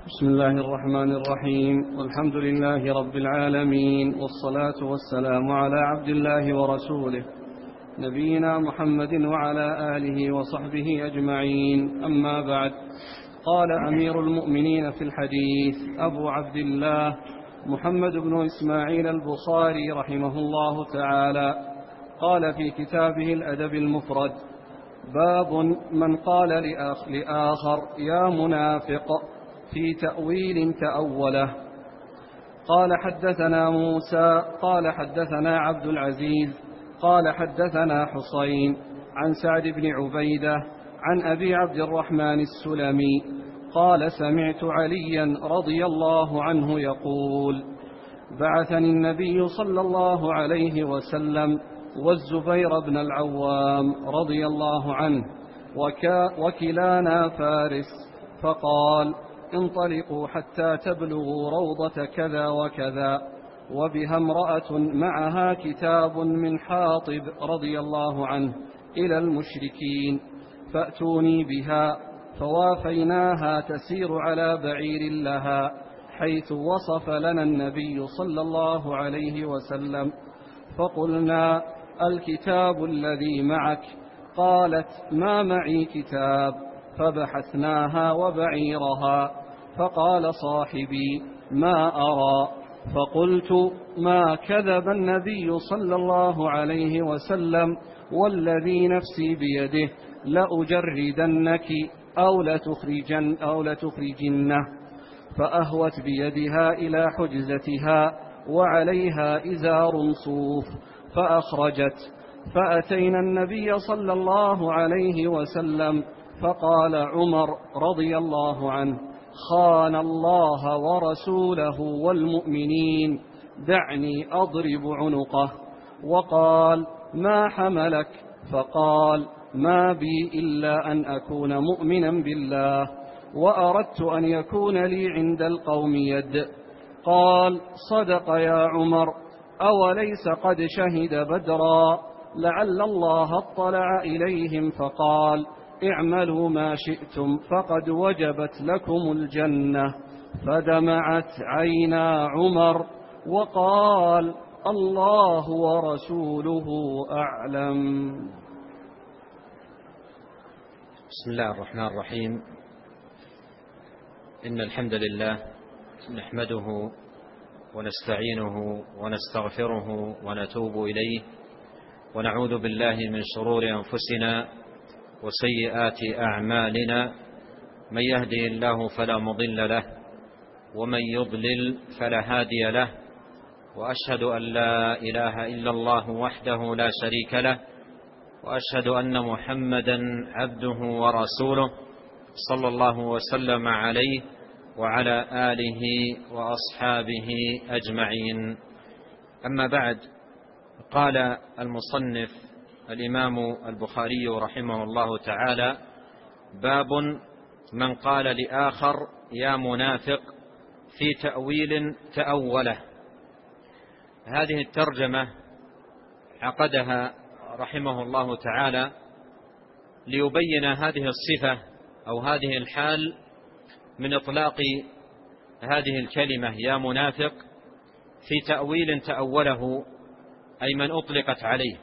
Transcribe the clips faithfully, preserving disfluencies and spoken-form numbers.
بسم الله الرحمن الرحيم، والحمد لله رب العالمين، والصلاة والسلام على عبد الله ورسوله نبينا محمد وعلى آله وصحبه أجمعين. أما بعد، قال أمير المؤمنين في الحديث أبو عبد الله محمد بن إسماعيل البخاري رحمه الله تعالى، قال في كتابه الأدب المفرد: باب من قال لآخر يا منافق في تأويل تأوله. قال حدثنا موسى قال حدثنا عبد العزيز قال حدثنا حسين عن سعد بن عبيدة عن أبي عبد الرحمن السلمي قال: سمعت عليا رضي الله عنه يقول: بعثني النبي صلى الله عليه وسلم والزبير بن العوام رضي الله عنه وكلانا فارس، فقال: انطلقوا حتى تبلغوا روضة كذا وكذا، وبها امرأة معها كتاب من حاطب رضي الله عنه إلى المشركين، فأتوني بها. فوافيناها تسير على بعير لها حيث وصف لنا النبي صلى الله عليه وسلم، فقلنا: الكتاب الذي معك؟ قالت: ما معي كتاب. فبحثناها وبعيرها، فقال صاحبي: ما أرى. فقلت: ما كذب النبي صلى الله عليه وسلم، والذي نفسي بيده لأجردنك أو لتخرجن أو لتخرجنه. فأهوت بيدها إلى حجزتها وعليها إزار صوف، فأخرجت. فأتينا النبي صلى الله عليه وسلم، فقال عمر رضي الله عنه: خان الله ورسوله والمؤمنين، دعني أضرب عنقه. وقال: ما حملك؟ فقال: ما بي إلا أن أكون مؤمنا بالله، وأردت أن يكون لي عند القوم يد. قال: صدق يا عمر، أوليس قد شهد بدرا؟ لعل الله اطلع إليهم فقال: اعملوا ما شئتم فقد وجبت لكم الجنة. فدمعت عينا عمر وقال: الله ورسوله أعلم. بسم الله الرحمن الرحيم. إن الحمد لله نحمده ونستعينه ونستغفره ونتوب إليه، ونعوذ بالله من شرور أنفسنا وسيئات أعمالنا. من يهده الله فلا مضل له، ومن يضلل فلا هادي له، وأشهد أن لا إله إلا الله وحده لا شريك له، وأشهد أن محمدا عبده ورسوله صلى الله وسلم عليه وعلى آله وأصحابه أجمعين. أما بعد، قال المصنف الإمام البخاري رحمه الله تعالى: باب من قال لآخر يا منافق في تأويل تأوله. هذه الترجمة عقدها رحمه الله تعالى ليبين هذه الصفة أو هذه الحال من إطلاق هذه الكلمة يا منافق في تأويل تأوله، أي من أطلقت عليه.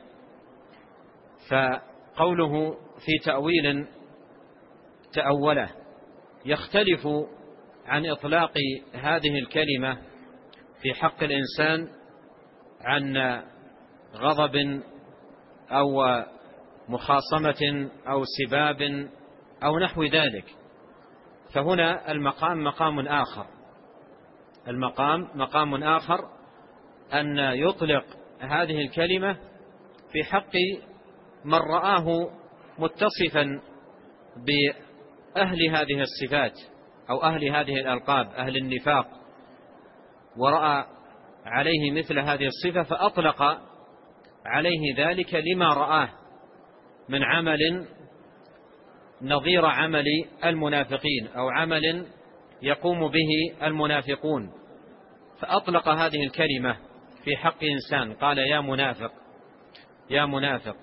فقوله في تأويل تأوله يختلف عن إطلاق هذه الكلمة في حق الإنسان عن غضب أو مخاصمة أو سباب أو نحو ذلك. فهنا المقام مقام آخر، المقام مقام آخر أن يطلق هذه الكلمة في حق من رآه متصفا بأهل هذه الصفات أو أهل هذه الألقاب، أهل النفاق، ورأى عليه مثل هذه الصفة فأطلق عليه ذلك لما رآه من عمل نظير عمل المنافقين أو عمل يقوم به المنافقون، فأطلق هذه الكلمة في حق إنسان، قال يا منافق يا منافق.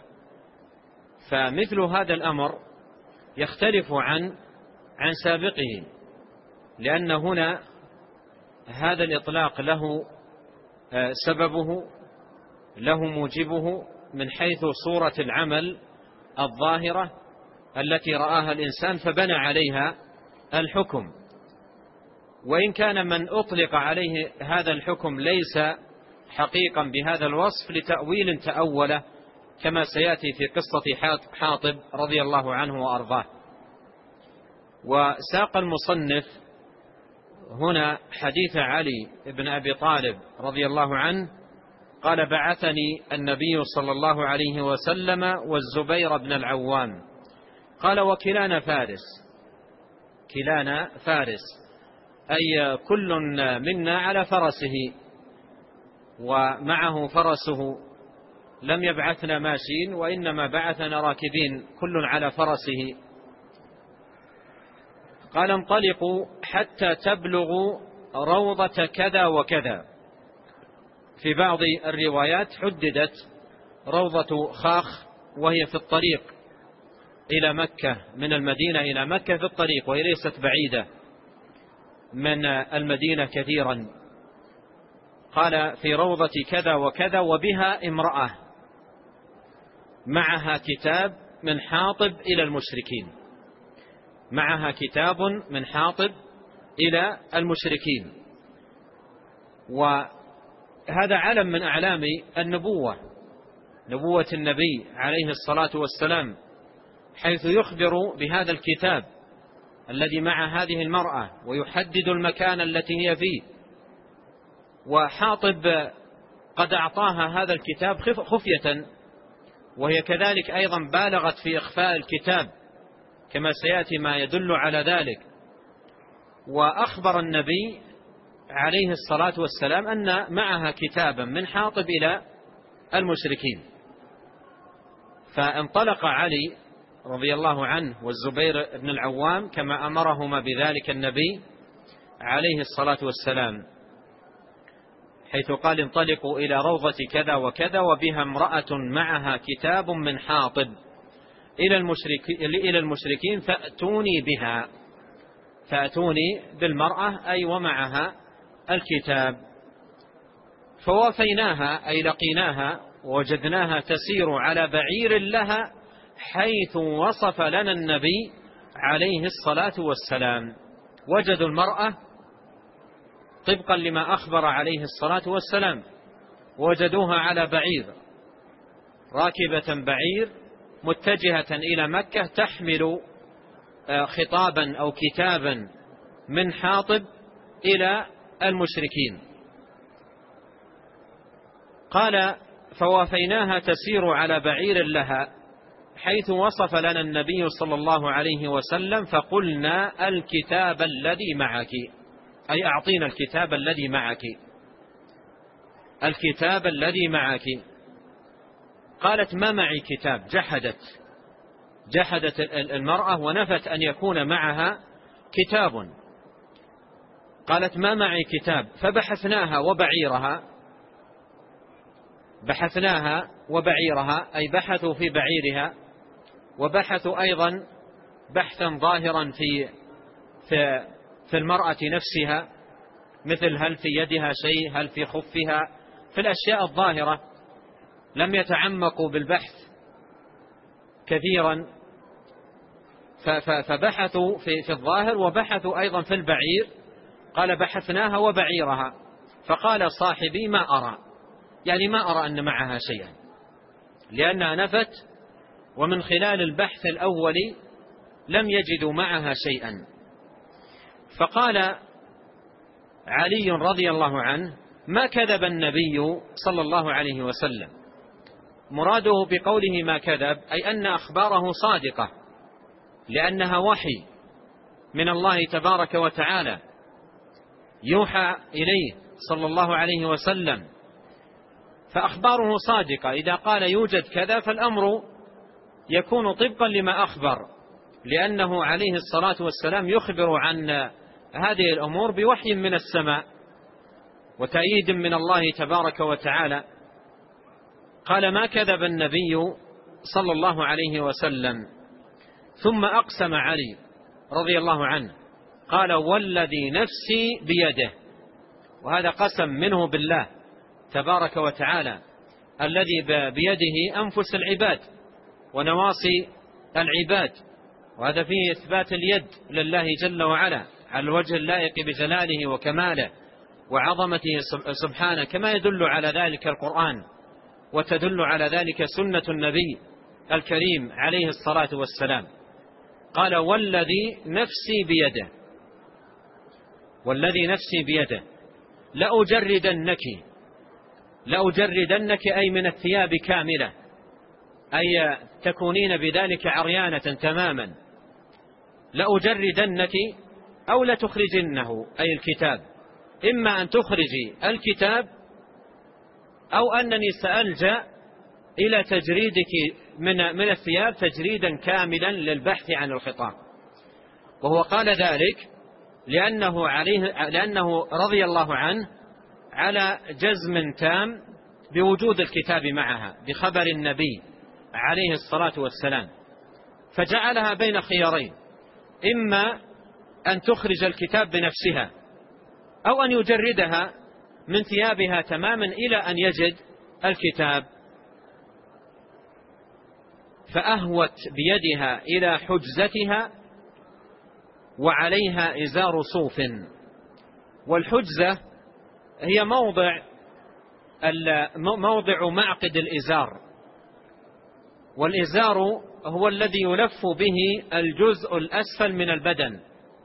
فمثل هذا الأمر يختلف عن عن سابقه، لأن هنا هذا الإطلاق له سببه، له موجبه من حيث صورة العمل الظاهرة التي رآها الإنسان فبنى عليها الحكم. وإن كان من أطلق عليه هذا الحكم ليس حقيقا بهذا الوصف لتأويل تأوله، كما سيأتي في قصة حاطب رضي الله عنه وأرضاه. وساق المصنف هنا حديث علي بن أبي طالب رضي الله عنه قال: بعثني النبي صلى الله عليه وسلم والزبير بن العوام، قال: وكلانا فارس. كلانا فارس أي كل منا على فرسه ومعه فرسه، لم يبعثنا ماشين وإنما بعثنا راكبين كل على فرسه. قال: انطلقوا حتى تبلغوا روضة كذا وكذا. في بعض الروايات حددت روضة خاخ، وهي في الطريق إلى مكة، من المدينة إلى مكة في الطريق، وهي ليست بعيدة من المدينة كثيرا. قال: في روضة كذا وكذا وبها امرأة معها كتاب من حاطب إلى المشركين، معها كتاب من حاطب إلى المشركين. وهذا علم من أعلام النبوة، نبوة النبي عليه الصلاة والسلام، حيث يخبر بهذا الكتاب الذي مع هذه المرأة ويحدد المكان التي هي فيه. وحاطب قد أعطاها هذا الكتاب خفية، وهي كذلك أيضا بالغت في إخفاء الكتاب كما سيأتي ما يدل على ذلك. وأخبر النبي عليه الصلاة والسلام أن معها كتابا من حاطب إلى المشركين. فانطلق علي رضي الله عنه والزبير بن العوام كما أمرهما بذلك النبي عليه الصلاة والسلام، حيث قال: انطلقوا إلى روضة كذا وكذا وبها امرأة معها كتاب من حاطب إلى المشركين فأتوني بها. فأتوني بالمرأة أي ومعها الكتاب. فوافيناها أي لقيناها ووجدناها تسير على بعير لها حيث وصف لنا النبي عليه الصلاة والسلام. وجدوا المرأة طبقا لما أخبر عليه الصلاة والسلام، وجدوها على بعير، راكبة بعير متجهة إلى مكة، تحمل خطابا أو كتابا من حاطب إلى المشركين. قال: فوافيناها تسير على بعير لها حيث وصف لنا النبي صلى الله عليه وسلم فقلنا: الكتاب الذي معك، أي أعطينا الكتاب الذي معك، الكتاب الذي معك. قالت: ما معي كتاب. جحدت جحدت المرأة ونفت أن يكون معها كتاب. قالت: ما معي كتاب. فبحثناها وبعيرها، بحثناها وبعيرها أي بحثوا في بعيرها، وبحثوا أيضا بحثا ظاهرا في في في المرأة نفسها، مثل هل في يدها شيء، هل في خفها، في الأشياء الظاهرة. لم يتعمقوا بالبحث كثيرا، فبحثوا في في الظاهر وبحثوا أيضا في البعير. قال: بحثناها وبعيرها. فقال صاحبي: ما أرى، يعني ما أرى أن معها شيئا، لأنها نفت، ومن خلال البحث الأولي لم يجدوا معها شيئا. فقال علي رضي الله عنه: ما كذب النبي صلى الله عليه وسلم. مراده بقوله ما كذب أي أن أخباره صادقة، لأنها وحي من الله تبارك وتعالى يوحى إليه صلى الله عليه وسلم، فأخباره صادقة. إذا قال يوجد كذا فالأمر يكون طبقا لما أخبر، لأنه عليه الصلاة والسلام يخبر عن هذه الأمور بوحي من السماء وتأييد من الله تبارك وتعالى. قال: ما كذب النبي صلى الله عليه وسلم. ثم أقسم علي رضي الله عنه قال والذي نفسي بيده، وهذا قسم منه بالله تبارك وتعالى الذي بيده أنفس العباد ونواصي العباد، وهذا فيه إثبات اليد لله جل وعلا على الوجه اللائق بجلاله وكماله وعظمته سبحانه، كما يدل على ذلك القرآن وتدل على ذلك سنة النبي الكريم عليه الصلاة والسلام. قال والذي نفسي بيده، والذي نفسي بيده لأجردنك، لأجردنك أي من الثياب كاملة، أي تكونين بذلك عريانة تماما، لأجردنك أو لتخرجنه أي الكتاب، إما أن تخرجي الكتاب أو أنني سألجأ إلى تجريدك من من الثياب تجريدا كاملا للبحث عن الخطاب. وهو قال ذلك لأنه عليه لأنه رضي الله عنه على جزم تام بوجود الكتاب معها بخبر النبي عليه الصلاة والسلام، فجعلها بين خيارين، إما أن تخرج الكتاب بنفسها أو أن يجردها من ثيابها تماما إلى أن يجد الكتاب. فأهوت بيدها إلى حجزتها وعليها إزار صوف. والحجزة هي موضع موضع معقد الإزار، والإزار هو الذي يلف به الجزء الأسفل من البدن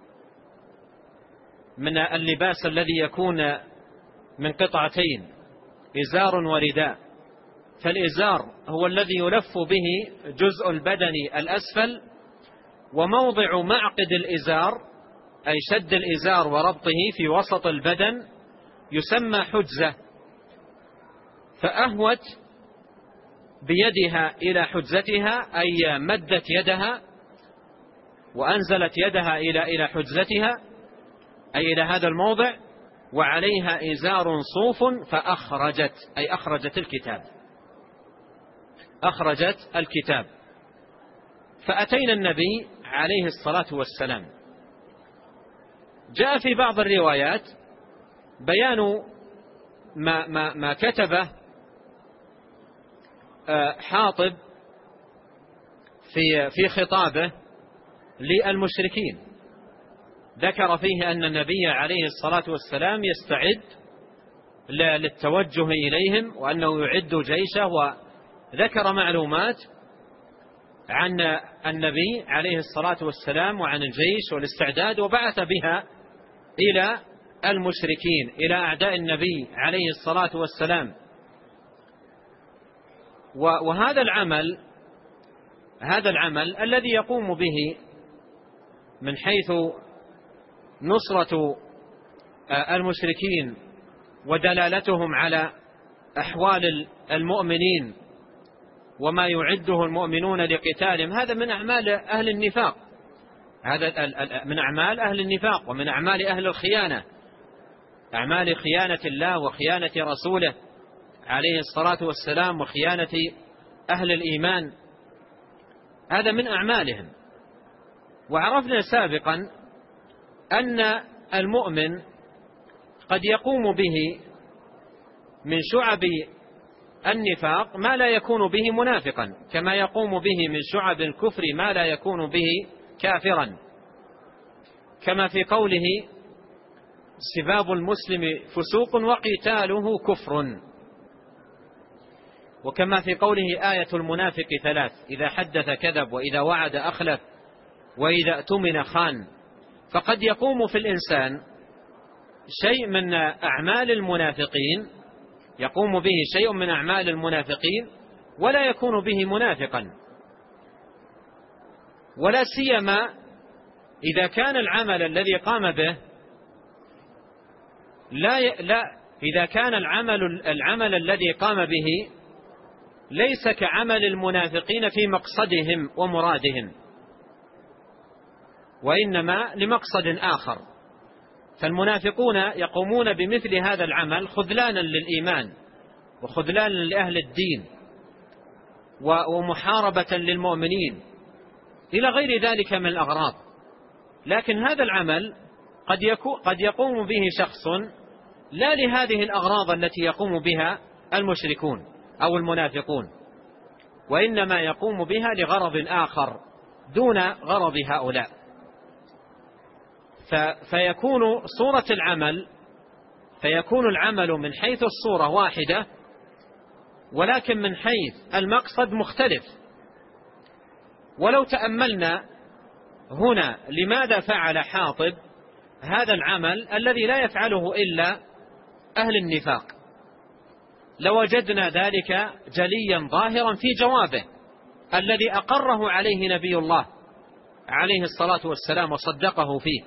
من اللباس الذي يكون من قطعتين إزار ورداء. فالإزار هو الذي يلف به جزء البدن الأسفل، وموضع معقد الإزار أي شد الإزار وربطه في وسط البدن يسمى حجزة. فأهوت بيدها إلى حجزتها أي مدت يدها وأنزلت يدها إلى إلى حجزتها أي إلى هذا الموضع، وعليها إزار صوف فأخرجت أي أخرجت الكتاب، أخرجت الكتاب. فأتينا النبي عليه الصلاة والسلام. جاء في بعض الروايات بيان ما, ما, ما كتبه حاطب في في خطابه للمشركين، ذكر فيه أن النبي عليه الصلاة والسلام يستعد للتوجه إليهم وأنه يعد جيشه، وذكر معلومات عن النبي عليه الصلاة والسلام وعن الجيش والاستعداد، وبعث بها إلى المشركين إلى أعداء النبي عليه الصلاة والسلام. وهذا العمل هذا العمل الذي يقوم به من حيث نصرة المشركين ودلالتهم على أحوال المؤمنين وما يعده المؤمنون لقتالهم، هذا من أعمال أهل النفاق، هذا من أعمال أهل النفاق ومن أعمال أهل الخيانة، أعمال خيانة الله وخيانة رسوله عليه الصلاة والسلام وخيانة أهل الإيمان، هذا من أعمالهم. وعرفنا سابقا أن المؤمن قد يقوم به من شعب النفاق ما لا يكون به منافقا، كما يقوم به من شعب الكفر ما لا يكون به كافرا، كما في قوله سباب المسلم فسوق وقتاله كفر، وكما في قوله آية المنافق ثلاث: إذا حدث كذب، وإذا وعد أخلف، وإذا اؤتمن خان. فقد يقوم في الإنسان شيء من أعمال المنافقين، يقوم به شيء من أعمال المنافقين ولا يكون به منافقا، ولا سيما إذا كان العمل الذي قام به لا ي... لا إذا كان العمل العمل الذي قام به ليس كعمل المنافقين في مقصدهم ومرادهم، وإنما لمقصد آخر. فالمنافقون يقومون بمثل هذا العمل خذلانا للإيمان وخذلانا لأهل الدين ومحاربة للمؤمنين إلى غير ذلك من الأغراض. لكن هذا العمل قد يكون قد يقوم به شخص لا لهذه الأغراض التي يقوم بها المشركون أو المنافقون، وإنما يقوم بها لغرض آخر دون غرض هؤلاء. فيكون صورة العمل فيكون العمل من حيث الصورة واحدة، ولكن من حيث المقصد مختلف. ولو تأملنا هنا لماذا فعل حاطب هذا العمل الذي لا يفعله إلا أهل النفاق، لوجدنا ذلك جليا ظاهرا في جوابه الذي أقره عليه نبي الله عليه الصلاة والسلام وصدقه فيه.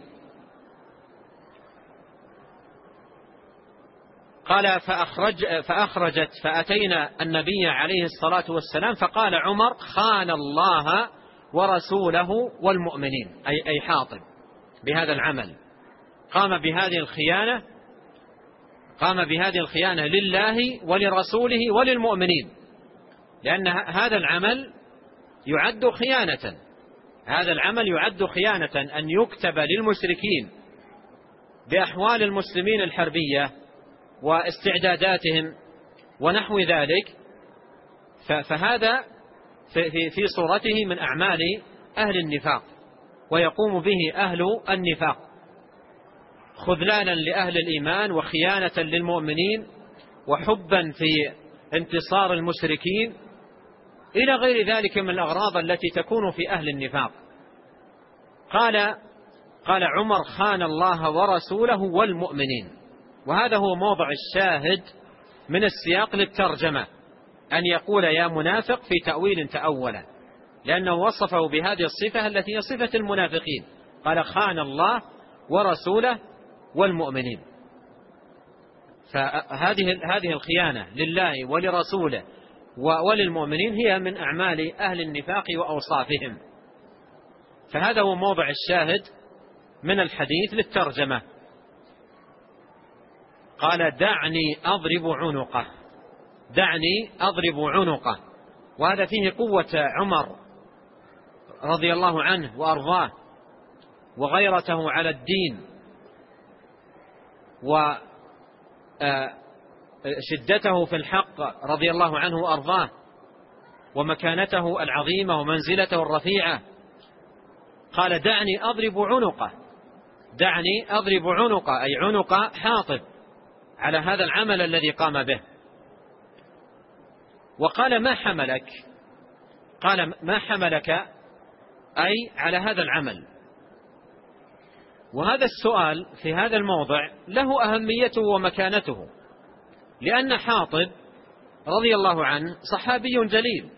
قال فأخرج فأخرجت فأتينا النبي عليه الصلاة والسلام فقال عمر خان الله ورسوله والمؤمنين، أي أي حاطب بهذا العمل قام بهذه الخيانة قام بهذه الخيانة لله ولرسوله وللمؤمنين، لأن هذا العمل يعد خيانة هذا العمل يعد خيانة أن يكتب للمشركين بأحوال المسلمين الحربية واستعداداتهم ونحو ذلك، فهذا في صورته من أعمال أهل النفاق، ويقوم به أهل النفاق خذلانا لأهل الإيمان وخيانة للمؤمنين وحبا في انتصار المشركين إلى غير ذلك من الأغراض التي تكون في أهل النفاق. قال قال عمر خان الله ورسوله والمؤمنين، وهذا هو موضع الشاهد من السياق للترجمة، أن يقول يا منافق في تأويل تأوله، لأنه وصفه بهذه الصفة التي هي صفة المنافقين، قال خان الله ورسوله والمؤمنين. فهذه هذه الخيانة لله ولرسوله وللمؤمنين هي من أعمال أهل النفاق وأوصافهم. فهذا هو موضع الشاهد من الحديث للترجمة. قال دعني أضرب عنقه دعني أضرب عنقه وهذا فيه قوة عمر رضي الله عنه وأرضاه وغيرته على الدين وشدته في الحق رضي الله عنه وأرضاه ومكانته العظيمة ومنزلته الرفيعة. قال دعني أضرب عنقه دعني أضرب عنقه أي عنق حاطب على هذا العمل الذي قام به. وقال ما حملك قال ما حملك أي على هذا العمل. وهذا السؤال في هذا الموضع له أهميته ومكانته، لأن حاطب رضي الله عنه صحابي جليل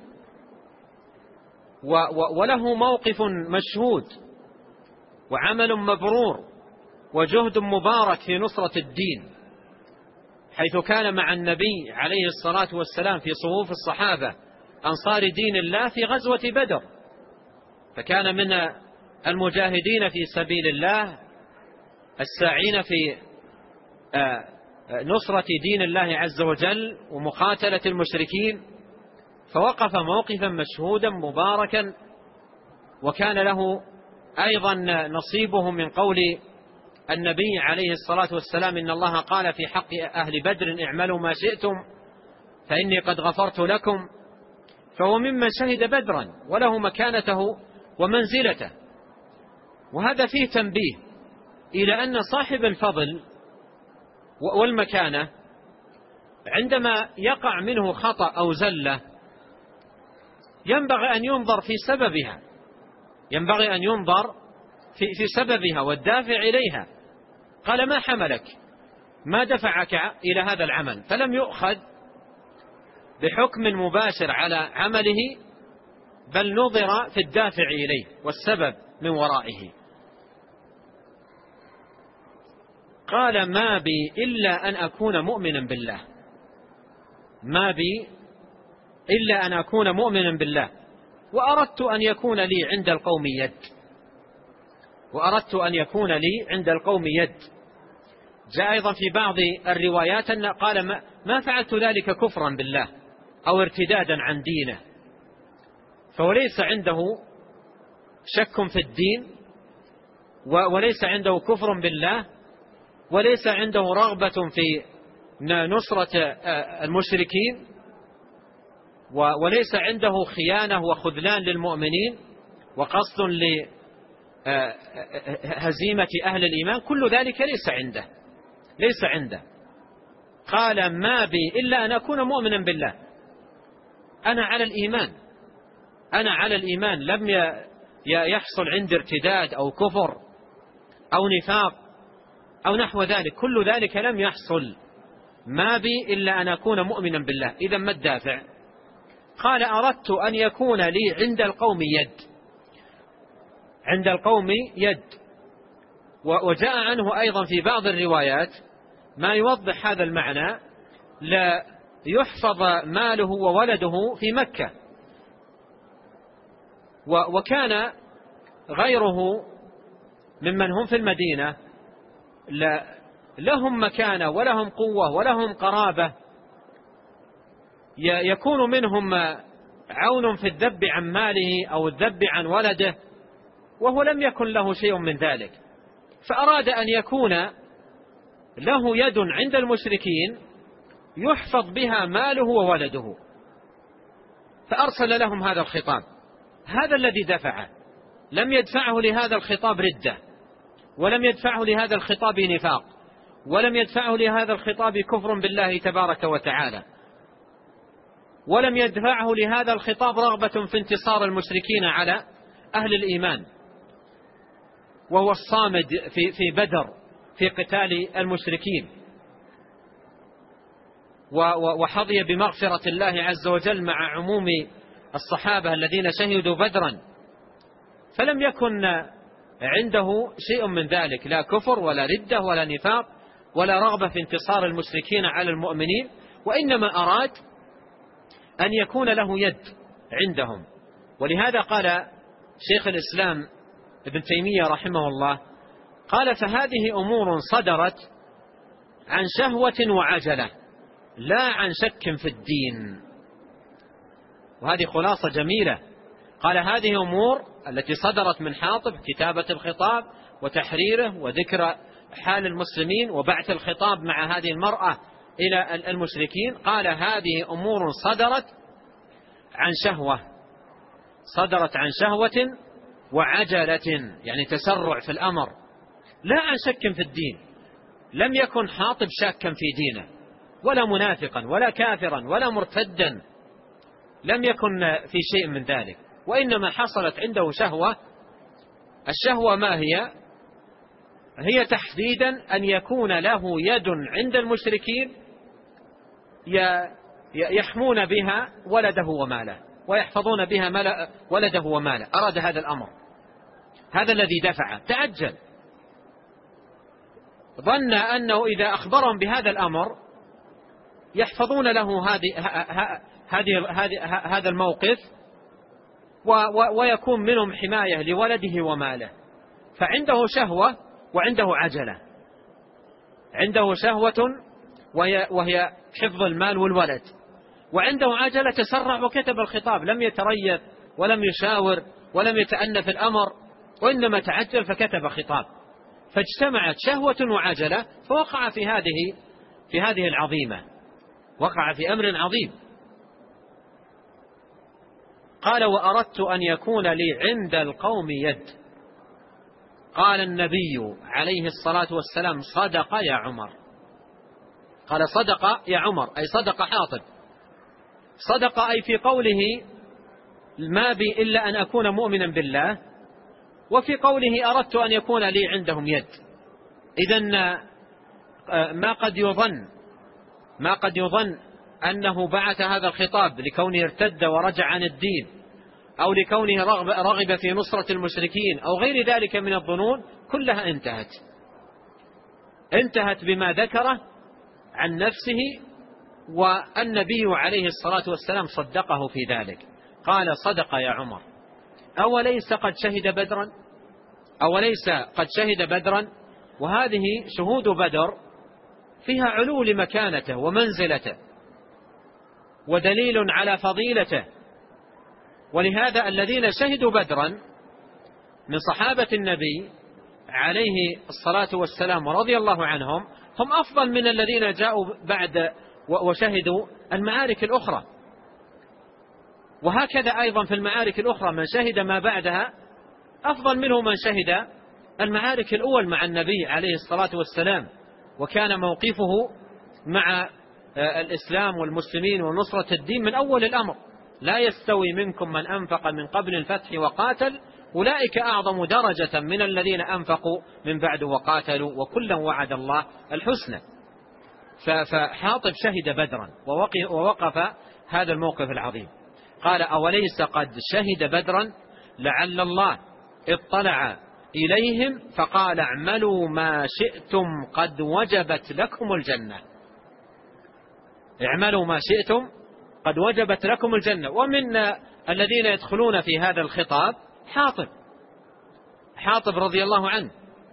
وله موقف مشهود وعمل مبرور وجهد مبارك في نصرة الدين، حيث كان مع النبي عليه الصلاة والسلام في صفوف الصحابة أنصار دين الله في غزوة بدر، فكان من المجاهدين في سبيل الله الساعين في نصرة دين الله عز وجل ومقاتلة المشركين، فوقف موقفا مشهودا مباركا، وكان له أيضا نصيبه من قول النبي عليه الصلاة والسلام إن الله قال في حق أهل بدر اعملوا ما شئتم فإني قد غفرت لكم، فهو ممن شهد بدرا وله مكانته ومنزلته. وهذا فيه تنبيه إلى أن صاحب الفضل والمكانة عندما يقع منه خطأ أو زلة ينبغي أن ينظر في سببها ينبغي أن ينظر في, في سببها والدافع إليها. قال ما حملك ما دفعك إلى هذا العمل، فلم يؤخذ بحكم مباشر على عمله، بل نظر في الدافع إليه والسبب من ورائه. قال ما بي إلا أن أكون مؤمنا بالله ما بي إلا أن أكون مؤمنا بالله وأردت أن يكون لي عند القوم يد وأردت أن يكون لي عند القوم يد. جاء أيضا في بعض الروايات أن قال ما, ما فعلت ذلك كفرا بالله أو ارتدادا عن دينه، فهو ليس عنده شك في الدين وليس عنده كفر بالله، وليس عنده رغبة في نصرة المشركين، وليس عنده خيانة وخذلان للمؤمنين وقصد لهزيمة أهل الإيمان، كل ذلك ليس عنده ليس عنده قال ما بي إلا أن أكون مؤمنا بالله، أنا على الإيمان أنا على الإيمان لم يحصل عندي ارتداد أو كفر أو نفاق أو نحو ذلك، كل ذلك لم يحصل، ما بي إلا أن أكون مؤمنا بالله. إذا ما الدافع؟ قال أردت أن يكون لي عند القوم يد عند القوم يد وجاء عنه أيضا في بعض الروايات ما يوضح هذا المعنى، لا يحفظ ماله وولده في مكة، وكان غيره ممن هم في المدينة لهم مكانة ولهم قوة ولهم قرابة يكون منهم عون في الذب عن ماله أو الذب عن ولده، وهو لم يكن له شيء من ذلك، فأراد أن يكون له يد عند المشركين يحفظ بها ماله وولده، فأرسل لهم هذا الخطاب. هذا الذي دفعه، لم يدفعه لهذا الخطاب ردة، ولم يدفعه لهذا الخطاب نفاق، ولم يدفعه لهذا الخطاب كفر بالله تبارك وتعالى، ولم يدفعه لهذا الخطاب رغبة في انتصار المشركين على أهل الإيمان، وهو الصامد في في بدر في قتال المشركين، وحظي بمغفرة الله عز وجل مع عموم الصحابة الذين شهدوا بدرا، فلم يكن عنده شيء من ذلك، لا كفر ولا ردة ولا نفاق ولا رغبة في انتصار المشركين على المؤمنين، وإنما أراد أن يكون له يد عندهم. ولهذا قال شيخ الإسلام ابن تيمية رحمه الله، قال فهذه أمور صدرت عن شهوة وعجلة لا عن شك في الدين. وهذه خلاصة جميلة. قال هذه أمور التي صدرت من حاطب، كتابة الخطاب وتحريره وذكر حال المسلمين وبعث الخطاب مع هذه المرأة إلى المشركين، قال هذه أمور صدرت عن شهوة صدرت عن شهوة وعجلة، يعني تسرع في الأمر، لا عن شك في الدين. لم يكن حاطب شاكا في دينه ولا منافقا ولا كافرا ولا مرتدا، لم يكن في شيء من ذلك، وإنما حصلت عنده شهوة. الشهوة ما هي؟ هي تحديدا أن يكون له يد عند المشركين يحمون بها ولده وماله ويحفظون بها ولده وماله. أراد هذا الأمر، هذا الذي دفعه، تعجل، ظن أنه إذا أخبرهم بهذا الأمر يحفظون له هذا الموقف ويكون منهم حماية لولده وماله. فعنده شهوة وعنده عجلة، عنده شهوة وهي حفظ المال والولد، وعنده عجلة تسرع وكتب الخطاب، لم يتريث ولم يشاور ولم يتأنى في الأمر، وإنما تعجل فكتب خطاب، فاجتمعت شهوة وعجلة، فوقع في هذه في هذه العظيمة، وقع في أمر عظيم. قال وأردت أن يكون لي عند القوم يد. قال النبي عليه الصلاة والسلام صدق يا عمر. قال صدق يا عمر أي صدق حاطب، صدق أي في قوله ما بي إلا أن أكون مؤمنا بالله، وفي قوله أردت أن يكون لي عندهم يد. إذن ما قد يظن ما قد يظن أنه بعث هذا الخطاب لكونه ارتد ورجع عن الدين، أو لكونه رغب, رغب في نصرة المشركين أو غير ذلك من الظنون، كلها انتهت انتهت بما ذكره عن نفسه، والنبي عليه الصلاة والسلام صدقه في ذلك. قال صدق يا عمر. أوليس قد شهد بدرا أوليس قد شهد بدرا وهذه شهود بدر فيها علو لمكانته ومنزلته ودليل على فضيلته. ولهذا الذين شهدوا بدرا من صحابة النبي عليه الصلاة والسلام ورضي الله عنهم هم أفضل من الذين جاءوا بعد وشهدوا المعارك الأخرى. وهكذا أيضا في المعارك الأخرى من شهد ما بعدها أفضل منه من شهد المعارك الأول مع النبي عليه الصلاة والسلام، وكان موقفه مع الإسلام والمسلمين ونصرة الدين من أول الأمر. لا يستوي منكم من أنفق من قبل الفتح وقاتل أولئك أعظم درجة من الذين أنفقوا من بعد وقاتلوا وكلا وعد الله الحسنى. فحاطب شهد بدرا ووقف هذا الموقف العظيم. قال أوليس قد شهد بدرا لعل الله اطلع إليهم فقال اعملوا ما شئتم قد وجبت لكم الجنة. اعملوا ما شئتم قد وجبت لكم الجنة. ومن الذين يدخلون في هذا الخطاب حاطب حاطب رضي الله عنه.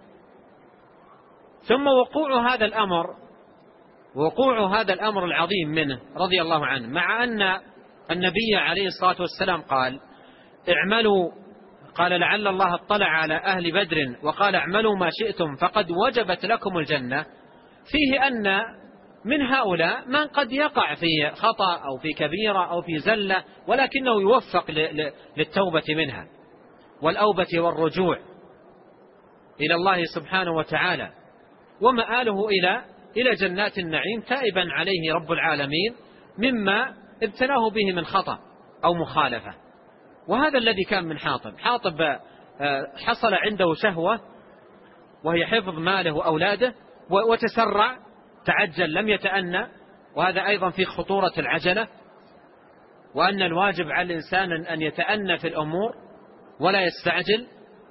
ثم وقوع هذا الأمر وقوع هذا الأمر العظيم منه رضي الله عنه، مع أن النبي عليه الصلاة والسلام قال اعملوا، قال لعل الله اطلع على أهل بدر وقال اعملوا ما شئتم فقد وجبت لكم الجنة، فيه أن من هؤلاء من قد يقع في خطأ أو في كبيرة أو في زلة ولكنه يوفق للتوبة منها والأوبة والرجوع إلى الله سبحانه وتعالى، ومآله إلى إلى جنات النعيم تائبا عليه رب العالمين مما ابتلاه به من خطأ أو مخالفة. وهذا الذي كان من حاطب. حاطب حصل عنده شهوة وهي حفظ ماله وأولاده وتسرع، تعجل لم يتأنى، وهذا أيضا في خطورة العجلة، وأن الواجب على الإنسان أن يتأنى في الأمور ولا يستعجل.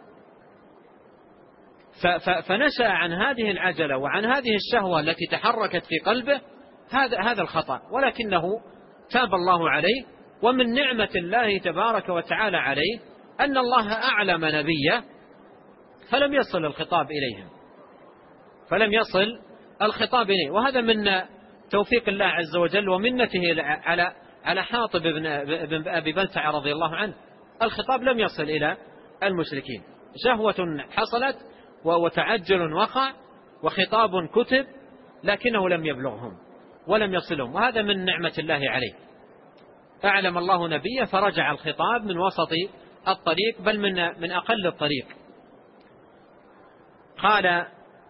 فنشأ عن هذه العجلة وعن هذه الشهوة التي تحركت في قلبه هذا هذا الخطأ، ولكنه تاب الله عليه. ومن نعمة الله تبارك وتعالى عليه أن الله أعلم نبيه فلم يصل الخطاب إليهم فلم يصل الخطاب إليه. وهذا من توفيق الله عز وجل ومنته على على حاطب بن أبي بلتع رضي الله عنه. الخطاب لم يصل إلى المشركين، شهوة حصلت وتعجل وقع وخطاب كتب لكنه لم يبلغهم ولم يصلهم، وهذا من نعمة الله عليه. أعلم الله نبيه فرجع الخطاب من وسط الطريق بل من من أقل الطريق. قال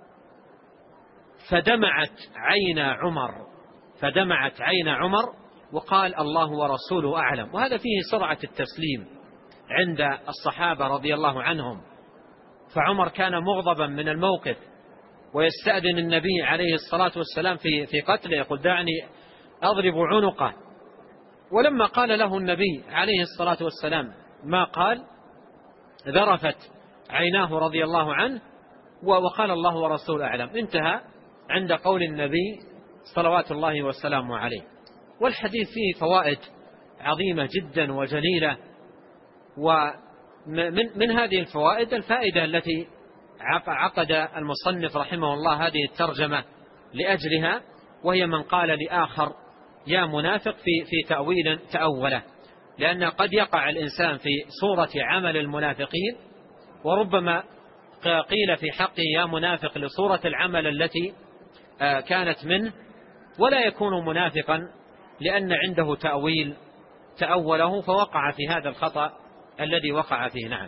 فدمعت عين عمر فدمعت عين عمر وقال الله ورسوله أعلم. وهذا فيه سرعة التسليم عند الصحابة رضي الله عنهم. فعمر كان مغضبا من الموقف ويستأذن النبي عليه الصلاة والسلام في في قتله، يقول دعني أضرب عنقه. ولما قال له النبي عليه الصلاة والسلام ما قال ذرفت عيناه رضي الله عنه وقال الله ورسوله أعلم. انتهى عند قول النبي صلوات الله وسلامه عليه. والحديث فيه فوائد عظيمة جدا وجليلة، ومن من هذه الفوائد الفائدة التي عقد المصنف رحمه الله هذه الترجمة لأجلها، وهي من قال لآخر يا منافق في في تأويل تأوله، لأن قد يقع الإنسان في صورة عمل المنافقين، وربما قيل في حقه يا منافق لصورة العمل التي كانت منه، ولا يكون منافقا لأن عنده تأويل تأوله فوقع في هذا الخطأ الذي وقع فيه. نعم.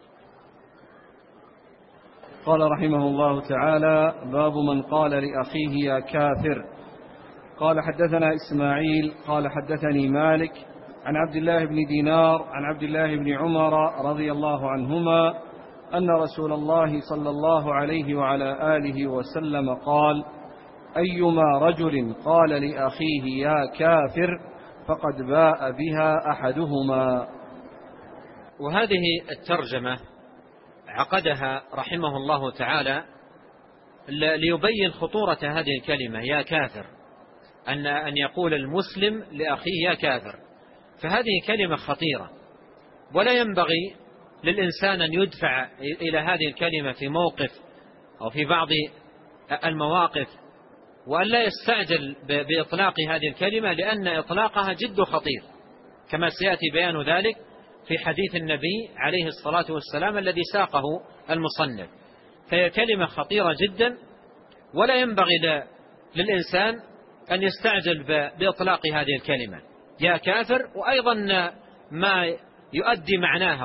قال رحمه الله تعالى باب من قال لأخيه يا كافر. قال حدثنا إسماعيل قال حدثني مالك عن عبد الله بن دينار عن عبد الله بن عمر رضي الله عنهما أن رسول الله صلى الله عليه وعلى آله وسلم قال أيما رجل قال لأخيه يا كافر فقد باء بها أحدهما. وهذه الترجمة عقدها رحمه الله تعالى ليبين خطورة هذه الكلمة يا كافر، أن أن يقول المسلم لأخيه يا كافر، فهذه كلمة خطيرة، ولا ينبغي للإنسان أن يدفع إلى هذه الكلمة في موقف أو في بعض المواقف، وأن لا يستعجل بإطلاق هذه الكلمة، لأن إطلاقها جد خطير، كما سيأتي بيان ذلك في حديث النبي عليه الصلاة والسلام الذي ساقه المصنف. فهي كلمة خطيرة جدا، ولا ينبغي للإنسان أن يستعجل بإطلاق هذه الكلمة يا كافر، وأيضا ما يؤدي معناها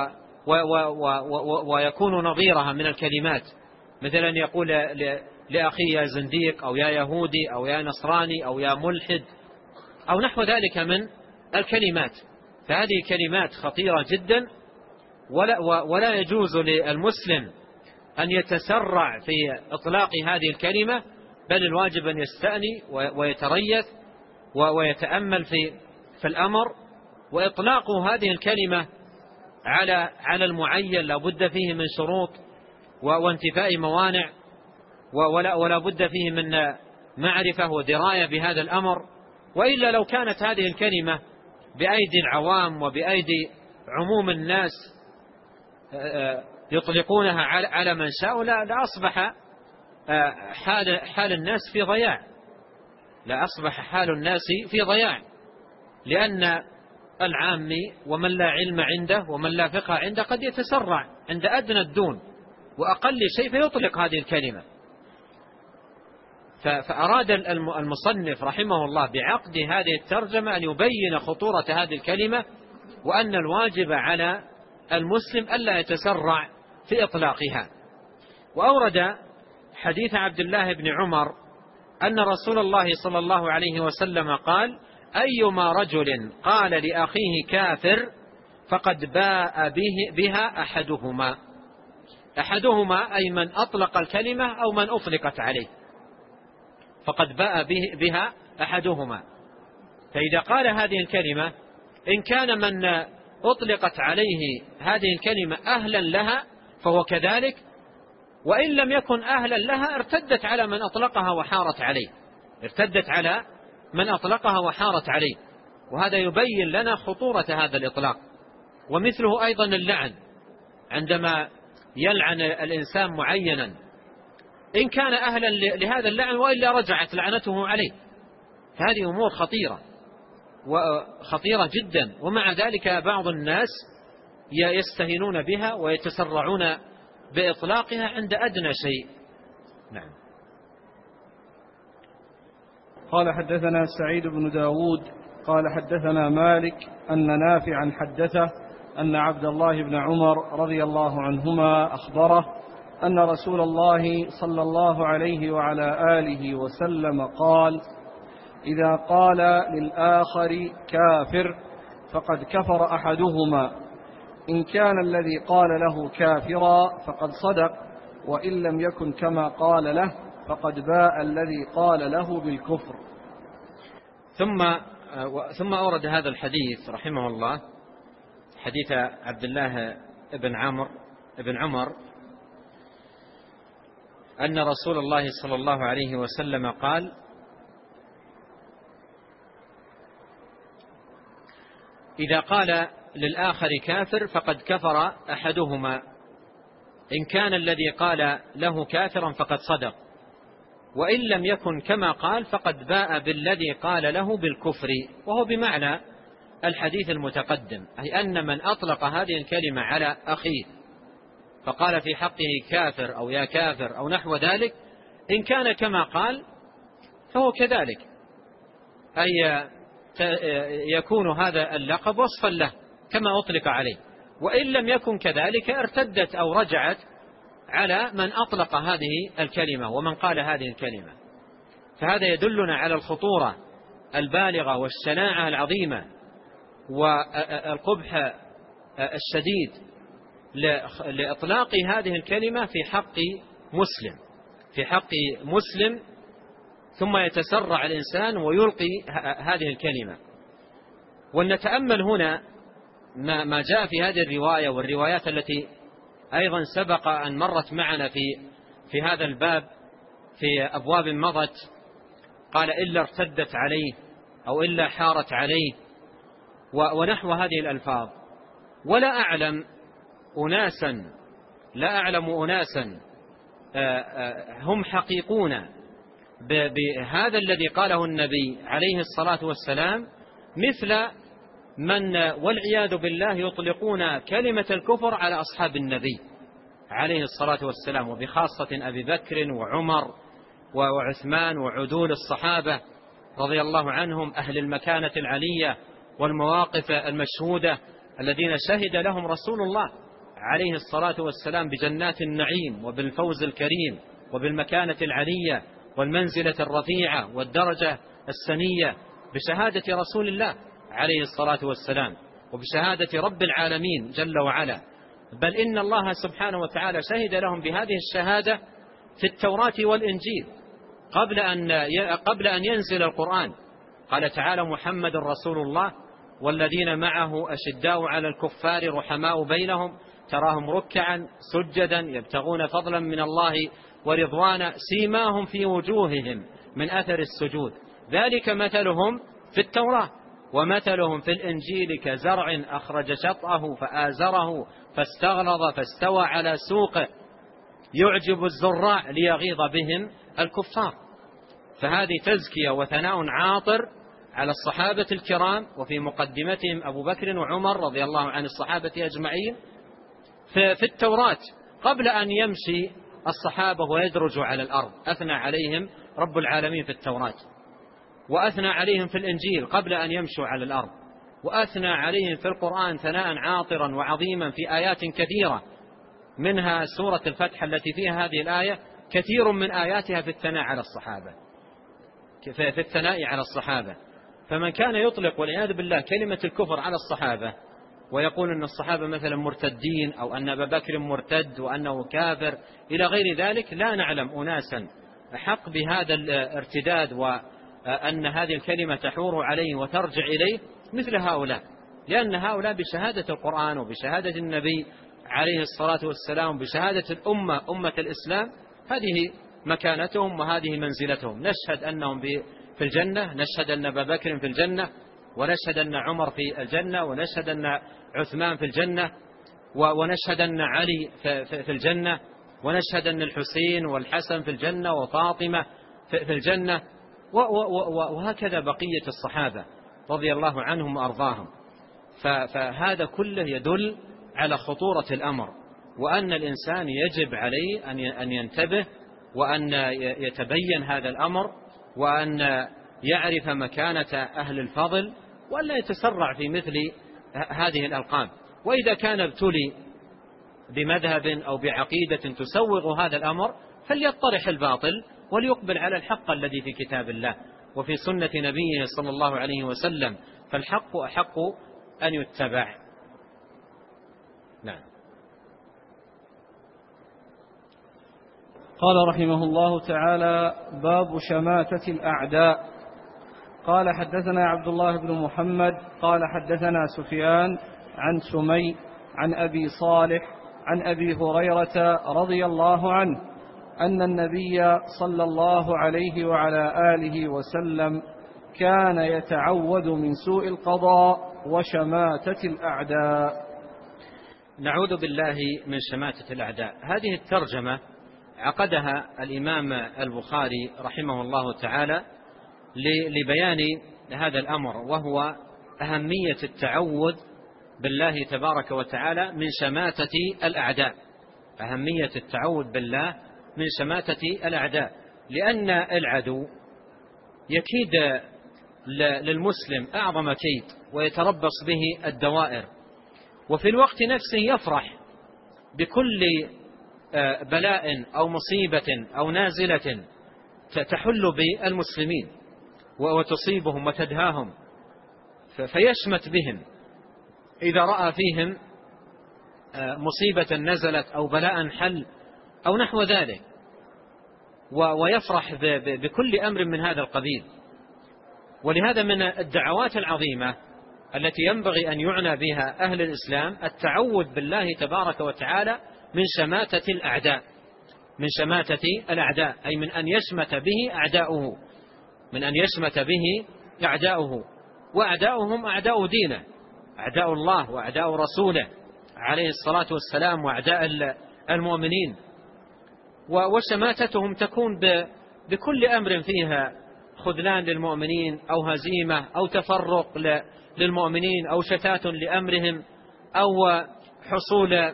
ويكون نظيرها من الكلمات، مثل أن يقول لأخي يا زنديق أو يا يهودي أو يا نصراني أو يا ملحد أو نحو ذلك من الكلمات. فهذه كلمات خطيرة جدا، ولا, ولا يجوز للمسلم أن يتسرع في إطلاق هذه الكلمة، بل الواجب أن يستأني ويتريث ويتأمل في في الأمر. وإطلاق هذه الكلمة على على المعين لا بد فيه من شروط وانتفاء موانع، ولا ولا بد فيه من معرفة ودراية بهذا الأمر، وإلا لو كانت هذه الكلمة بأيدي العوام وبأيدي عموم الناس يطلقونها على من شاء، لأصبح حال حال الناس في ضياع، لأصبح حال الناس في ضياع، لأن العامي ومن لا علم عنده ومن لا فقه عنده قد يتسرع عند أدنى الدون وأقل شيء فيطلق هذه الكلمة. فأراد المصنف رحمه الله بعقد هذه الترجمة أن يبين خطورة هذه الكلمة، وأن الواجب على المسلم ألا يتسرع في إطلاقها. وأورد حديث عبد الله بن عمر أن رسول الله صلى الله عليه وسلم قال: أيما رجل قال لأخيه كافر فقد باء به بها أحدهما. أحدهما أي من أطلق الكلمة أو من أطلقت عليه، فقد باء بها أحدهما. فإذا قال هذه الكلمة، إن كان من أطلقت عليه هذه الكلمة أهلا لها فهو كذلك، وإن لم يكن أهلا لها ارتدت على من أطلقها وحارت عليه، ارتدت على من أطلقها وحارت عليه. وهذا يبين لنا خطورة هذا الإطلاق. ومثله أيضا اللعن، عندما يلعن الإنسان معينا، إن كان أهلا لهذا اللعن وإلا رجعت لعنته عليه. هذه أمور خطيرة وخطيرة جدا، ومع ذلك بعض الناس يستهينون بها ويتسرعون بإطلاقها عند أدنى شيء. نعم. قال حدثنا سعيد بن داود قال حدثنا مالك أن نافعا حدثه أن عبد الله بن عمر رضي الله عنهما أخبره أن رسول الله صلى الله عليه وعلى آله وسلم قال: إذا قال للآخر كافر فقد كفر أحدهما، إن كان الذي قال له كافرا فقد صدق، وإن لم يكن كما قال له فقد باء الذي قال له بالكفر. ثم ثم أورد هذا الحديث رحمه الله، حديث عبد الله بن عمرو بن عمر أن رسول الله صلى الله عليه وسلم قال: إذا قال للآخر كافر فقد كفر أحدهما، إن كان الذي قال له كافرا فقد صدق، وإن لم يكن كما قال فقد باء بالذي قال له بالكفر. وهو بمعنى الحديث المتقدم، أي أن من أطلق هذه الكلمة على أخيه فقال في حقه كافر أو يا كافر أو نحو ذلك، إن كان كما قال فهو كذلك، أي يكون هذا اللقب وصفا له كما أطلق عليه، وإن لم يكن كذلك ارتدت أو رجعت على من أطلق هذه الكلمة ومن قال هذه الكلمة. فهذا يدلنا على الخطورة البالغة والشناعة العظيمة والقبح الشديد لإطلاق هذه الكلمة في حق مسلم في حق مسلم ثم يتسرع الإنسان ويلقي هذه الكلمة. ونتأمل هنا ما جاء في هذه الرواية والروايات التي أيضا سبق أن مرت معنا في في هذا الباب في أبواب مضت. قال: إلا ارتدت عليه أو إلا حارت عليه ونحو هذه الألفاظ. ولا أعلم أناسا لا أعلم أناسا هم حقيقون بهذا الذي قاله النبي عليه الصلاة والسلام مثل من والعياذ بالله يطلقون كلمة الكفر على أصحاب النبي عليه الصلاة والسلام، وبخاصة أبي بكر وعمر وعثمان وعدول الصحابة رضي الله عنهم أهل المكانة العلية والمواقف المشهودة الذين شهد لهم رسول الله عليه الصلاة والسلام بجنات النعيم وبالفوز الكريم وبالمكانة العلية والمنزلة الرفيعة والدرجة السنية بشهادة رسول الله عليه الصلاة والسلام وبشهادة رب العالمين جل وعلا. بل إن الله سبحانه وتعالى شهد لهم بهذه الشهادة في التوراة والإنجيل قبل أن قبل أن ينزل القرآن. قال تعالى: محمد رسول الله والذين معه أشداء على الكفار رحماء بينهم تراهم ركعا سجدا يبتغون فضلا من الله ورضوانا سيماهم في وجوههم من أثر السجود ذلك مثلهم في التوراة ومثلهم في الإنجيل كزرع أخرج شطأه فآزره فاستغلظ فاستوى على سوقه يعجب الزراع ليغيظ بهم الكفار. فهذه تزكية وثناء عاطر على الصحابة الكرام، وفي مقدمتهم أبو بكر وعمر رضي الله عن الصحابة أجمعين في التوراة قبل أن يمشي الصحابة ويدرجوا على الأرض، أثنى عليهم رب العالمين في التوراة، وأثنى عليهم في الإنجيل قبل أن يمشوا على الأرض، وأثنى عليهم في القرآن ثناء عاطرا وعظيما في آيات كثيرة، منها سورة الفتح التي فيها هذه الآية كثير من آياتها في الثناء على الصحابة في الثناء على الصحابة. فمن كان يطلق والعياذ بالله كلمة الكفر على الصحابة ويقول أن الصحابة مثلا مرتدين أو أن أبا بكر مرتد وأنه كافر إلى غير ذلك، لا نعلم أناسا حق بهذا الارتداد وأن هذه الكلمة تحور عليه وترجع إليه مثل هؤلاء، لأن هؤلاء بشهادة القرآن وبشهادة النبي عليه الصلاة والسلام بشهادة الأمة أمة الإسلام هذه مكانتهم وهذه منزلتهم. نشهد أنهم في الجنة، نشهد أن أبا بكر في الجنة، ونشهد أن عمر في الجنة، ونشهد أن عثمان في الجنة، ونشهد أن علي في الجنة، ونشهد أن الحسين والحسن في الجنة وفاطمة في الجنة، وهكذا بقية الصحابة رضي الله عنهم وأرضاهم. فهذا كله يدل على خطورة الأمر، وأن الإنسان يجب عليه أن ينتبه وأن يتبين هذا الأمر وأن يعرف مكانة أهل الفضل وأن لا يتسرع في مثل هذه الألقاب. وإذا كان ابتلي بمذهب أو بعقيدة تسوغ هذا الأمر فليطرح الباطل وليقبل على الحق الذي في كتاب الله وفي سنة نبيه صلى الله عليه وسلم، فالحق أحق أن يتبع. نعم. قال رحمه الله تعالى: باب شماتة الأعداء. قال: حدثنا عبد الله بن محمد قال حدثنا سفيان عن سمي عن أبي صالح عن أبي هريرة رضي الله عنه أن النبي صلى الله عليه وعلى آله وسلم كان يتعوذ من سوء القضاء وشماتة الأعداء. نعوذ بالله من شماتة الأعداء. هذه الترجمة عقدها الإمام البخاري رحمه الله تعالى لبيان هذا الأمر، وهو أهمية التعوذ بالله تبارك وتعالى من شماتة الأعداء. أهمية التعوذ بالله من شماتة الأعداء، لأن العدو يكيد للمسلم أعظم كيد ويتربص به الدوائر، وفي الوقت نفسه يفرح بكل بلاء أو مصيبة أو نازلة تحل بالمسلمين وتصيبهم وتدهاهم، فيشمت بهم إذا رأى فيهم مصيبة نزلت أو بلاء حل أو نحو ذلك، ويفرح بكل أمر من هذا القبيل. ولهذا من الدعوات العظيمة التي ينبغي أن يعنى بها أهل الإسلام التعوذ بالله تبارك وتعالى من شماتة الأعداء، من شماتة الأعداء أي من أن يشمت به أعداؤه، من أن يشمت به أعداؤه. وأعداؤهم أعداء دينه، أعداء الله وأعداء رسوله عليه الصلاة والسلام وأعداء المؤمنين. وشماتتهم تكون بكل أمر فيها خذلان للمؤمنين أو هزيمة أو تفرق للمؤمنين أو شتات لأمرهم أو حصول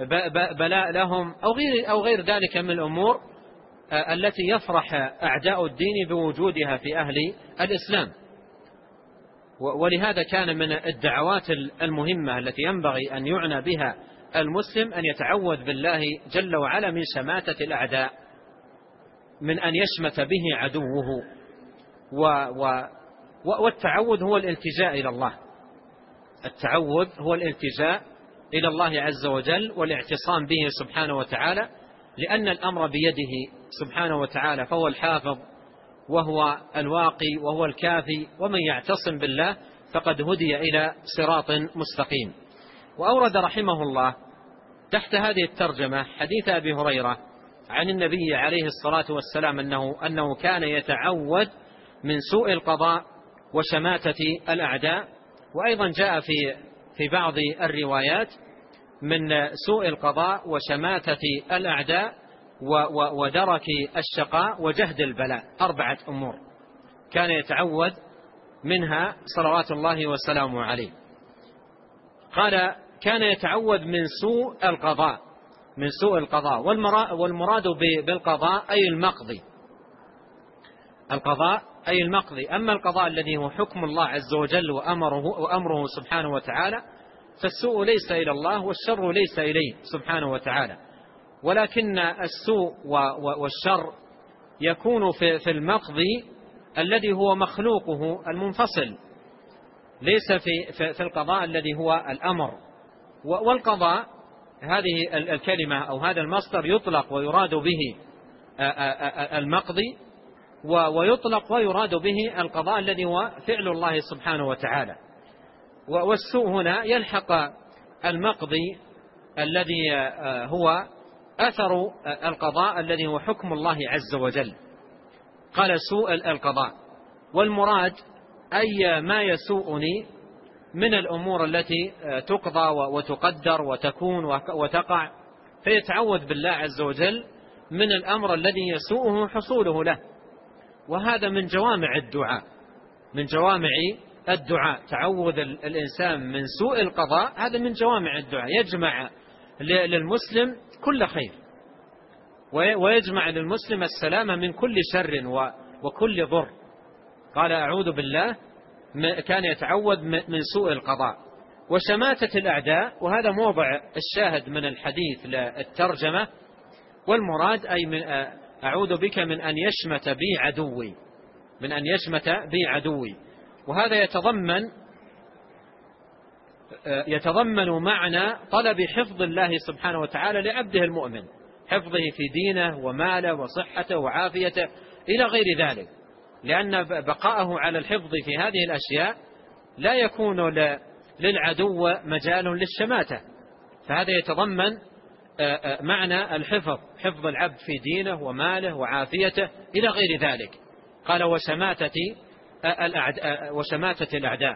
بلاء لهم أو غير, أو غير ذلك من الأمور التي يفرح أعداء الدين بوجودها في أهل الإسلام. ولهذا كان من الدعوات المهمة التي ينبغي أن يعنى بها المسلم أن يتعوذ بالله جل وعلا من شماتة الأعداء، من أن يشمت به عدوه. و و والتعوذ هو الالتجاء إلى الله، التعوذ هو الالتجاء إلى الله عز وجل والاعتصام به سبحانه وتعالى، لأن الأمر بيده سبحانه وتعالى، فهو الحافظ وهو الواقي وهو الكافي، ومن يعتصم بالله فقد هدي إلى صراط مستقيم. وأورد رحمه الله تحت هذه الترجمة حديث أبي هريرة عن النبي عليه الصلاة والسلام أنه, أنه كان يتعوذ من سوء القضاء وشماتة الأعداء، وأيضا جاء في, في بعض الروايات من سوء القضاء وشماتة الأعداء ودرك الشقاء وجهد البلاء، أربعة أمور كان يتعوذ منها صلوات الله وسلامه عليه. قال كان يتعوذ من سوء القضاء، من سوء القضاء، والمراد بالقضاء أي المقضي، القضاء أي المقضي. أما القضاء الذي هو حكم الله عز وجل وأمره, وأمره سبحانه وتعالى، فالسوء ليس إلى الله والشر ليس إليه سبحانه وتعالى، ولكن السوء والشر يكون في المقضي الذي هو مخلوقه المنفصل، ليس في, في القضاء الذي هو الأمر. والقضاء هذه الكلمة أو هذا المصدر يطلق ويراد به المقضي، ويطلق ويراد به القضاء الذي هو فعل الله سبحانه وتعالى. والسوء هنا يلحق المقضي الذي هو أثر القضاء الذي هو حكم الله عز وجل. قال سوء القضاء، والمراد أي ما يسوءني من الأمور التي تقضى وتقدر وتكون وتقع، فيتعوذ بالله عز وجل من الأمر الذي يسوءه حصوله له. وهذا من جوامع الدعاء، من جوامع الدعاء تعوذ الإنسان من سوء القضاء، هذا من جوامع الدعاء، يجمع للمسلم كل خير، ويجمع للمسلم السلامة من كل شر وكل ضر. قال أعوذ بالله، كان يتعوذ من سوء القضاء وشماتة الأعداء، وهذا موضع الشاهد من الحديث للترجمة. والمراد أي من أعوذ بك من أن يشمت بي عدوي، من أن يشمت بي عدوي. وهذا يتضمن يتضمن معنى طلب حفظ الله سبحانه وتعالى لعبده المؤمن، حفظه في دينه وماله وصحته وعافيته إلى غير ذلك، لأن بقاءه على الحفظ في هذه الأشياء لا يكون للعدو مجال للشماتة، فهذا يتضمن معنى الحفظ، حفظ العبد في دينه وماله وعافيته إلى غير ذلك. قال وشماتة الأعداء، وشماتة الأعداء.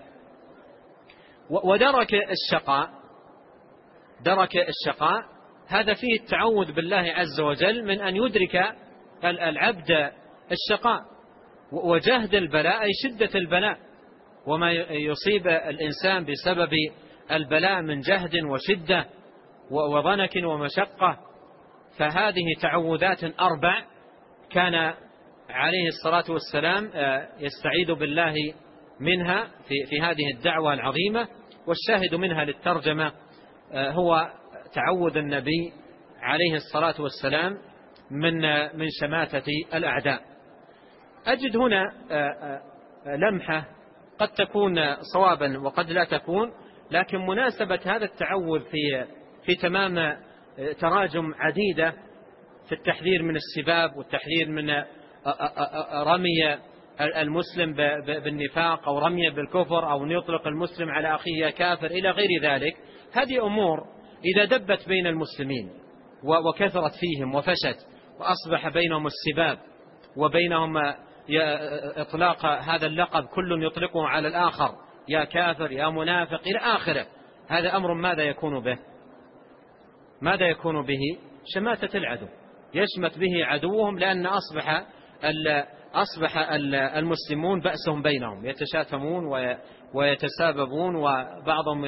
ودرك الشقاء، درك الشقاء هذا فيه التعوذ بالله عز وجل من أن يدرك العبد الشقاء، وجهد البلاء أي شدة البلاء، وما يصيب الإنسان بسبب البلاء من جهد وشدة وضنك ومشقة. فهذه تعوذات أربع كان عليه الصلاة والسلام يستعيذ بالله منها في, في هذه الدعوة العظيمة. والشاهد منها للترجمة هو تعوذ النبي عليه الصلاة والسلام من من شماتة الأعداء. أجد هنا لمحة قد تكون صوابا وقد لا تكون، لكن مناسبة هذا التعوذ في في تمام تراجم عديدة في التحذير من السباب والتحذير من رمي المسلم بالنفاق أو رمي بالكفر أو يطلق المسلم على أخيه كافر إلى غير ذلك. هذه أمور إذا دبت بين المسلمين وكثرت فيهم وفشت وأصبح بينهم السباب وبينهم إطلاق هذا اللقب كل يطلقه على الآخر، يا كافر يا منافق إلى آخره، هذا أمر ماذا يكون به؟ ماذا يكون به؟ شماتة العدو، يشمت به عدوهم، لأن أصبح أصبح المسلمون بأسهم بينهم، يتشاتمون ويتساببون، وبعضهم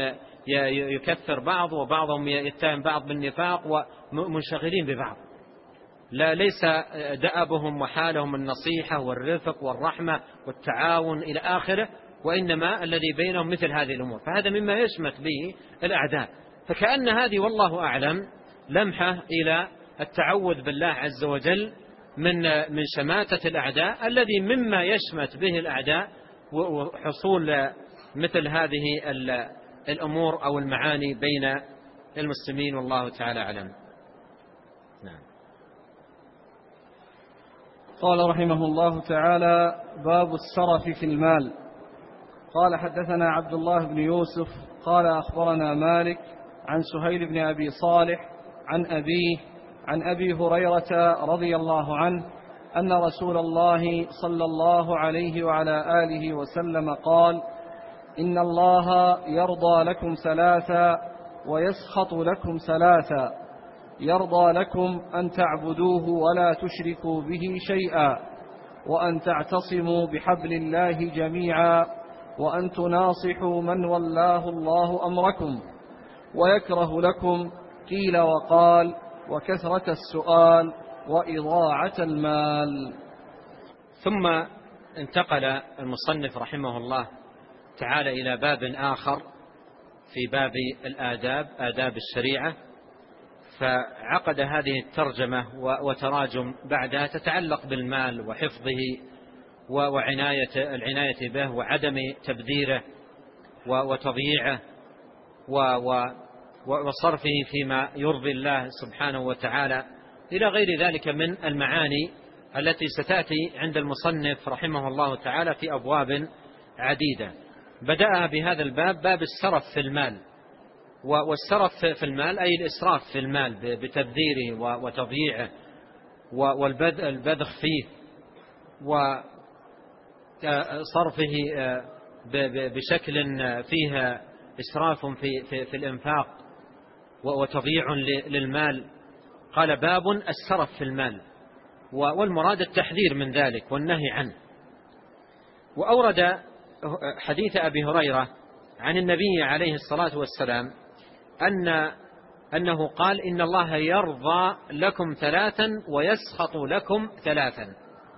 يكفر بعض وبعضهم يتهم بعض بالنفاق ومنشغلين ببعض. لا ليس دأبهم وحالهم النصيحة والرفق والرحمة والتعاون إلى آخره، وإنما الذي بينهم مثل هذه الأمور، فهذا مما يشمت به الأعداء. فكأن هذه والله أعلم لمحة إلى التعوذ بالله عز وجل من من شماتة الأعداء، الذي مما يشمت به الأعداء وحصول مثل هذه الأمور أو المعاني بين المسلمين، والله تعالى أعلم. نعم. قال رحمه الله تعالى: باب السرف في المال. قال: حدثنا عبد الله بن يوسف قال: أخبرنا مالك عن سهيل بن أبي صالح عن أبيه عن أبي هريرة رضي الله عنه أن رسول الله صلى الله عليه وعلى آله وسلم قال: إن الله يرضى لكم ثلاثا ويسخط لكم ثلاثا: يرضى لكم أن تعبدوه ولا تشركوا به شيئا، وأن تعتصموا بحبل الله جميعا، وأن تناصحوا من ولاه الله أمركم، ويكره لكم قيل وقال وكثرة السؤال وإضاعة المال. ثم انتقل المصنف رحمه الله تعالى إلى باب آخر في باب الآداب، آداب الشريعة، فعقد هذه الترجمة وتراجم بعدها تتعلق بالمال وحفظه وعناية العناية به وعدم تبذيره وتضييعه وصرفه فيما يرضي الله سبحانه وتعالى إلى غير ذلك من المعاني التي ستأتي عند المصنف رحمه الله تعالى في أبواب عديدة. بدأ بهذا الباب باب السرف في المال، والسرف في المال أي الإسراف في المال بتبذيره وتضييعه والبذخ فيه وصرفه بشكل فيه إسراف في, في, في الإنفاق وتضييع للمال. قال: باب السرف في المال، والمراد التحذير من ذلك والنهي عنه. وأورد حديث أبي هريرة عن النبي عليه الصلاة والسلام أن أنه قال: إن الله يرضى لكم ثلاثا ويسخط لكم ثلاثا.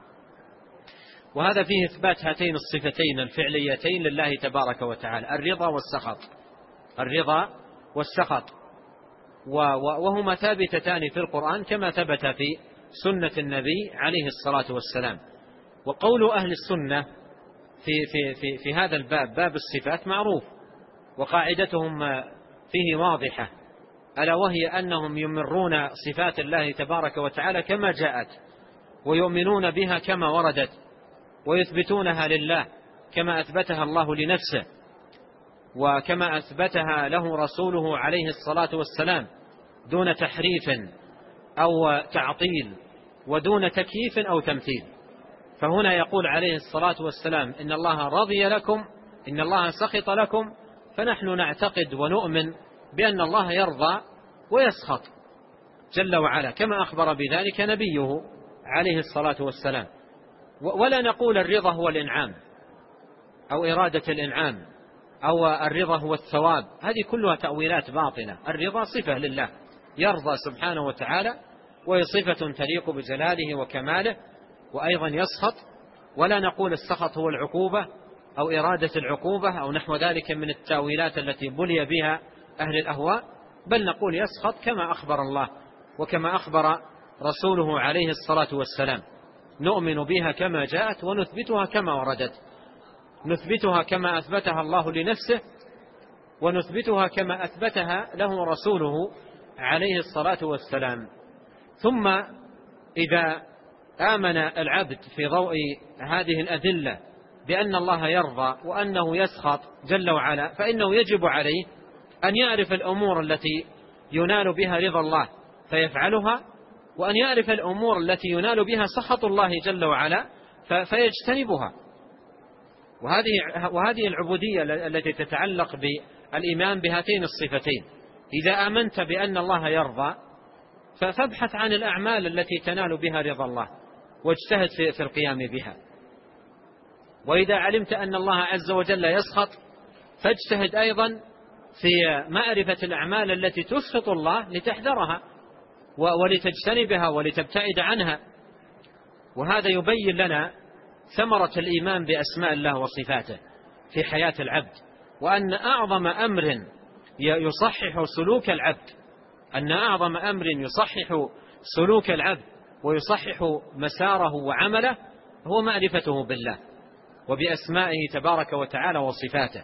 وهذا فيه إثبات هاتين الصفتين الفعليتين لله تبارك وتعالى، الرضا والسخط، الرضا والسخط، وهما ثابتتان في القرآن كما ثبت في سنة النبي عليه الصلاة والسلام. وقول أهل السنة في, في, في, في هذا الباب، باب الصفات، معروف، وقاعدتهم فيه واضحة، ألا وهي أنهم يمرون صفات الله تبارك وتعالى كما جاءت، ويؤمنون بها كما وردت، ويثبتونها لله كما أثبتها الله لنفسه، وكما أثبتها له رسوله عليه الصلاة والسلام، دون تحريف أو تعطيل ودون تكييف أو تمثيل. فهنا يقول عليه الصلاة والسلام: إن الله رضي لكم، إن الله سخط لكم، فنحن نعتقد ونؤمن بأن الله يرضى ويسخط جل وعلا، كما أخبر بذلك نبيه عليه الصلاة والسلام. ولا نقول الرضا هو الإنعام أو إرادة الإنعام أو الرضا هو الثواب، هذه كلها تأويلات باطنة. الرضا صفة لله، يرضى سبحانه وتعالى، وهي صفة تليق بجلاله وكماله، وأيضا يسخط. ولا نقول السخط هو العقوبة أو إرادة العقوبة أو نحو ذلك من التأويلات التي بلي بها أهل الأهواء، بل نقول يسخط كما أخبر الله وكما أخبر رسوله عليه الصلاة والسلام. نؤمن بها كما جاءت ونثبتها كما وردت، نثبتها كما أثبتها الله لنفسه، ونثبتها كما أثبتها له رسوله عليه الصلاة والسلام. ثم إذا آمن العبد في ضوء هذه الأدلة بأن الله يرضى وأنه يسخط جل وعلا، فإنه يجب عليه أن يعرف الأمور التي ينال بها رضا الله فيفعلها، وأن يعرف الأمور التي ينال بها سخط الله جل وعلا فيجتنبها. وهذه وهذه العبودية التي تتعلق بالإيمان بهاتين الصفتين. إذا آمنت بأن الله يرضى فابحث عن الأعمال التي تنال بها رضا الله واجتهد في القيام بها. وإذا علمت أن الله عز وجل يسخط فاجتهد أيضا في معرفة الأعمال التي تسخط الله لتحذرها ولتجتنبها ولتبتعد عنها. وهذا يبين لنا ثمرة الإيمان بأسماء الله وصفاته في حياة العبد، وأن أعظم أمر يصحح سلوك العبد أن أعظم أمر يصحح سلوك العبد ويصحح مساره وعمله هو معرفته بالله وبأسمائه تبارك وتعالى وصفاته،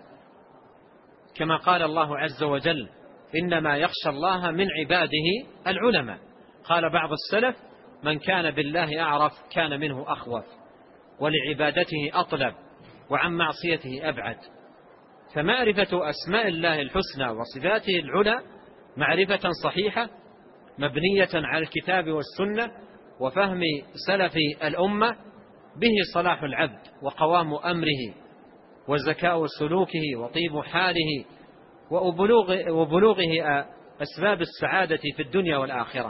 كما قال الله عز وجل: إنما يخشى الله من عباده العلماء. قال بعض السلف: من كان بالله أعرف كان منه أخوف، ولعبادته أطلب، وعن معصيته أبعد. فمعرفة أسماء الله الحسنى وصفاته العلى معرفة صحيحة مبنية على الكتاب والسنة وفهم سلف الأمة به صلاح العبد وقوام أمره وزكاء سلوكه وطيب حاله وبلوغ وبلوغه أسباب السعادة في الدنيا والآخرة.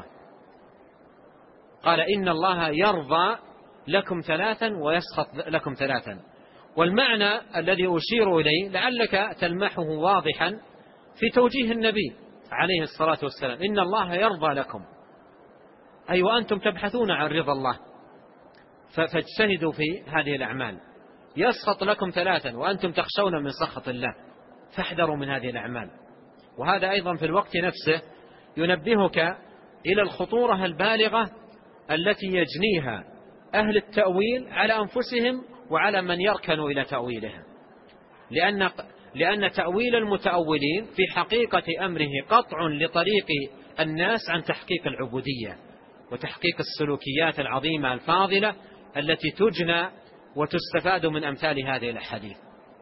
قال: إن الله يرضى لكم ثلاثا ويسخط لكم ثلاثا. والمعنى الذي أشير إليه لعلك تلمحه واضحا في توجيه النبي عليه الصلاة والسلام: إن الله يرضى لكم، أي وأنتم تبحثون عن رضا الله فاجتهدوا في هذه الأعمال. يسخط لكم ثلاثا وأنتم تخشون من سخط الله فاحذروا من هذه الأعمال. وهذا أيضا في الوقت نفسه ينبهك إلى الخطورة البالغة التي يجنيها أهل التأويل على أنفسهم وعلى من يركن إلى تأويلهم، لأن لأن تأويل المتأولين في حقيقة أمره قطع لطريق الناس عن تحقيق العبودية وتحقيق السلوكيات العظيمة الفاضلة التي تجنى وتستفاد من أمثال هذه الأحاديث.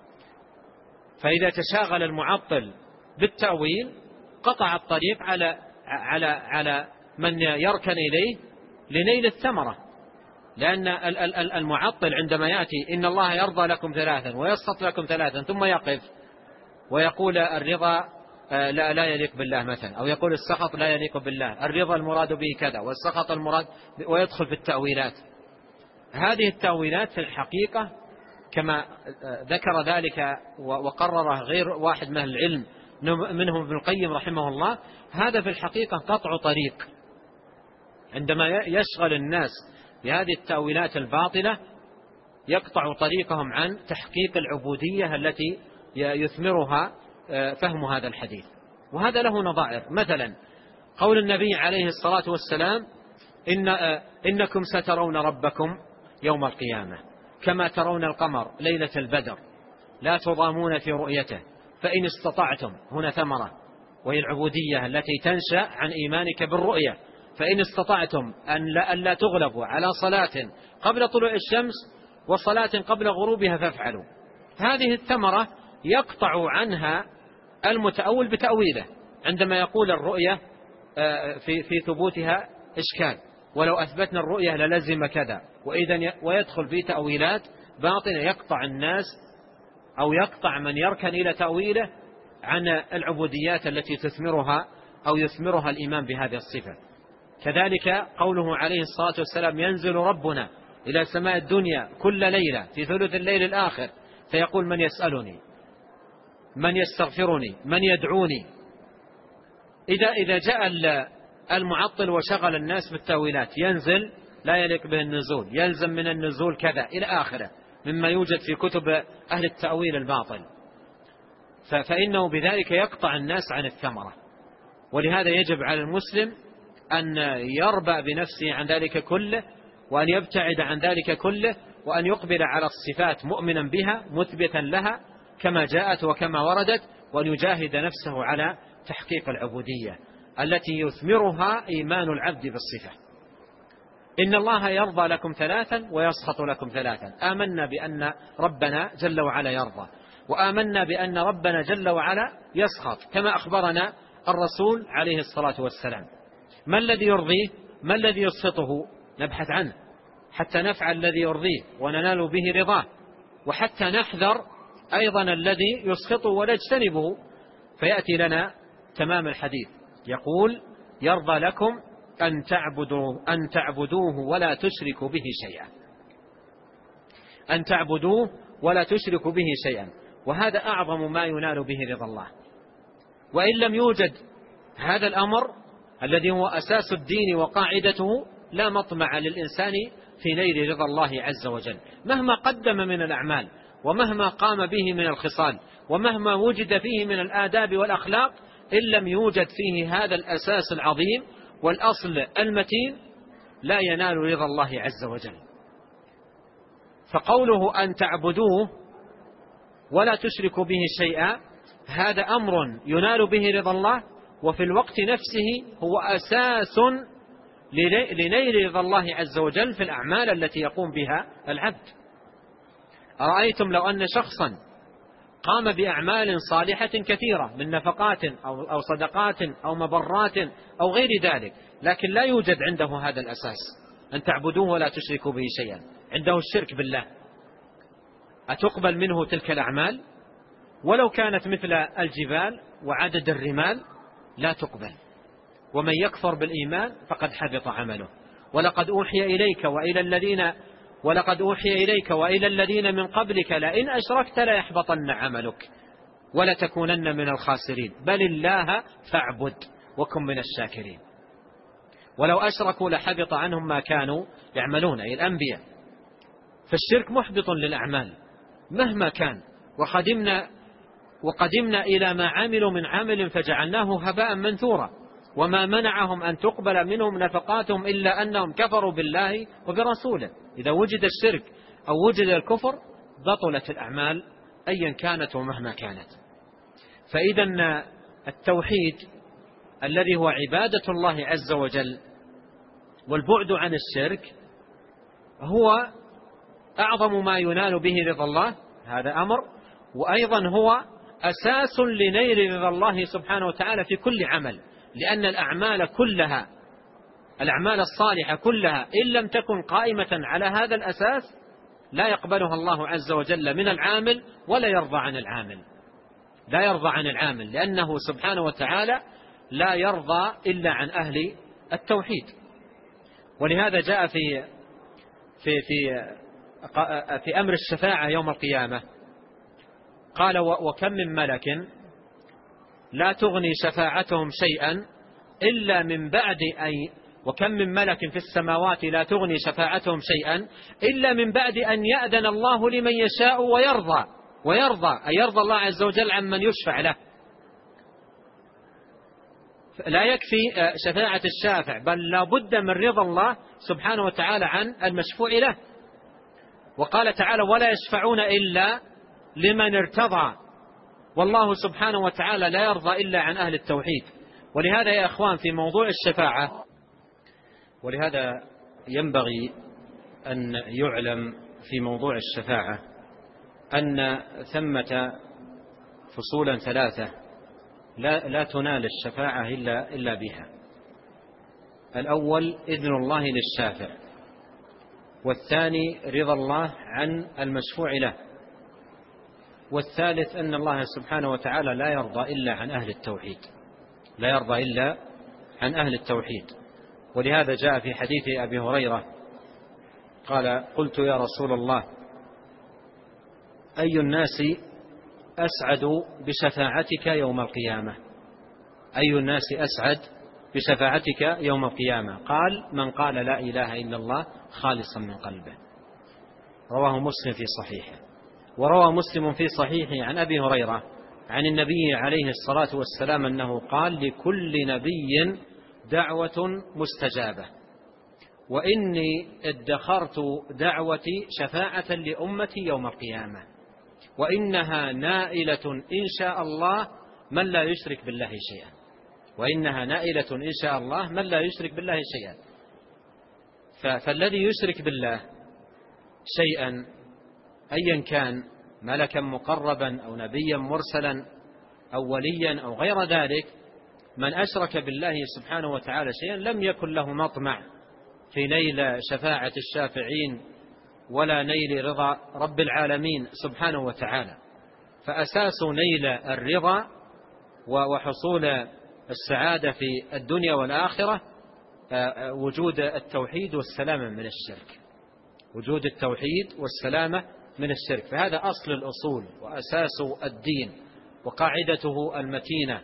فإذا تشاغل المعطل بالتأويل قطع الطريق على على على من يركن إليه لنيل الثمرة، لأن المعطل عندما يأتي: إن الله يرضى لكم ثلاثا ويسخط لكم ثلاثا، ثم يقف ويقول الرضا لا لا يليق بالله مثلا، أو يقول السخط لا يليق بالله، الرضا المراد به كذا والسخط المراد، ويدخل في التأويلات. هذه التأويلات في الحقيقة كما ذكر ذلك وقرره غير واحد من العلم منهم ابن القيم رحمه الله، هذا في الحقيقة قطع طريق. عندما يشغل الناس بهذه التأويلات الباطلة يقطع طريقهم عن تحقيق العبودية التي يثمرها فهم هذا الحديث. وهذا له نظائر، مثلا قول النبي عليه الصلاة والسلام: إن إنكم سترون ربكم يوم القيامة كما ترون القمر ليلة البدر لا تضامون في رؤيته فإن استطعتم، هنا ثمرة وهي العبودية التي تنشأ عن إيمانك بالرؤية، فإن استطعتم أن لا, أن لا تغلبوا على صلاة قبل طلوع الشمس وصلاة قبل غروبها فافعلوا. هذه الثمرة يقطع عنها المتأول بتأويله عندما يقول الرؤية في, في ثبوتها إشكال، ولو أثبتنا الرؤية للزم كذا، وإذن ويدخل في تأويلات باطنة يقطع الناس أو يقطع من يركن إلى تأويله عن العبوديات التي تثمرها أو يثمرها الإيمان بهذه الصفة. كذلك قوله عليه الصلاة والسلام: ينزل ربنا إلى سماء الدنيا كل ليلة في ثلث الليل الآخر فيقول: من يسألني، من يستغفرني، من يدعوني. إذا إذا جاء المعطل وشغل الناس بالتأويلات: ينزل لا يليق به النزول، يلزم من النزول كذا إلى آخره مما يوجد في كتب أهل التأويل الباطل، فإنه بذلك يقطع الناس عن الثمرة. ولهذا يجب على المسلم أن يربأ بنفسه عن ذلك كله، وأن يبتعد عن ذلك كله، وأن يقبل على الصفات مؤمنا بها مثبتا لها كما جاءت وكما وردت، وأن يجاهد نفسه على تحقيق العبودية التي يثمرها إيمان العبد بالصفة. إن الله يرضى لكم ثلاثا ويسخط لكم ثلاثا. آمنا بأن ربنا جل وعلا يرضى، وآمنا بأن ربنا جل وعلا يسخط كما أخبرنا الرسول عليه الصلاة والسلام. ما الذي يرضيه؟ ما الذي يسخطه؟ نبحث عنه حتى نفعل الذي يرضيه وننال به رضاه، وحتى نحذر أيضا الذي يسخطه ونجتنبه، فيأتي لنا تمام الحديث يقول: يرضى لكم أن تعبدوه, أن تعبدوه ولا تشركوا به شيئا، أن تعبدوه ولا تشركوا به شيئا. وهذا أعظم ما ينال به رضا الله، وإن لم يوجد هذا الأمر الذي هو أساس الدين وقاعدته لا مطمع للإنسان في نيل رضا الله عز وجل، مهما قدم من الأعمال ومهما قام به من الخصال ومهما وجد فيه من الآداب والأخلاق، إن لم يوجد فيه هذا الأساس العظيم والأصل المتين لا ينال رضا الله عز وجل. فقوله أن تعبدوه ولا تشركوا به شيئا هذا أمر ينال به رضا الله، وفي الوقت نفسه هو أساس لنيل رضا الله عز وجل في الأعمال التي يقوم بها العبد. أرأيتم لو أن شخصا قام بأعمال صالحة كثيرة من نفقات أو صدقات أو مبرات أو غير ذلك، لكن لا يوجد عنده هذا الأساس أن تعبدوه ولا تشركوا به شيئا، عنده الشرك بالله، أتقبل منه تلك الأعمال؟ ولو كانت مثل الجبال وعدد الرمال لا تقبل. ومن يكفر بالإيمان فقد حبط عمله. ولقد أوحي إليك وإلى الذين ولقد أوحي إليك وإلى الذين من قبلك لئن أشركت ليحبطن عملك ولتكونن من الخاسرين بل الله فاعبد وكن من الشاكرين. ولو أشركوا لحبط عنهم ما كانوا يعملون، أي الأنبياء. فالشرك محبط للأعمال مهما كان. وقدمنا وقدمنا إلى ما عملوا من عمل فجعلناه هباء منثورا وما منعهم أن تقبل منهم نفقاتهم إلا أنهم كفروا بالله وبرسوله. إذا وجد الشرك أو وجد الكفر بطلت الأعمال أيا كانت ومهما كانت. فإذا التوحيد الذي هو عبادة الله عز وجل والبعد عن الشرك هو أعظم ما ينال به رضا الله، هذا أمر، وأيضا هو أساس لنيل رضا الله سبحانه وتعالى في كل عمل، لأن الأعمال كلها الأعمال الصالحة كلها إن لم تكن قائمة على هذا الأساس لا يقبلها الله عز وجل من العامل ولا يرضى عن العامل لا يرضى عن العامل لأنه سبحانه وتعالى لا يرضى إلا عن أهل التوحيد. ولهذا جاء في في في في أمر الشفاعة يوم القيامة قال وكم من ملك لا تغني شفاعتهم شيئا إلا من بعد أن وكم من ملك في السماوات لا تغني شفاعتهم شيئا إلا من بعد أن يأذن الله لمن يشاء ويرضى ويرضى أي يرضى الله عز وجل عن من يشفع له. لا يكفي شفاعة الشافع بل لا بد من رضا الله سبحانه وتعالى عن المشفوع له. وقال تعالى ولا يشفعون إلا لمن ارتضى، والله سبحانه وتعالى لا يرضى إلا عن أهل التوحيد. ولهذا يا أخوان في موضوع الشفاعة ولهذا ينبغي أن يعلم في موضوع الشفاعة أن ثمة فصولا ثلاثة لا, لا تنال الشفاعة إلا, إلا بها. الأول إذن الله للشافع، والثاني رضا الله عن المشفوع له، والثالث أن الله سبحانه وتعالى لا يرضى إلا عن أهل التوحيد لا يرضى إلا عن أهل التوحيد. ولهذا جاء في حديث أبي هريرة قال قلت يا رسول الله أي الناس أسعد بشفاعتك يوم القيامة أي الناس أسعد بشفاعتك يوم القيامة؟ قال من قال لا إله إلا الله خالصا من قلبه. رواه مسلم في صحيحه. وروى مسلم في صحيحه عن أبي هريرة عن النبي عليه الصلاة والسلام أنه قال لكل نبي دعوة مستجابة وإني ادخرت دعوتي شفاعة لأمتي يوم القيامة وإنها نائلة إن شاء الله من لا يشرك بالله شيئا وإنها نائلة إن شاء الله من لا يشرك بالله شيئا. فالذي يشرك بالله شيئا أيا كان ملكا مقربا أو نبيا مرسلا أو وليا أو غير ذلك، من أشرك بالله سبحانه وتعالى شيئا لم يكن له مطمع في نيل شفاعة الشافعين ولا نيل رضا رب العالمين سبحانه وتعالى. فأساس نيل الرضا وحصول السعادة في الدنيا والآخرة وجود التوحيد والسلامة من الشرك وجود التوحيد والسلامة من الشرك. فهذا أصل الأصول وأساس الدين وقاعدته المتينة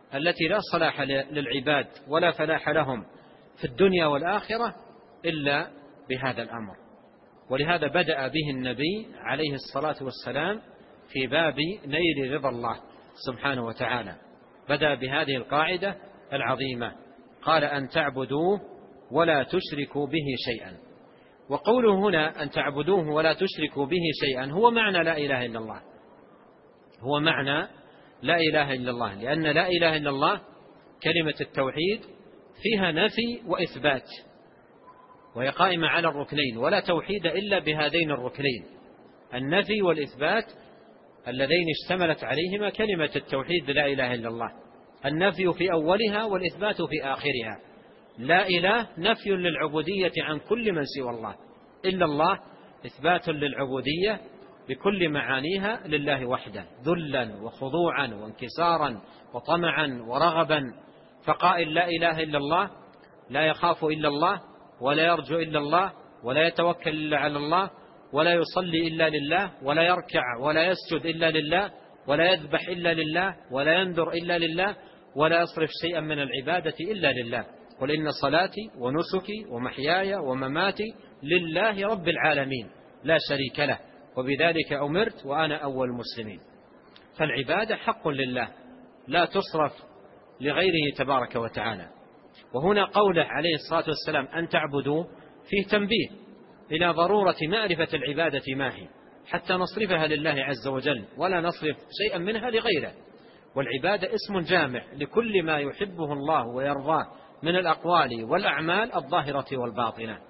التي لا صلاح للعباد ولا فلاح لهم في الدنيا والآخرة إلا بهذا الأمر. ولهذا بدأ به النبي عليه الصلاة والسلام في باب نيل رضا الله سبحانه وتعالى، بدأ بهذه القاعدة العظيمة، قال أن تعبدوه ولا تشركوا به شيئا. وقوله هنا أن تعبدوه ولا تشركوا به شيئا هو معنى لا إله إلا الله، هو معنى لا إله إلا الله، لأن لا إله إلا الله كلمة التوحيد فيها نفي وإثبات، وهي قائمة على الركنين، ولا توحيد إلا بهذين الركنين النفي والإثبات اللذين اشتملت عليهما كلمة التوحيد لا إله إلا الله. النفي في أولها والإثبات في آخرها. لا إله نفي للعبودية عن كل من سوى الله، إلا الله إثبات للعبودية بكل معانيها لله وحده، ذلا وخضوعا وانكسارا وطمعا ورغبا. فقائل لا إله إلا الله لا يخاف إلا الله ولا يرجو إلا الله ولا يتوكل إلا على الله ولا يصلي إلا لله ولا يركع ولا يسجد إلا لله ولا يذبح إلا لله ولا ينذر إلا لله ولا يصرف شيئا من العبادة إلا لله. قل إن صلاتي ونسكي ومحياي ومماتي لله رب العالمين لا شريك له وبذلك أمرت وأنا أول المسلمين. فالعبادة حق لله لا تصرف لغيره تبارك وتعالى. وهنا قوله عليه الصلاة والسلام أن تعبدوا فيه تنبيه إلى ضرورة معرفة العبادة ما هي حتى نصرفها لله عز وجل ولا نصرف شيئا منها لغيره. والعبادة اسم جامع لكل ما يحبه الله ويرضاه من الأقوال والأعمال الظاهرة والباطنة.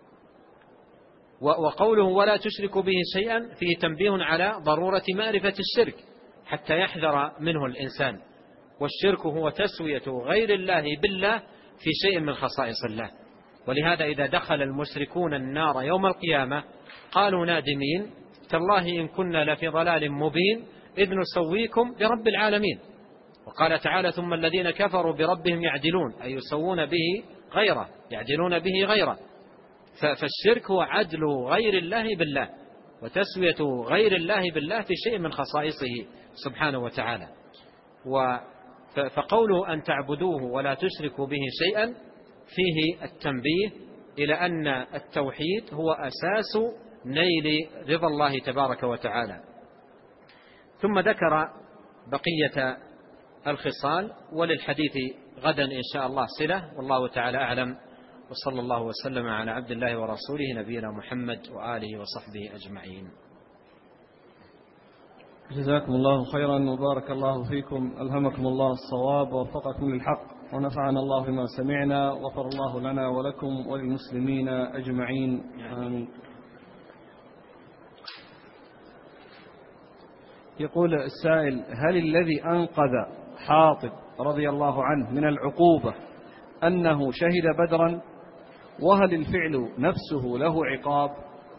وقوله ولا تشرك به شيئا فيه تنبيه على ضرورة معرفة الشرك حتى يحذر منه الإنسان. والشرك هو تسوية غير الله بالله في شيء من خصائص الله. ولهذا إذا دخل المشركون النار يوم القيامة قالوا نادمين تالله إن كنا لفي ضلال مبين إذ نسويكم برب العالمين. وقال تعالى ثم الذين كفروا بربهم يعدلون أي يسوون به غيره، يعدلون به غيره. فالشرك هو عدل غير الله بالله وتسوية غير الله بالله في شيء من خصائصه سبحانه وتعالى. فقوله أن تعبدوه ولا تشركوا به شيئا فيه التنبيه إلى أن التوحيد هو أساس نيل رضا الله تبارك وتعالى. ثم ذكر بقية الخصال وللحديث غدا إن شاء الله صلة، والله تعالى أعلم، وصلى الله وسلم على عبد الله ورسوله نبينا محمد وآله وصحبه أجمعين. جزاكم الله خيرا وبارك الله فيكم، ألهمكم الله الصواب ووفقكم للحق ونفعنا الله بما سمعنا، وغفر الله لنا ولكم وللمسلمين أجمعين آمين. يقول السائل هل الذي أنقذ حاطب رضي الله عنه من العقوبة أنه شهد بدرا، وهل الفعل نفسه له عقاب؟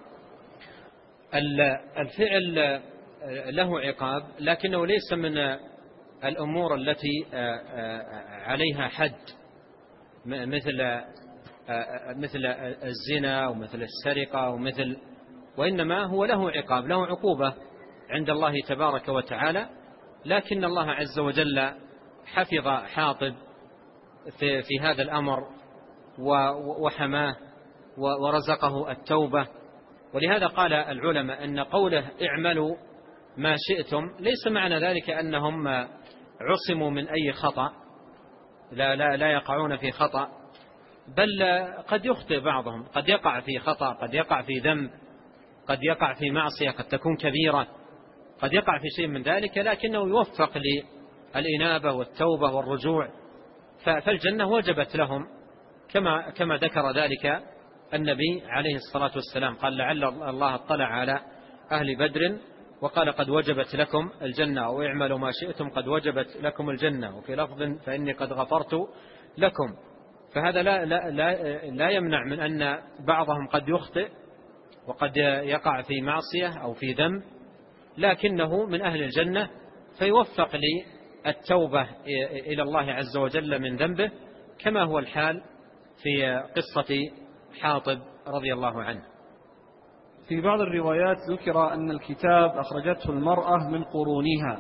الفعل له عقاب لكنه ليس من الأمور التي عليها حد مثل مثل الزنا ومثل السرقة ومثل، وإنما هو له عقاب، له عقوبة عند الله تبارك وتعالى. لكن الله عز وجل حفظ حاطب في, في هذا الأمر وحماه ورزقه التوبة. ولهذا قال العلماء أن قوله اعملوا ما شئتم ليس معنى ذلك أنهم عصموا من أي خطأ، لا, لا, لا يقعون في خطأ، بل قد يخطئ بعضهم، قد يقع في خطأ، قد يقع في ذنب، قد يقع في معصية قد تكون كبيرة، قد يقع في شيء من ذلك، لكنه يوفق للإنابة والتوبة والرجوع، فالجنة وجبت لهم كما كما ذكر ذلك النبي عليه الصلاة والسلام، قال لعل الله اطلع على أهل بدر وقال قد وجبت لكم الجنة، أو اعملوا ما شئتم قد وجبت لكم الجنة، وفي لفظ فإني قد غفرت لكم. فهذا لا, لا, لا, لا يمنع من أن بعضهم قد يخطئ وقد يقع في معصية أو في ذنب، لكنه من أهل الجنة فيوفق للتوبة إلى الله عز وجل من ذنبه، كما هو الحال في قصة حاطب رضي الله عنه. في بعض الروايات ذكر أن الكتاب أخرجته المرأة من قرونها،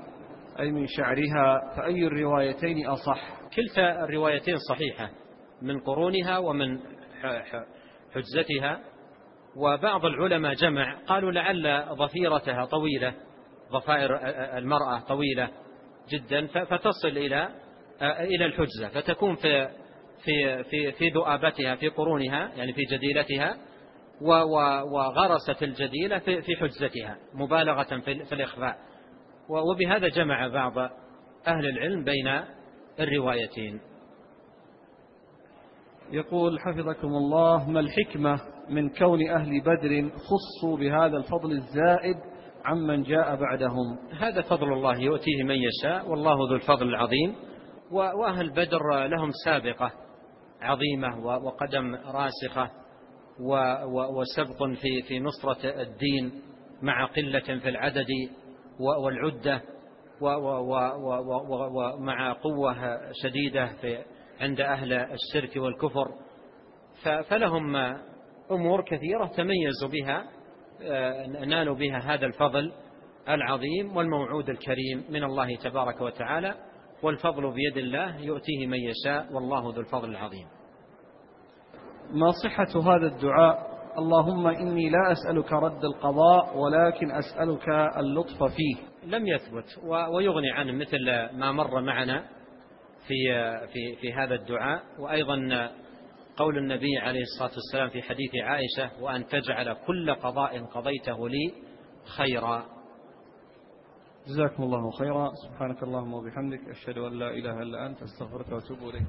أي من شعرها، فأي الروايتين أصح؟ كلتا الروايتين صحيحة، من قرونها ومن حجزتها. وبعض العلماء جمع قالوا لعل ضفيرتها طويلة، ضفائر المرأة طويلة جدا، فتصل إلى إلى الحجزة، فتكون في في في في ذؤابتها في قرونها، يعني في جديلتها، وغرست الجديلة في حجزتها مبالغة في الإخفاء. وبهذا جمع بعض أهل العلم بين الروايتين. يقول حفظكم الله: ما الحكمة من كون أهل بدر خصوا بهذا الفضل الزائد عمن جاء بعدهم؟ هذا فضل الله يؤتيه من يشاء، والله ذو الفضل العظيم. وأهل بدر لهم سابقة عظيمة وقدم راسخة وسبق في في نصرة الدين مع قلة في العدد والعدة، ومع قوة شديدة في عند أهل الشرك والكفر. فلهم أمور كثيرة تميزوا بها، نالوا بها هذا الفضل العظيم والموعود الكريم من الله تبارك وتعالى، والفضل بيد الله يؤتيه من يشاء، والله ذو الفضل العظيم. ما صحة هذا الدعاء: اللهم إني لا أسألك رد القضاء ولكن أسألك اللطف فيه؟ لم يثبت، ويغني عنه مثل ما مر معنا في في في هذا الدعاء. وأيضا قول النبي عليه الصلاة والسلام في حديث عائشة: وأن تجعل كل قضاء قضيته لي خيرا. جزاكم الله خيرا. سبحانك اللهم وبحمدك، أشهد أن لا إله إلا أنت، أستغفرك وأتوب إليك.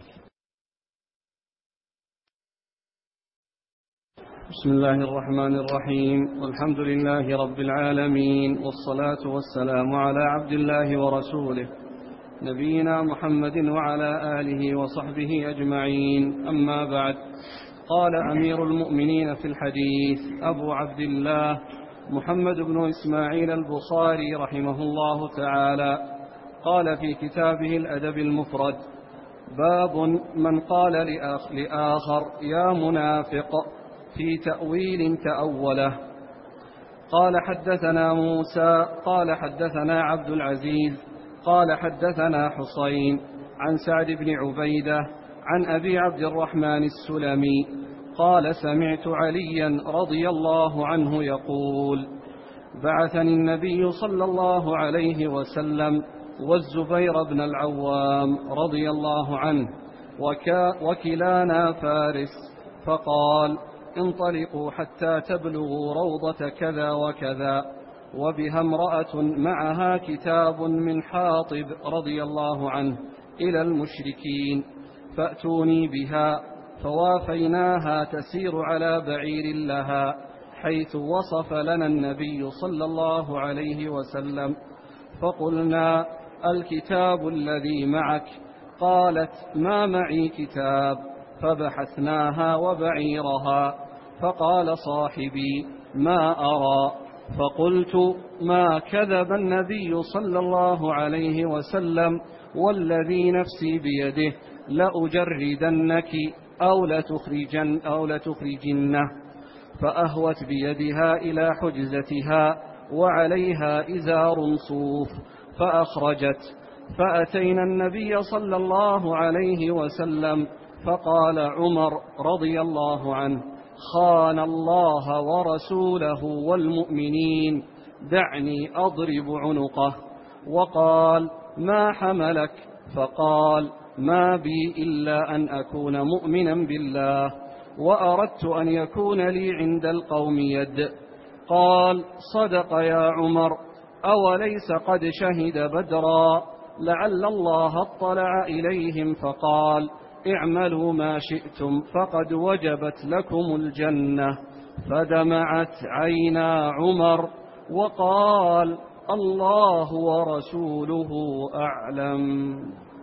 بسم الله الرحمن الرحيم، والحمد لله رب العالمين، والصلاة والسلام على عبد الله ورسوله نبينا محمد وعلى آله وصحبه أجمعين، أما بعد. قال أمير المؤمنين في الحديث أبو عبد الله محمد بن إسماعيل البخاري رحمه الله تعالى، قال في كتابه الأدب المفرد: باب من قال لآخ لآخر يا منافق في تأويل تأوله. قال حدثنا موسى قال حدثنا عبد العزيز قال حدثنا حسين عن سعد بن عبيدة عن أبي عبد الرحمن السلمي قال: سمعت عليا رضي الله عنه يقول: بعثني النبي صلى الله عليه وسلم والزبير بن العوام رضي الله عنه وكلانا فارس، فقال: انطلقوا حتى تبلغوا روضة كذا وكذا، وبها امرأة معها كتاب من حاطب رضي الله عنه إلى المشركين، فأتوني بها. فوافيناها تسير على بعير لها، حيث وصف لنا النبي صلى الله عليه وسلم، فقلنا: الكتاب الذي معك؟ قالت: ما معي كتاب. فبحثناها وبعيرها، فقال صاحبي: ما أرى. فقلت: ما كذب النبي صلى الله عليه وسلم، والذي نفسي بيده لأجردنك أو لتخرجن أو لتخرجنه. فأهوت بيدها إلى حجزتها وعليها إزار صوف، فأخرجت. فأتينا النبي صلى الله عليه وسلم، فقال عمر رضي الله عنه: خان الله ورسوله والمؤمنين، دعني أضرب عنقه. وقال: ما حملك؟ فقال: ما بي إلا أن أكون مؤمنا بالله، وأردت أن يكون لي عند القوم يد. قال: صدق يا عمر، أوليس قد شهد بدرا؟ لعل الله اطلع إليهم فقال: اعملوا ما شئتم فقد وجبت لكم الجنة. فدمعت عينا عمر وقال: الله ورسوله أعلم.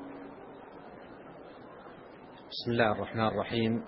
بسم الله الرحمن الرحيم.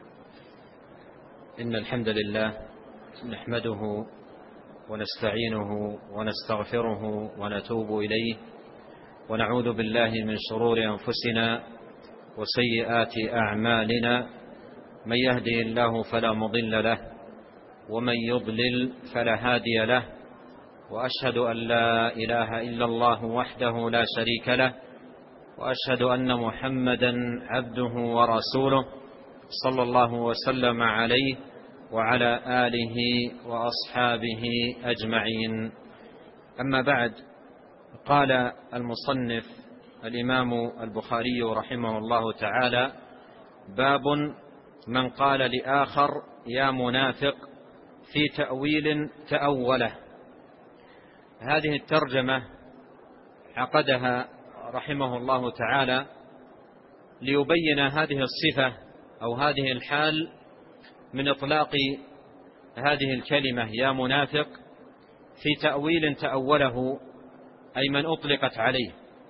إن الحمد لله نحمده ونستعينه ونستغفره ونتوب إليه، ونعوذ بالله من شرور أنفسنا وسيئات أعمالنا، من يهده الله فلا مضل له، ومن يضلل فلا هادي له، وأشهد أن لا إله إلا الله وحده لا شريك له، وأشهد أن محمدا عبده ورسوله صلى الله وسلم عليه وعلى آله وأصحابه أجمعين. أما بعد، قال المصنف الإمام البخاري رحمه الله تعالى: باب من قال لآخر يا منافق في تأويل تأوله. هذه الترجمة عقدها رحمه الله تعالى ليبين هذه الصفة أو هذه الحال من إطلاق هذه الكلمة يا منافق في تأويل تأوله، أي من أطلقت عليه.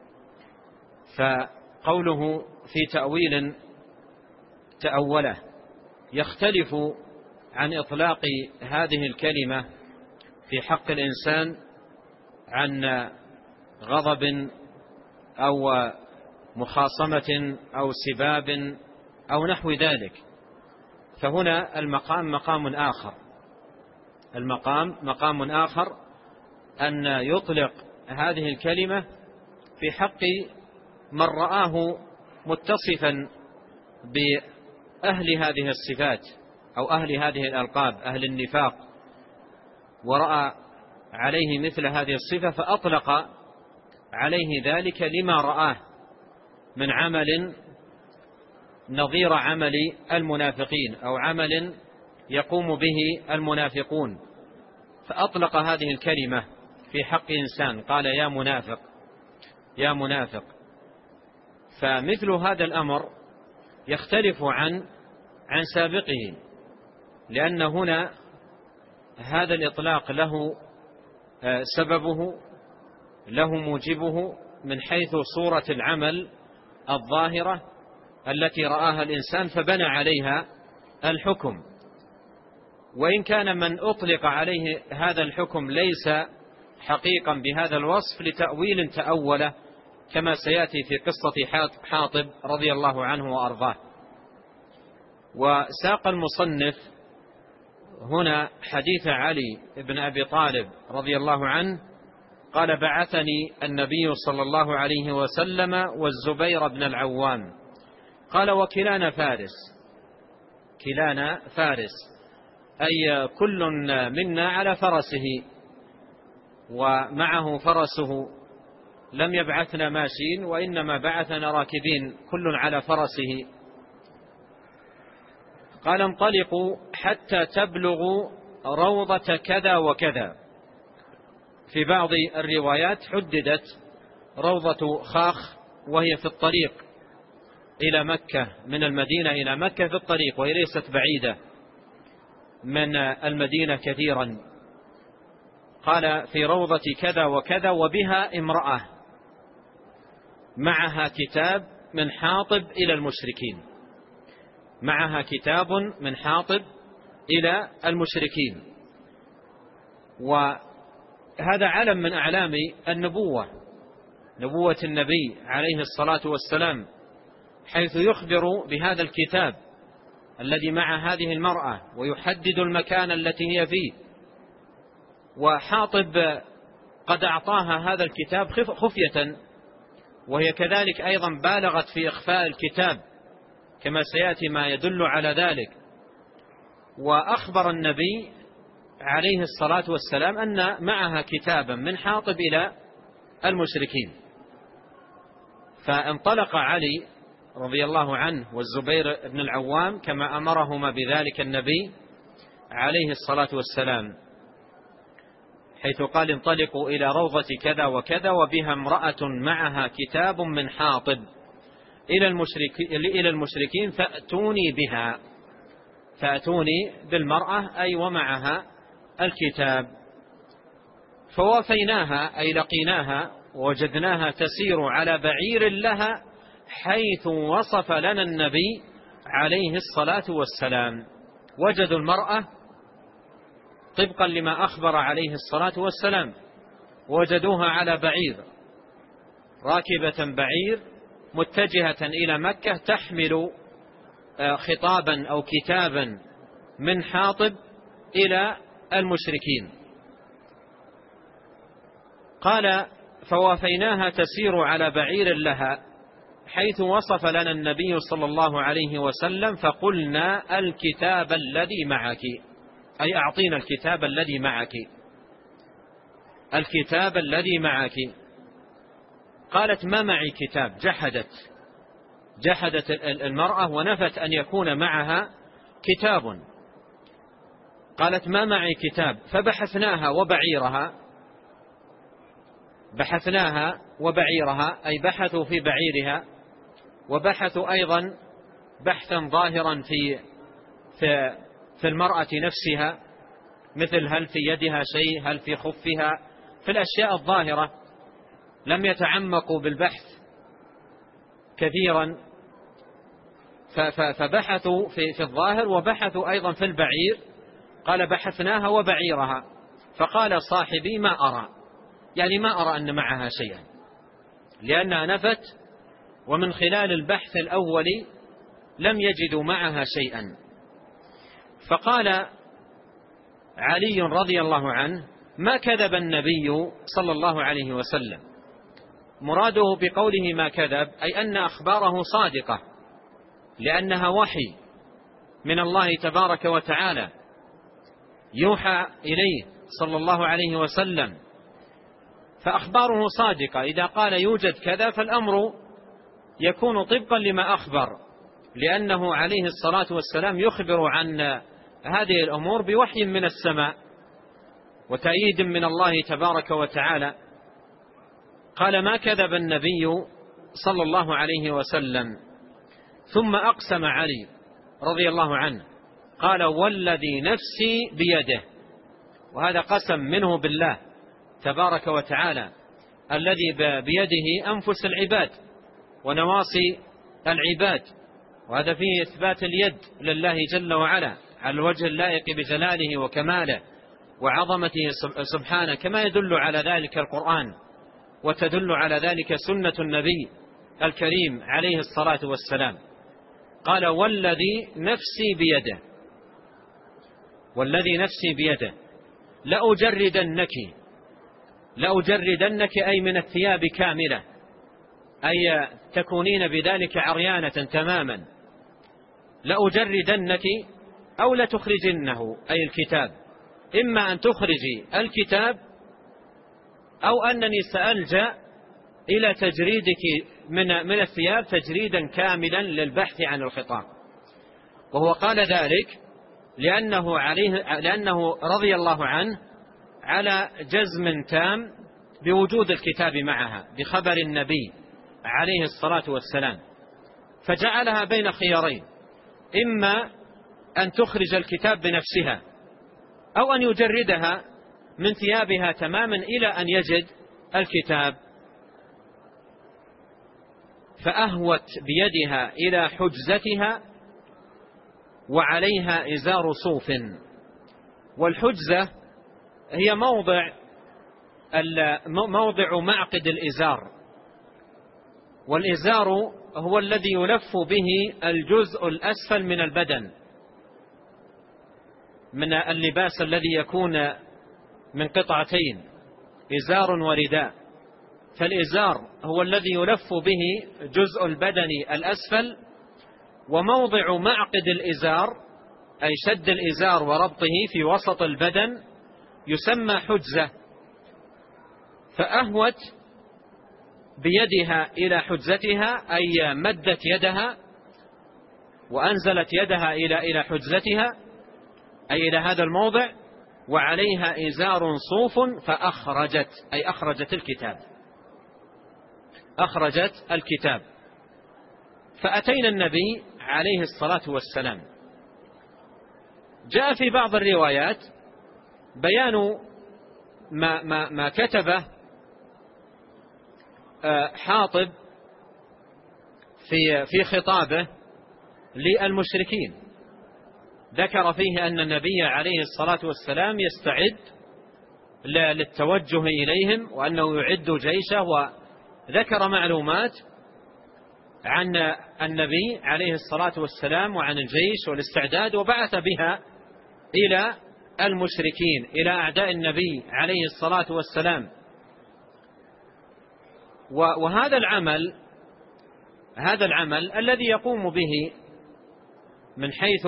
فقوله في تأويل تأوله يختلف عن إطلاق هذه الكلمة في حق الإنسان عن غضب أو مخاصمة أو سباب أو نحو ذلك. فهنا المقام مقام آخر، المقام مقام آخر أن يطلق هذه الكلمة في حق من رآه متصفا بأهل هذه الصفات أو أهل هذه الألقاب، أهل النفاق، ورأى عليه مثل هذه الصفة فأطلق عليه ذلك لما رآه من عمل نظير عمل المنافقين أو عمل يقوم به المنافقون، فأطلق هذه الكلمة في حق إنسان، قال يا منافق يا منافق. فمثل هذا الأمر يختلف عن عن سابقه، لأن هنا هذا الإطلاق له سببه، له موجبه من حيث صورة العمل الظاهرة التي رآها الإنسان فبنى عليها الحكم. وإن كان من أطلق عليه هذا الحكم ليس حقيقا بهذا الوصف لتأويل تأوله، كما سيأتي في قصة حاطب رضي الله عنه وأرضاه. وساق المصنف هنا حديث علي بن أبي طالب رضي الله عنه قال: بعثني النبي صلى الله عليه وسلم والزبير بن العوام، قال: وكلانا فارس، كلانا فارس أي كل منا على فرسه ومعه فرسه، لم يبعثنا ماشين وإنما بعثنا راكبين كل على فرسه. قال: انطلقوا حتى تبلغوا روضة كذا وكذا. في بعض الروايات حددت روضة خاخ، وهي في الطريق إلى مكة، من المدينة إلى مكة في الطريق، وهي ليست بعيدة من المدينة كثيرا. قال: في روضة كذا وكذا، وبها امرأة معها كتاب من حاطب إلى المشركين، معها كتاب من حاطب إلى المشركين. وهذا علم من أعلام النبوة، نبوة النبي عليه الصلاة والسلام، حيث يخبر بهذا الكتاب الذي مع هذه المرأة ويحدد المكان التي هي فيه. وحاطب قد أعطاها هذا الكتاب خفية، وهي كذلك أيضا بالغت في إخفاء الكتاب كما سيأتي ما يدل على ذلك. وأخبر النبي عليه الصلاة والسلام أن معها كتابا من حاطب إلى المشركين. فانطلق علي رضي الله عنه والزبير بن العوام كما أمرهما بذلك النبي عليه الصلاة والسلام، حيث قال: انطلقوا إلى روضة كذا وكذا، وبها امرأة معها كتاب من حاطب إلى المشركين, إلى المشركين فأتوني بها، فأتوني بالمرأة أي ومعها الكتاب. فوافيناها أي لقيناها ووجدناها تسير على بعير لها حيث وصف لنا النبي عليه الصلاة والسلام. وجدوا المرأة طبقا لما أخبر عليه الصلاة والسلام، وجدوها على بعير، راكبة بعير متجهة إلى مكة، تحمل خطابا أو كتابا من حاطب إلى المشركين. قال: فوافيناها تسير على بعير لها، حيث وصف لنا النبي صلى الله عليه وسلم فقلنا: الكتاب الذي معك، أي أعطينا الكتاب الذي معك، الكتاب الذي معك. قالت: ما معي كتاب. جحدت جحدت المرأة ونفت أن يكون معها كتاب. قالت: ما معي كتاب. فبحثناها وبعيرها، بحثناها وبعيرها أي بحثوا في بعيرها، وبحثوا أيضا بحثا ظاهرا في في في المرأة نفسها، مثل هل في يدها شيء، هل في خفها، في الأشياء الظاهرة. لم يتعمقوا بالبحث كثيرا، فبحثوا في في الظاهر، وبحثوا أيضا في البعير. قال: بحثناها وبعيرها. فقال صاحبي: ما أرى، يعني ما أرى أن معها شيئا، لأنها نفت، ومن خلال البحث الأول لم يجدوا معها شيئا. فقال علي رضي الله عنه: ما كذب النبي صلى الله عليه وسلم. مراده بقوله ما كذب أي أن أخباره صادقة، لأنها وحي من الله تبارك وتعالى، يوحى إليه صلى الله عليه وسلم، فأخباره صادقة. إذا قال يوجد كذا فالأمر يكون طبقا لما أخبر، لأنه عليه الصلاة والسلام يخبر عن هذه الأمور بوحي من السماء وتأييد من الله تبارك وتعالى. قال: ما كذب النبي صلى الله عليه وسلم. ثم أقسم علي رضي الله عنه، قال: والذي نفسي بيده. وهذا قسم منه بالله تبارك وتعالى الذي بيده أنفس العباد ونواصي العباد، وهذا فيه إثبات اليد لله جل وعلا على الوجه اللائق بجلاله وكماله وعظمته سبحانه، كما يدل على ذلك القرآن وتدل على ذلك سنة النبي الكريم عليه الصلاة والسلام. قال: والذي نفسي بيده، والذي نفسي بيده لأجردنك، لأجردنك أي من الثياب كاملة، أي تكونين بذلك عريانة تماما. لأجردنك أو لتخرجنه أي الكتاب، إما أن تخرجي الكتاب أو أنني سألجأ إلى تجريدك من من الثياب تجريدا كاملا للبحث عن الخطاب. وهو قال ذلك لأنه عليه لأنه رضي الله عنه على جزم تام بوجود الكتاب معها بخبر النبي عليه الصلاة والسلام، فجعلها بين خيارين: إما أن تخرج الكتاب بنفسها أو أن يجردها من ثيابها تماما إلى أن يجد الكتاب. فأهوت بيدها إلى حجزتها وعليها إزار صوف. والحجزة هي موضع موضع معقد الإزار، والإزار هو الذي يلف به الجزء الأسفل من البدن من اللباس الذي يكون من قطعتين، إزار ورداء. فالإزار هو الذي يلف به جزء البدن الأسفل، وموضع معقد الإزار أي شد الإزار وربطه في وسط البدن يسمى حجزة. فأهوت بيدها إلى حجزتها أي مدت يدها وأنزلت يدها إلى إلى حجزتها أي إلى هذا الموضع، وعليها إزار صوف، فأخرجت أي أخرجت الكتاب، أخرجت الكتاب. فأتينا النبي عليه الصلاة والسلام. جاء في بعض الروايات بيان ما, ما, ما كتبه حاطب في في خطابه للمشركين، ذكر فيه أن النبي عليه الصلاة والسلام يستعد للتوجه إليهم وأنه يعد جيشه، وذكر معلومات عن النبي عليه الصلاة والسلام وعن الجيش والاستعداد، وبعث بها إلى المشركين إلى أعداء النبي عليه الصلاة والسلام وهذا العمل هذا العمل الذي يقوم به من حيث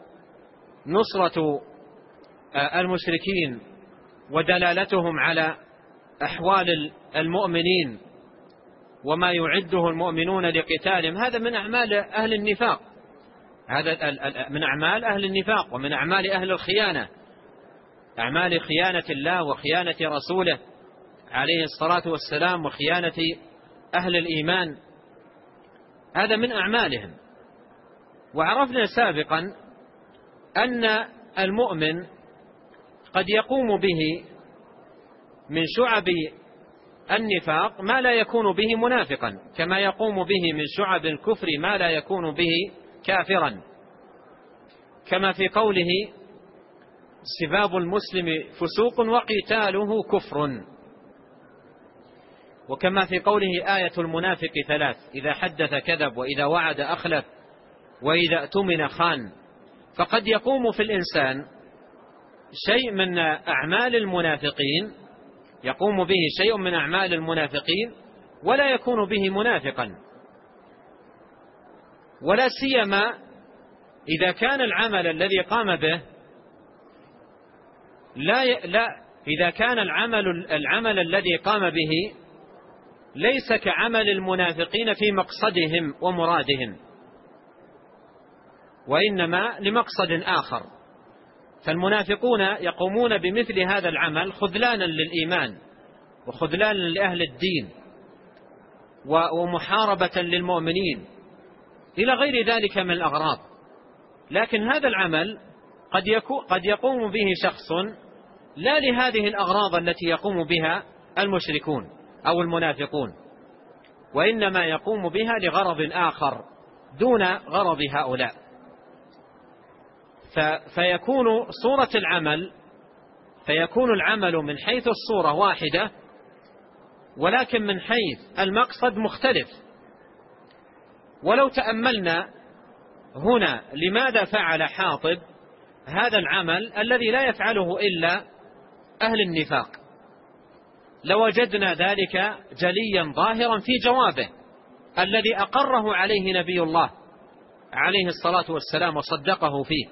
نصرة المشركين ودلالتهم على أحوال المؤمنين وما يعده المؤمنون لقتالهم، هذا من أعمال أهل النفاق، هذا من أعمال أهل النفاق ومن أعمال أهل الخيانة، أعمال خيانة الله وخيانة رسوله عليه الصلاة والسلام وخيانة أهل الإيمان، هذا من أعمالهم. وعرفنا سابقا أن المؤمن قد يقوم به من شعب النفاق ما لا يكون به منافقا، كما يقوم به من شعب الكفر ما لا يكون به كافرا، كما في قوله سباب المسلم فسوق وقتاله كفر، وكما في قوله آية المنافق ثلاث: إذا حدث كذب، وإذا وعد أخلف، وإذا اؤتمن خان. فقد يقوم في الإنسان شيء من أعمال المنافقين، يقوم به شيء من أعمال المنافقين ولا يكون به منافقا، ولا سيما إذا كان العمل الذي قام به لا ي... لا إذا كان العمل العمل الذي قام به ليس كعمل المنافقين في مقصدهم ومرادهم، وإنما لمقصد آخر. فالمنافقون يقومون بمثل هذا العمل خذلانا للإيمان وخذلانا لأهل الدين ومحاربة للمؤمنين إلى غير ذلك من الأغراض. لكن هذا العمل قد قد يقوم به شخص لا لهذه الأغراض التي يقوم بها المشركون أو المنافقون، وإنما يقوم بها لغرض آخر دون غرض هؤلاء. فيكون صورة العمل فيكون العمل من حيث الصورة واحدة، ولكن من حيث المقصد مختلف. ولو تأملنا هنا لماذا فعل حاطب هذا العمل الذي لا يفعله إلا أهل النفاق، لوجدنا ذلك جليا ظاهرا في جوابه الذي أقره عليه نبي الله عليه الصلاة والسلام وصدقه فيه.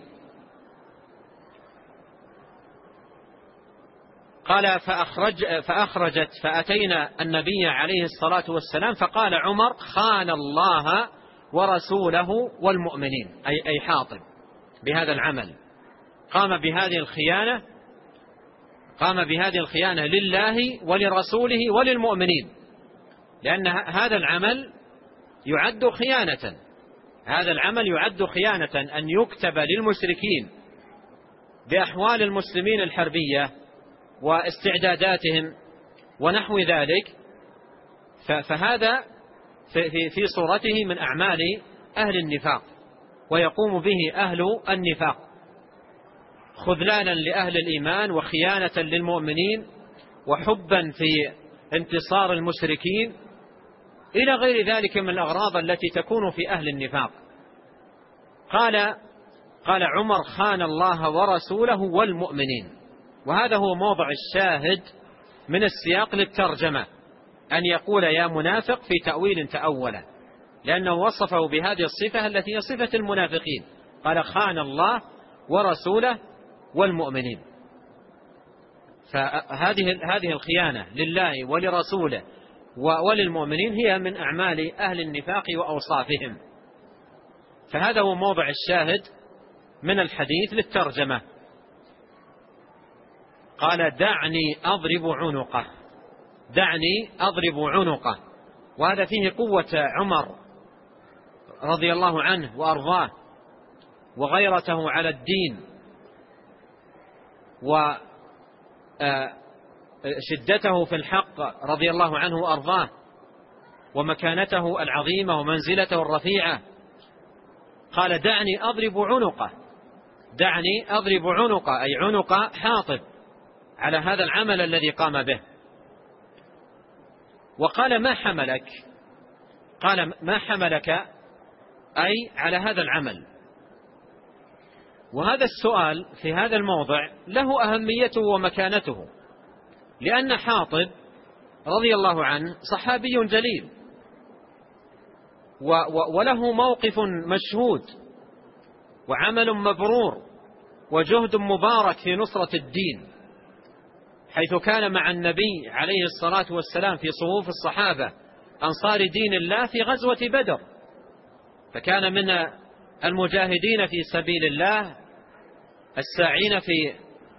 قال فأخرج فأخرجت فأتينا النبي عليه الصلاة والسلام فقال عمر: خان الله ورسوله والمؤمنين، أي أي حاطب بهذا العمل قام بهذه الخيانة قام بهذه الخيانة لله ولرسوله وللمؤمنين، لأن هذا العمل يعد خيانة هذا العمل يعد خيانة أن يكتب للمشركين بأحوال المسلمين الحربية واستعداداتهم ونحو ذلك، فهذا في صورته من أعمال أهل النفاق، ويقوم به أهل النفاق خذلانا لأهل الإيمان وخيانة للمؤمنين وحبا في انتصار المشركين إلى غير ذلك من الأغراض التي تكون في أهل النفاق. قال قال عمر: خان الله ورسوله والمؤمنين. وهذا هو موضع الشاهد من السياق للترجمة، أن يقول يا منافق في تأويل تأوله، لأنه وصفه بهذه الصفة التي هي صفة المنافقين، قال: خان الله ورسوله والمؤمنين. فهذه هذه الخيانة لله ولرسوله وللمؤمنين هي من أعمال أهل النفاق وأوصافهم. فهذا هو موضع الشاهد من الحديث للترجمة. قال: دعني أضرب عنقه دعني أضرب عنقه وهذا فيه قوة عمر رضي الله عنه وأرضاه وغيرته على الدين وشدته في الحق رضي الله عنه وأرضاه ومكانته العظيمة ومنزلته الرفيعة. قال: دعني أضرب عنقه دعني أضرب عنقه أي عنق حاطب على هذا العمل الذي قام به. وقال: ما حملك قال ما حملك أي على هذا العمل. وهذا السؤال في هذا الموضع له أهميته ومكانته، لأن حاطب رضي الله عنه صحابي جليل وله موقف مشهود وعمل مبرور وجهد مبارك في نصرة الدين، حيث كان مع النبي عليه الصلاة والسلام في صفوف الصحابة أنصار دين الله في غزوة بدر، فكان من المجاهدين في سبيل الله الساعين في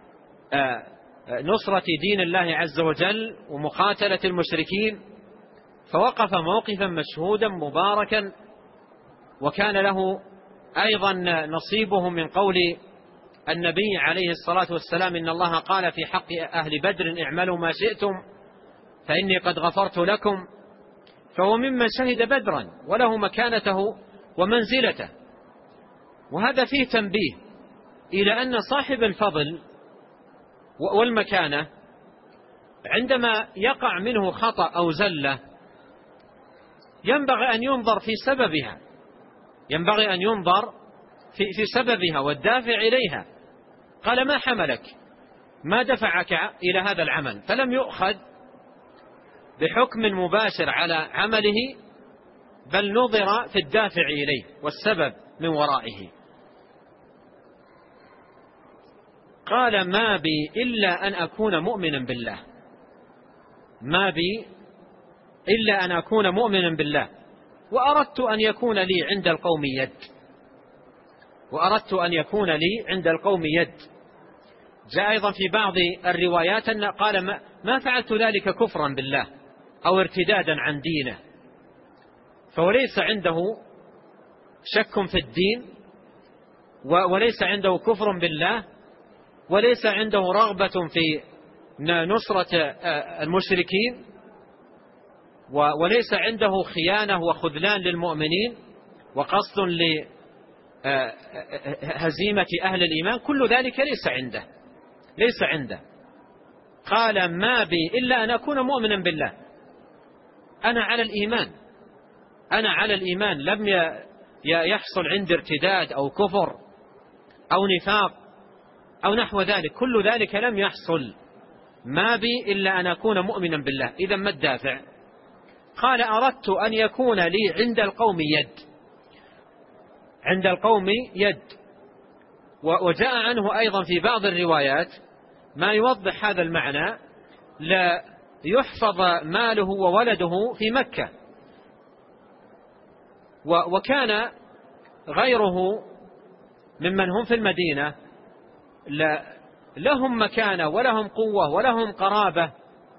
نصرة دين الله عز وجل ومقاتلة المشركين، فوقف موقفا مشهودا مباركا، وكان له أيضا نصيبه من قول النبي عليه الصلاة والسلام: إن الله قال في حق أهل بدر اعملوا ما شئتم فإني قد غفرت لكم. فهو ممن شهد بدرا وله مكانته ومنزلته. وهذا فيه تنبيه إلى أن صاحب الفضل والمكانة عندما يقع منه خطأ أو زلة ينبغي أن ينظر في سببها، ينبغي أن ينظر في, في سببها والدافع إليها. قال: ما حملك، ما دفعك إلى هذا العمل؟ فلم يؤخذ بحكم مباشر على عمله، بل نظر في الدافع إليه والسبب من ورائه. قال: ما بي إلا أن أكون مؤمنا بالله، ما بي إلا أن أكون مؤمنا بالله، وأردت أن يكون لي عند القوم يد، وأردت أن يكون لي عند القوم يد. جاء أيضا في بعض الروايات أن قال: ما, ما فعلت ذلك كفرا بالله أو ارتدادا عن دينه، فوليس عنده شك في الدين، وليس عنده كفر بالله، وليس عنده رغبة في نصرة المشركين، وليس عنده خيانة وخذلان للمؤمنين وقصد لهزيمة أهل الإيمان، كل ذلك ليس عنده ليس عنده قال: ما بي إلا أن أكون مؤمنا بالله، أنا على الإيمان، أنا على الإيمان، لم يحصل عندي ارتداد أو كفر أو نفاق أو نحو ذلك، كل ذلك لم يحصل. ما بي إلا أن أكون مؤمنا بالله. إذا ما الدافع؟ قال: أردت أن يكون لي عند القوم يد، عند القوم يد. وجاء عنه أيضا في بعض الروايات ما يوضح هذا المعنى: لا يحفظ ماله وولده في مكة. وكان غيره ممن هم في المدينة لهم مكانة ولهم قوة ولهم قرابة،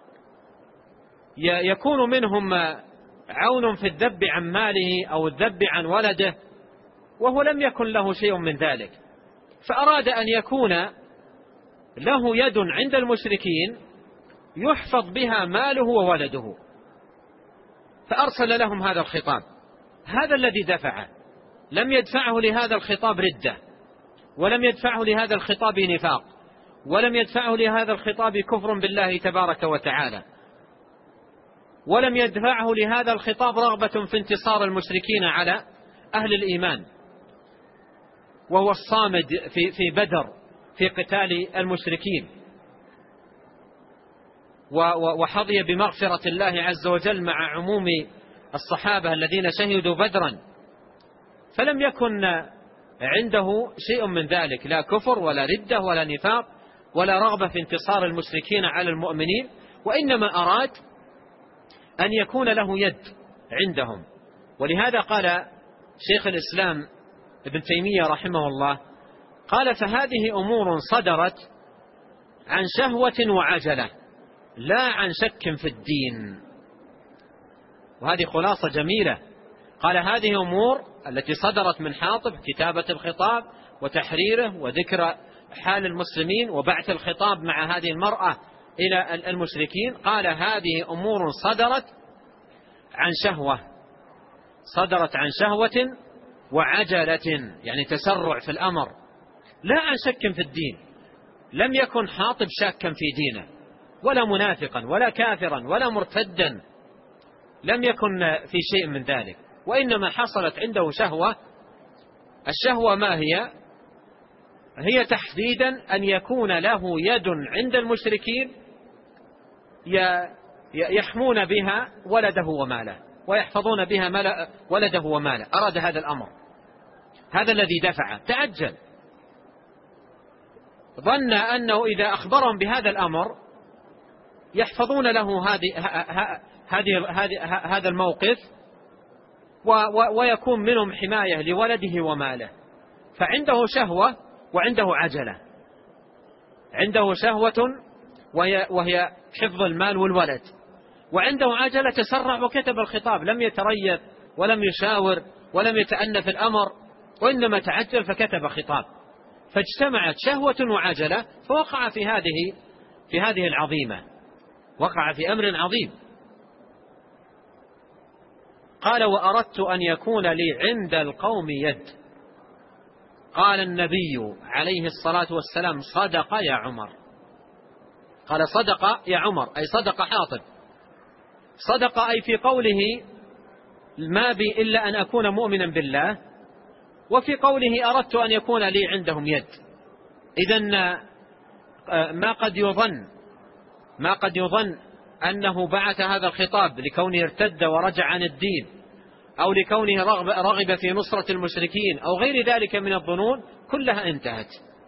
يكون منهم عون في الذب عن ماله أو الذب عن ولده، وهو لم يكن له شيء من ذلك، فأراد أن يكون له يد عند المشركين يحفظ بها ماله وولده، فأرسل لهم هذا الخطاب. هذا الذي دفعه، لم يدفعه لهذا الخطاب ردة، ولم يدفعه لهذا الخطاب نفاق، ولم يدفعه لهذا الخطاب كفر بالله تبارك وتعالى، ولم يدفعه لهذا الخطاب رغبة في انتصار المشركين على أهل الإيمان، وهو الصامد في في بدر في قتال المشركين، وحظي بمغفرة الله عز وجل مع عموم الصحابة الذين شهدوا بدرا، فلم يكن عنده شيء من ذلك، لا كفر ولا ردة ولا نفاق ولا رغبة في انتصار المشركين على المؤمنين، وإنما أراد أن يكون له يد عندهم. ولهذا قال شيخ الإسلام ابن تيمية رحمه الله، قال: فهذه أمور صدرت عن شهوة وعجلة لا عن شك في الدين. وهذه خلاصة جميلة. قال: هذه أمور التي صدرت من حاطب، كتابة الخطاب وتحريره وذكر حال المسلمين وبعث الخطاب مع هذه المرأة إلى المشركين، قال: هذه أمور صدرت عن شهوة، صدرت عن شهوة وعجلة، يعني تسرع في الأمر، لا عن شك في الدين. لم يكن حاطب شاكا في دينه ولا منافقا ولا كافرا ولا مرتدا، لم يكن في شيء من ذلك، وإنما حصلت عنده شهوة. الشهوة ما هي؟ هي تحديدا أن يكون له يد عند المشركين يحمون بها ولده وماله ويحفظون بها ولده وماله. أراد هذا الأمر، هذا الذي دفع، تعجل، ظن أنه إذا أخبرهم بهذا الأمر يحفظون له هذا الموقف ويكون منهم حماية لولده وماله. فعنده شهوة وعنده عجلة، عنده شهوة وهي حفظ المال والولد، وعنده عجلة تسرع وكتب الخطاب، لم يتريث ولم يشاور ولم يتأنى في الأمر، وإنما تعجل فكتب خطاب، فاجتمعت شهوة وعجلة فوقع في هذه في هذه العظيمة، وقع في أمر عظيم. قال: وأردت أن يكون لي عند القوم يد. قال النبي عليه الصلاة والسلام: صدق يا عمر. قال: صدق يا عمر، أي صدق حاطب. صدق أي في قوله: ما بي إلا أن أكون مؤمنا بالله، وفي قوله: أردت أن يكون لي عندهم يد. إذن ما قد يظن ما قد يظن أنه بعث هذا الخطاب لكونه ارتد ورجع عن الدين، أو لكونه رغب, رغب في نصرة المشركين، أو غير ذلك من الظنون، كلها انتهت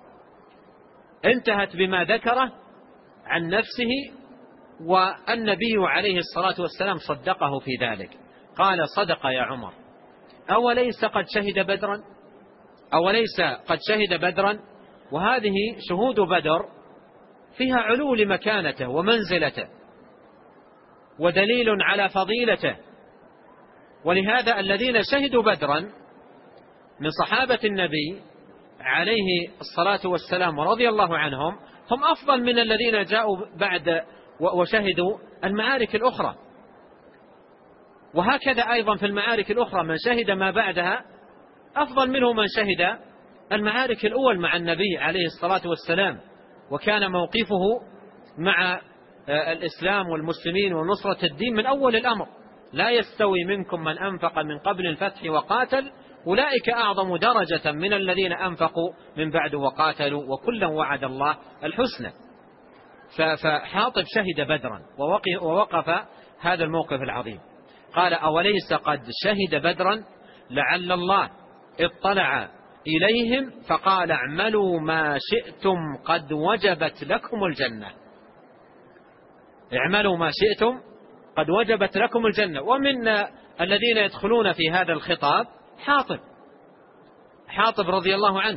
انتهت بما ذكره عن نفسه، والنبي عليه الصلاة والسلام صدقه في ذلك. قال: صدق يا عمر. أوليس قد شهد بدرا أوليس قد شهد بدرا وهذه شهود بدر فيها علو لمكانته ومنزلته ودليل على فضيلته. ولهذا الذين شهدوا بدرا من صحابة النبي عليه الصلاة والسلام ورضي الله عنهم هم أفضل من الذين جاءوا بعد وشهدوا المعارك الأخرى. وهكذا أيضا في المعارك الأخرى من شهد ما بعدها أفضل منه من شهد المعارك الأول مع النبي عليه الصلاة والسلام، وكان موقفه مع الإسلام والمسلمين ونصرة الدين من أول الأمر. لا يستوي منكم من أنفق من قبل الفتح وقاتل أولئك أعظم درجة من الذين أنفقوا من بعد وقاتلوا وكلا وعد الله الحسنى. فحاطب شهد بدرا ووقف هذا الموقف العظيم. قال: أوليس قد شهد بدرا لعل الله اطلع إليهم فقال: اعملوا ما شئتم قد وجبت لكم الجنة. اعملوا ما شئتم قد وجبت لكم الجنة. ومن الذين يدخلون في هذا الخطاب حاطب حاطب رضي الله عنه.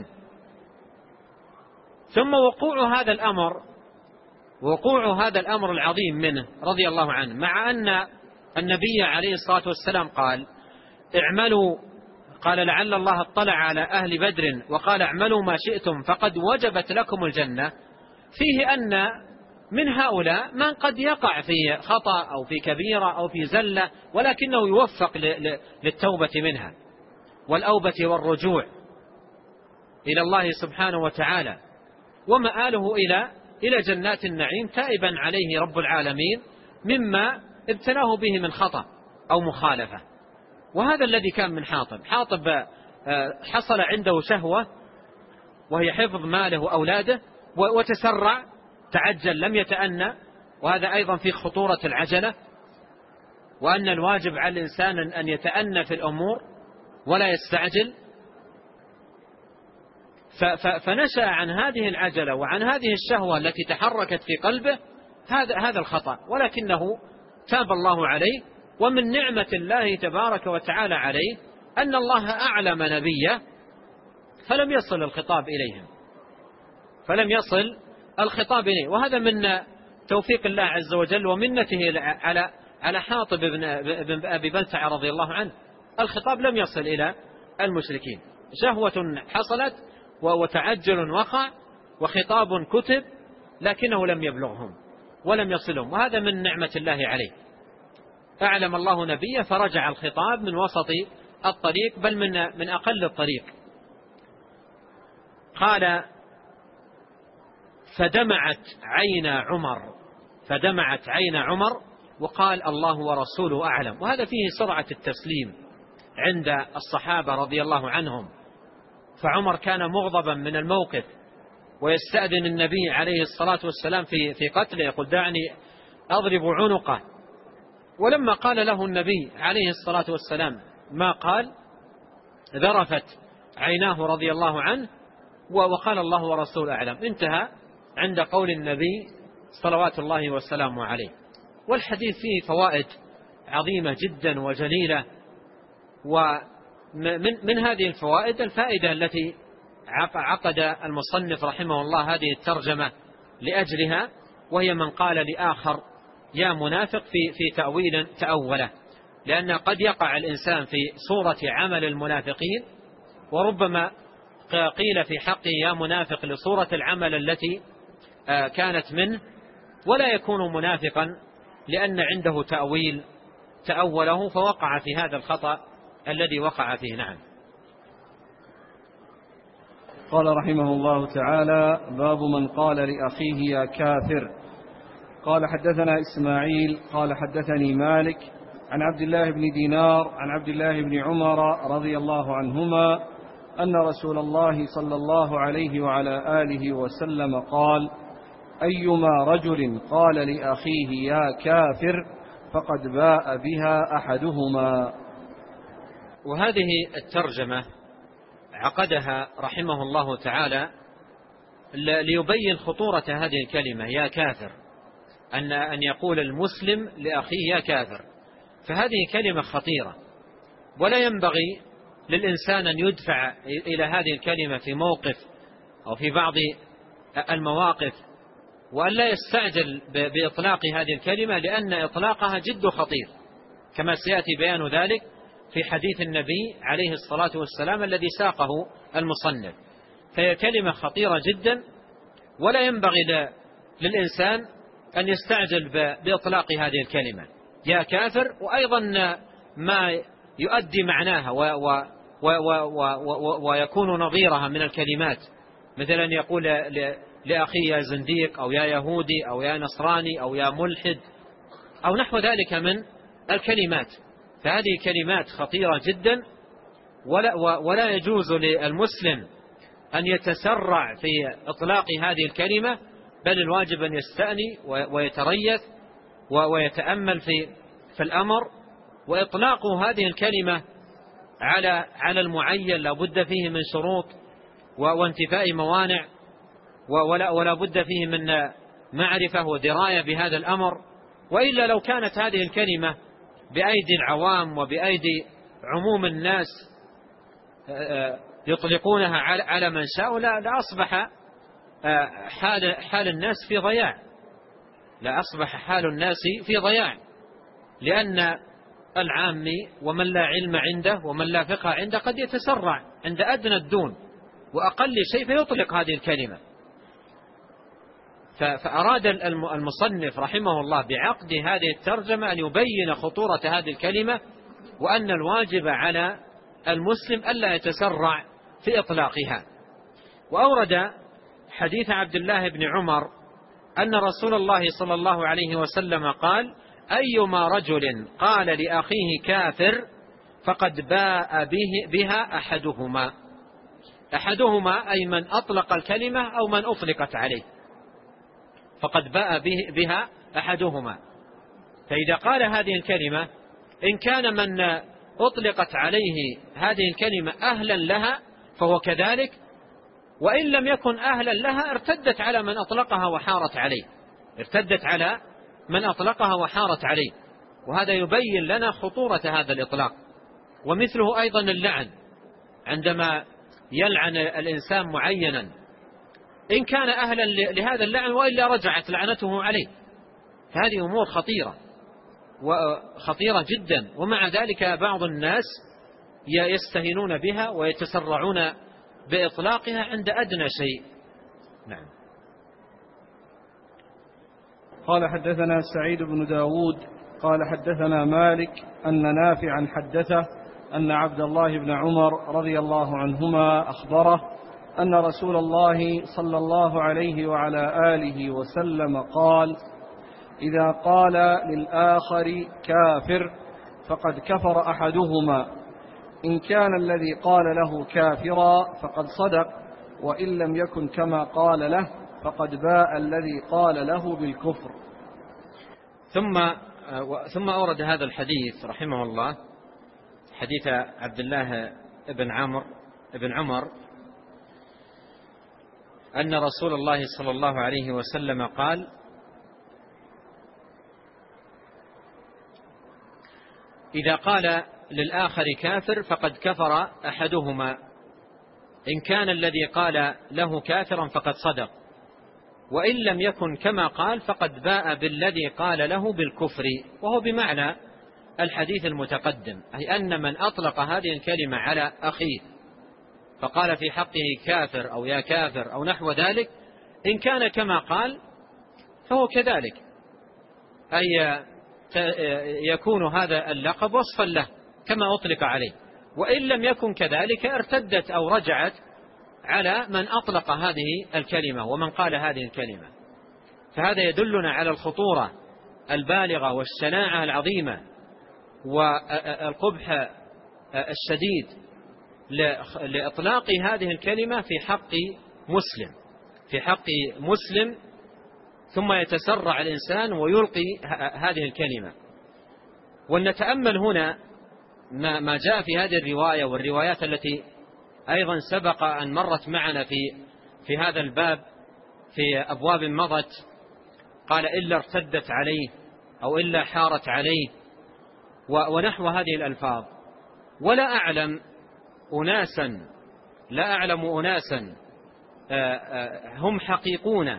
ثم وقوع هذا الأمر وقوع هذا الأمر العظيم منه رضي الله عنه، مع أن النبي عليه الصلاة والسلام قال: اعملوا قال لعل الله اطلع على أهل بدر وقال: اعملوا ما شئتم فقد وجبت لكم الجنة، فيه أن من هؤلاء من قد يقع في خطأ أو في كبيرة أو في زلة، ولكنه يوفق للتوبة منها والأوبة والرجوع إلى الله سبحانه وتعالى، ومآله إلى إلى جنات النعيم، تائبا عليه رب العالمين مما ابتلاه به من خطأ أو مخالفة. وهذا الذي كان من حاطب. حاطب حصل عنده شهوة وهي حفظ ماله وأولاده، وتسرع، تعجل، لم يتأنى. وهذا أيضا في خطورة العجلة، وأن الواجب على الإنسان أن يتأنى في الأمور ولا يستعجل. فنشأ عن هذه العجلة وعن هذه الشهوة التي تحركت في قلبه هذا هذا الخطأ، ولكنه تاب الله عليه. ومن نعمة الله تبارك وتعالى عليه أن الله أعلم نبيه فلم يصل الخطاب إليهم فلم يصل الخطاب إليه. وهذا من توفيق الله عز وجل ومنته على على حاطب بن أبي بلتع رضي الله عنه. الخطاب لم يصل إلى المشركين، شهوة حصلت وتعجل وقع وخطاب كتب، لكنه لم يبلغهم ولم يصلهم، وهذا من نعمة الله عليه. أعلم الله نبيه فرجع الخطاب من وسط الطريق، بل من من أقل الطريق. قال: فدمعت عين عمر فدمعت عين عمر وقال: الله ورسوله أعلم. وهذا فيه سرعة التسليم عند الصحابة رضي الله عنهم. فعمر كان مغضبا من الموقف ويستأذن النبي عليه الصلاة والسلام في في قتله، يقول: دعني أضرب عنقه ولما قال له النبي عليه الصلاة والسلام ما قال ذرفت عيناه رضي الله عنه وقال الله ورسوله أعلم. انتهى عند قول النبي صلوات الله وسلامه عليه. والحديث فيه فوائد عظيمة جدا وجليلة، ومن من هذه الفوائد الفائدة التي عقد المصنف رحمه الله هذه الترجمة لأجلها، وهي من قال لآخر يا منافق في في تأويل تأوله، لأن قد يقع الإنسان في صورة عمل المنافقين، وربما قيل في حقه يا منافق لصورة العمل التي كانت منه، ولا يكون منافقا لأن عنده تأويل تأوله فوقع في هذا الخطأ الذي وقع فيه. نعم. قال رحمه الله تعالى: باب من قال لأخيه يا كافر. قال حدثنا إسماعيل قال حدثني مالك عن عبد الله بن دينار عن عبد الله بن عمر رضي الله عنهما أن رسول الله صلى الله عليه وعلى آله وسلم قال: أيما رجل قال لأخيه يا كافر فقد باء بها أحدهما. وهذه الترجمة عقدها رحمه الله تعالى ليبين خطورة هذه الكلمة يا كافر، أن أن يقول المسلم لأخيه يا كافر، فهذه كلمة خطيرة، ولا ينبغي للإنسان أن يدفع إلى هذه الكلمة في موقف أو في بعض المواقف، وأن لا يستعجل بإطلاق هذه الكلمة، لأن إطلاقها جد خطير، كما سيأتي بيان ذلك في حديث النبي عليه الصلاة والسلام الذي ساقه المصنف. فهي كلمة خطيرة جدا، ولا ينبغي للإنسان أن يستعجل بإطلاق هذه الكلمة يا كافر، وأيضا ما يؤدي معناها و و و و و ويكون نظيرها من الكلمات، مثل أن يقول لأخي يا زنديق أو يا يهودي أو يا نصراني أو يا ملحد أو نحو ذلك من الكلمات. فهذه كلمات خطيرة جدا، ولا, ولا يجوز للمسلم أن يتسرع في إطلاق هذه الكلمة، بل الواجب أن يستأني ويتريث ويتأمل في في الأمر. وإطلاق هذه الكلمة على على المعين لا بد فيه من شروط وانتفاء موانع، ولا ولا بد فيه من معرفة ودراية بهذا الأمر، وإلا لو كانت هذه الكلمة بأيدي العوام وبأيدي عموم الناس يطلقونها على من شاء لأصبح حال حال الناس في ضياع، لا أصبح حال الناس في ضياع، لأن العامي ومن لا علم عنده ومن لا فقه عنده قد يتسرع عند أدنى الدون وأقل شيء فيطلق هذه الكلمة. فأراد المصنف رحمه الله بعقد هذه الترجمة أن يبين خطورة هذه الكلمة، وأن الواجب على المسلم ألا يتسرع في إطلاقها. وأورد حديث عبد الله بن عمر أن رسول الله صلى الله عليه وسلم قال: أيما رجل قال لأخيه كافر فقد باء به بها أحدهما. أحدهما أي من أطلق الكلمة أو من أطلقت عليه، فقد باء بها أحدهما. فإذا قال هذه الكلمة إن كان من أطلقت عليه هذه الكلمة أهلا لها فهو كذلك، وإن لم يكن أهلا لها ارتدت على من أطلقها وحارت عليه، ارتدت على من أطلقها وحارت عليه. وهذا يبين لنا خطورة هذا الإطلاق. ومثله أيضا اللعن، عندما يلعن الإنسان معينا إن كان أهلا لهذا اللعن وإلا رجعت لعنته عليه، فهذه أمور خطيرة وخطيرة جدا، ومع ذلك بعض الناس يستهينون بها ويتسرعون بإطلاقها عند أدنى شيء. نعم. قال حدثنا سعيد بن داود قال حدثنا مالك أن نافعا حدثه أن عبد الله بن عمر رضي الله عنهما أخبره أن رسول الله صلى الله عليه وعلى آله وسلم قال: إذا قال للآخر كافر فقد كفر أحدهما، إن كان الذي قال له كافرا فقد صدق، وإن لم يكن كما قال له فقد باء الذي قال له بالكفر. ثم ثم أورد هذا الحديث رحمه الله، حديث عبد الله بن عمرو بن عمر أن رسول الله صلى الله عليه وسلم قال: إذا قال للآخر كافر فقد كفر أحدهما، إن كان الذي قال له كافرا فقد صدق، وإن لم يكن كما قال فقد باء بالذي قال له بالكفر. وهو بمعنى الحديث المتقدم، أي أن من أطلق هذه الكلمة على أخيه فقال في حقه كافر أو يا كافر أو نحو ذلك، إن كان كما قال فهو كذلك، أي يكون هذا اللقب وصفا له كما أطلق عليه، وإن لم يكن كذلك ارتدت أو رجعت على من أطلق هذه الكلمة ومن قال هذه الكلمة. فهذا يدلنا على الخطورة البالغة والشناعة العظيمة والقبح الشديد لإطلاق هذه الكلمة في حق مسلم في حق مسلم ثم يتسرع الإنسان ويلقي هذه الكلمة. ولنتأمل هنا ما جاء في هذه الرواية والروايات التي أيضا سبق أن مرت معنا في في هذا الباب في أبواب مضت. قال: إلا ارتدت عليه أو إلا حارت عليه ونحو هذه الألفاظ. ولا أعلم أناسا لا أعلم أناسا هم حقيقون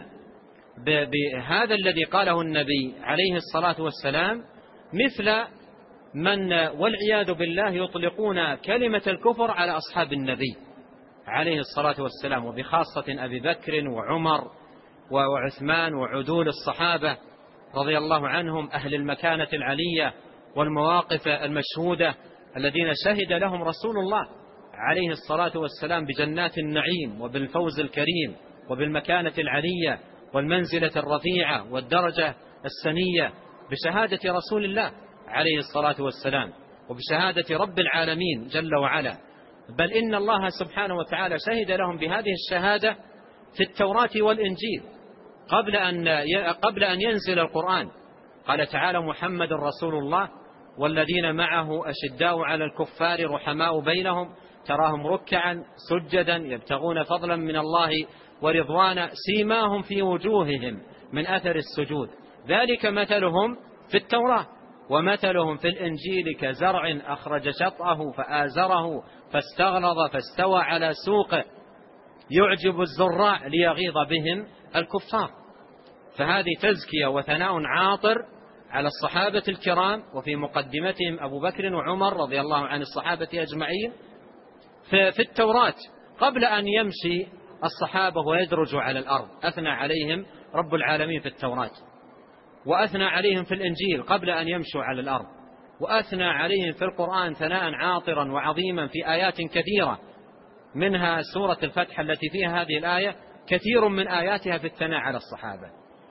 بهذا الذي قاله النبي عليه الصلاة والسلام مثل من والعياذ بالله يطلقون كلمة الكفر على أصحاب النبي عليه الصلاة والسلام، وبخاصة أبي بكر وعمر وعثمان وعدول الصحابة رضي الله عنهم، أهل المكانة العلية والمواقف المشهودة الذين شهد لهم رسول الله عليه الصلاة والسلام بجنات النعيم وبالفوز الكريم وبالمكانة العلية والمنزلة الرفيعة والدرجة السنية بشهادة رسول الله عليه الصلاة والسلام وبشهادة رب العالمين جل وعلا. بل إن الله سبحانه وتعالى شهد لهم بهذه الشهادة في التوراة والإنجيل قبل أن قبل أن ينزل القرآن. قال تعالى: محمد رسول الله والذين معه أشداء على الكفار رحماء بينهم تراهم ركعا سجدا يبتغون فضلا من الله ورضوانا سيماهم في وجوههم من أثر السجود ذلك مثلهم في التوراة ومثلهم في الإنجيل كزرع أخرج شطأه فآزره فاستغلظ فاستوى على سوقه يعجب الزراع ليغيظ بهم الكفار. فهذه تزكية وثناء عاطر على الصحابة الكرام، وفي مقدمتهم أبو بكر وعمر رضي الله عن الصحابة أجمعين في التوراة قبل أن يمشي الصحابة ويدرجوا على الأرض. أثنى عليهم رب العالمين في التوراة، وأثنى عليهم في الإنجيل قبل أن يمشوا على الأرض، وأثنى عليهم في القرآن ثناء عاطرا وعظيما في آيات كثيرة، منها سورة الفتح التي فيها هذه الآية كثير من آياتها في الثناء على الصحابة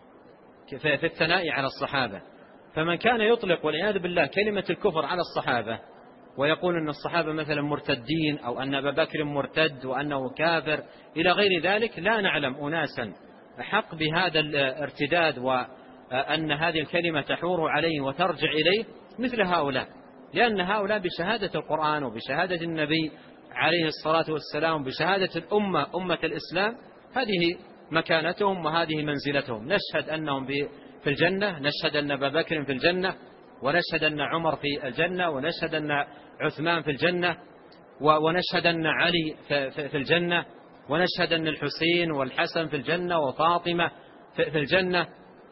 في الثناء على الصحابة. فمن كان يطلق والعياذ بالله كلمة الكفر على الصحابة ويقول أن الصحابة مثلا مرتدين أو أن أبا بكر مرتد وأنه كافر إلى غير ذلك، لا نعلم أناسا حق بهذا الارتداد وأن هذه الكلمة تحور عليه وترجع إليه مثل هؤلاء، لأن هؤلاء بشهادة القرآن وبشهادة النبي عليه الصلاة والسلام بشهادة الأمة أمة الإسلام هذه مكانتهم وهذه منزلتهم. نشهد أنهم في الجنة، نشهد أن أبا بكر في الجنة، ونشهد أن عمر في الجنة، ونشهد أن عثمان في الجنة، ونشهد أن علي في الجنة، ونشهد أن الحسين والحسن في الجنة وفاطمة في الجنة،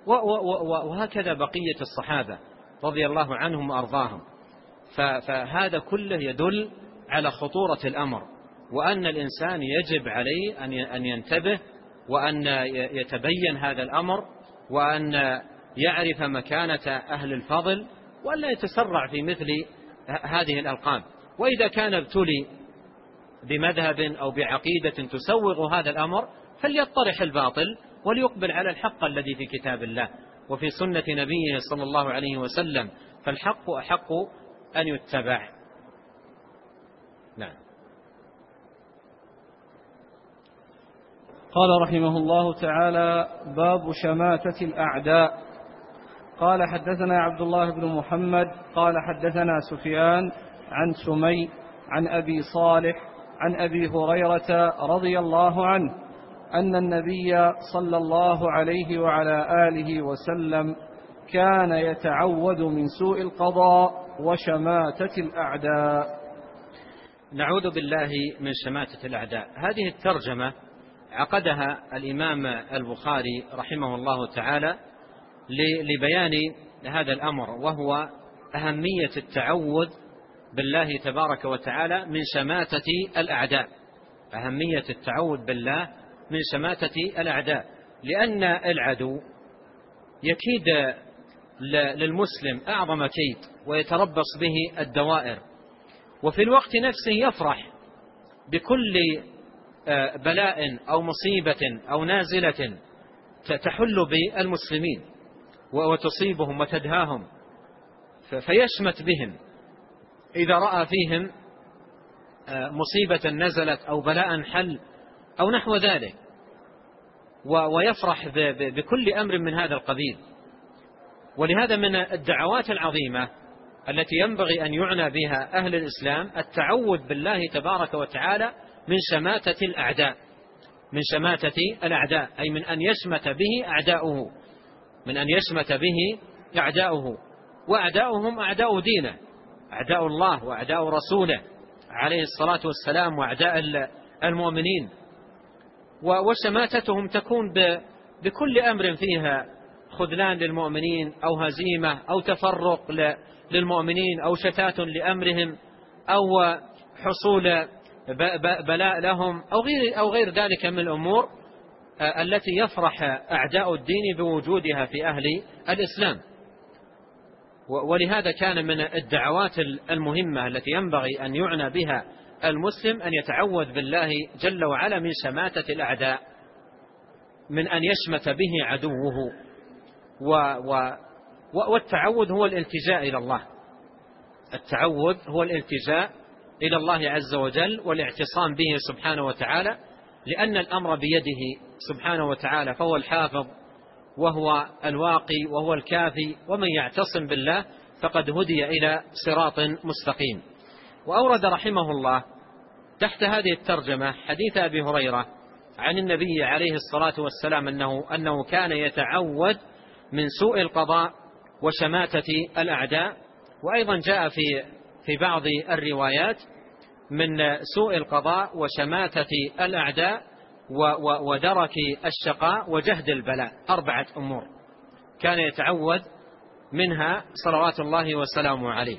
وهكذا بقية الصحابة رضي الله عنهم وأرضاهم. فهذا كله يدل على خطورة الأمر، وأن الإنسان يجب عليه أن ينتبه وأن يتبين هذا الأمر وأن يعرف مكانة أهل الفضل وأن يتسرع في مثل هذه الألقاب. وإذا كان ابتلي بمذهب أو بعقيدة تسوغ هذا الأمر فليطرح الباطل وليقبل على الحق الذي في كتاب الله وفي سنة نبيه صلى الله عليه وسلم، فالحق أحق أن يتبع. نعم. قال رحمه الله تعالى: باب شماتة الأعداء. قال حدثنا عبد الله بن محمد قال حدثنا سفيان عن سمي عن أبي صالح عن أبي هريرة رضي الله عنه أن النبي صلى الله عليه وعلى آله وسلم كان يتعوذ من سوء القضاء وشماتة الأعداء. نعوذ بالله من شماتة الأعداء. هذه الترجمة عقدها الإمام البخاري رحمه الله تعالى لبيان هذا الأمر، وهو أهمية التعوذ بالله تبارك وتعالى من شماتة الأعداء. أهمية التعوذ بالله من شماتة الأعداء، لأن العدو يكيد للمسلم أعظم كيد ويتربص به الدوائر، وفي الوقت نفسه يفرح بكل بلاء أو مصيبة أو نازلة تحل بالمسلمين وتصيبهم وتدهاهم، فيشمت بهم إذا رأى فيهم مصيبة نزلت أو بلاء حل أو نحو ذلك، ويفرح بكل أمر من هذا القبيل. ولهذا من الدعوات العظيمة التي ينبغي أن يعنى بها أهل الإسلام التعوذ بالله تبارك وتعالى من شماتة الأعداء، من شماتة الأعداء، أي من أن يشمت به أعداؤه، من أن يشمت به أعداؤه. وأعداؤهم أعداء دينه، أعداء الله وأعداء رسوله عليه الصلاة والسلام، وأعداء المؤمنين. وشماتتهم تكون بكل أمر فيها خذلان للمؤمنين أو هزيمة أو تفرق للمؤمنين أو شتات لأمرهم أو حصول بلاء لهم أو غير, أو غير ذلك من الأمور التي يفرح أعداء الدين بوجودها في أهل الإسلام. ولهذا كان من الدعوات المهمة التي ينبغي أن يعنى بها المسلم أن يتعوذ بالله جل وعلا من شماتة الأعداء، من أن يشمت به عدوه. و و والتعوذ هو الالتجاء إلى الله، التعوذ هو الالتجاء إلى الله عز وجل والاعتصام به سبحانه وتعالى، لأن الأمر بيده سبحانه وتعالى، فهو الحافظ وهو الواقي وهو الكافي، ومن يعتصم بالله فقد هدي إلى صراط مستقيم. وأورد رحمه الله تحت هذه الترجمة حديث أبي هريرة عن النبي عليه الصلاة والسلام أنه, أنه كان يتعوذ من سوء القضاء وشماتة الأعداء. وأيضا جاء في, في بعض الروايات من سوء القضاء وشماتة الأعداء ودرك الشقاء وجهد البلاء، أربعة أمور كان يتعوذ منها صلوات الله وسلامه عليه.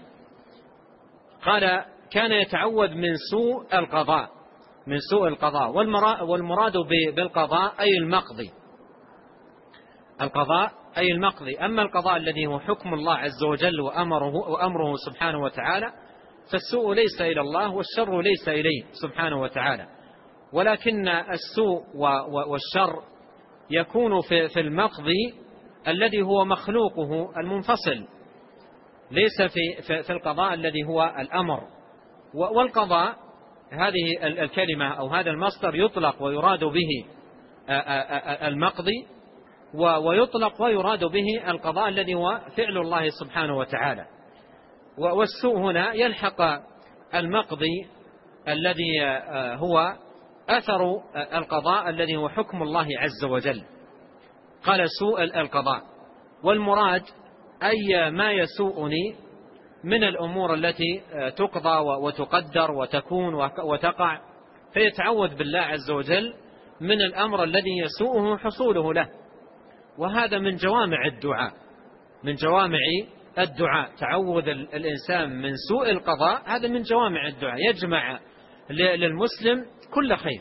قال كان يتعوذ من سوء القضاء، من سوء القضاء، والمراد بالقضاء أي المقضي، القضاء أي المقضي. أما القضاء الذي هو حكم الله عز وجل وأمره, وأمره سبحانه وتعالى، فالسوء ليس إلى الله والشر ليس إليه سبحانه وتعالى، ولكن السوء والشر يكون في المقضي الذي هو مخلوقه المنفصل، ليس في, في القضاء الذي هو الأمر. والقضاء هذه الكلمة أو هذا المصدر يطلق ويراد به المقضي، ويطلق ويراد به القضاء الذي هو فعل الله سبحانه وتعالى. والسوء هنا يلحق المقضي الذي هو أثر القضاء الذي هو حكم الله عز وجل. قال سوء القضاء، والمراد أي ما يسوءني من الأمور التي تقضى وتقدر وتكون وتقع، فيتعوذ بالله عز وجل من الأمر الذي يسوءه حصوله له. وهذا من جوامع الدعاء، من جوامع الدعاء تعوذ الإنسان من سوء القضاء، هذا من جوامع الدعاء، يجمع للمسلم كل خير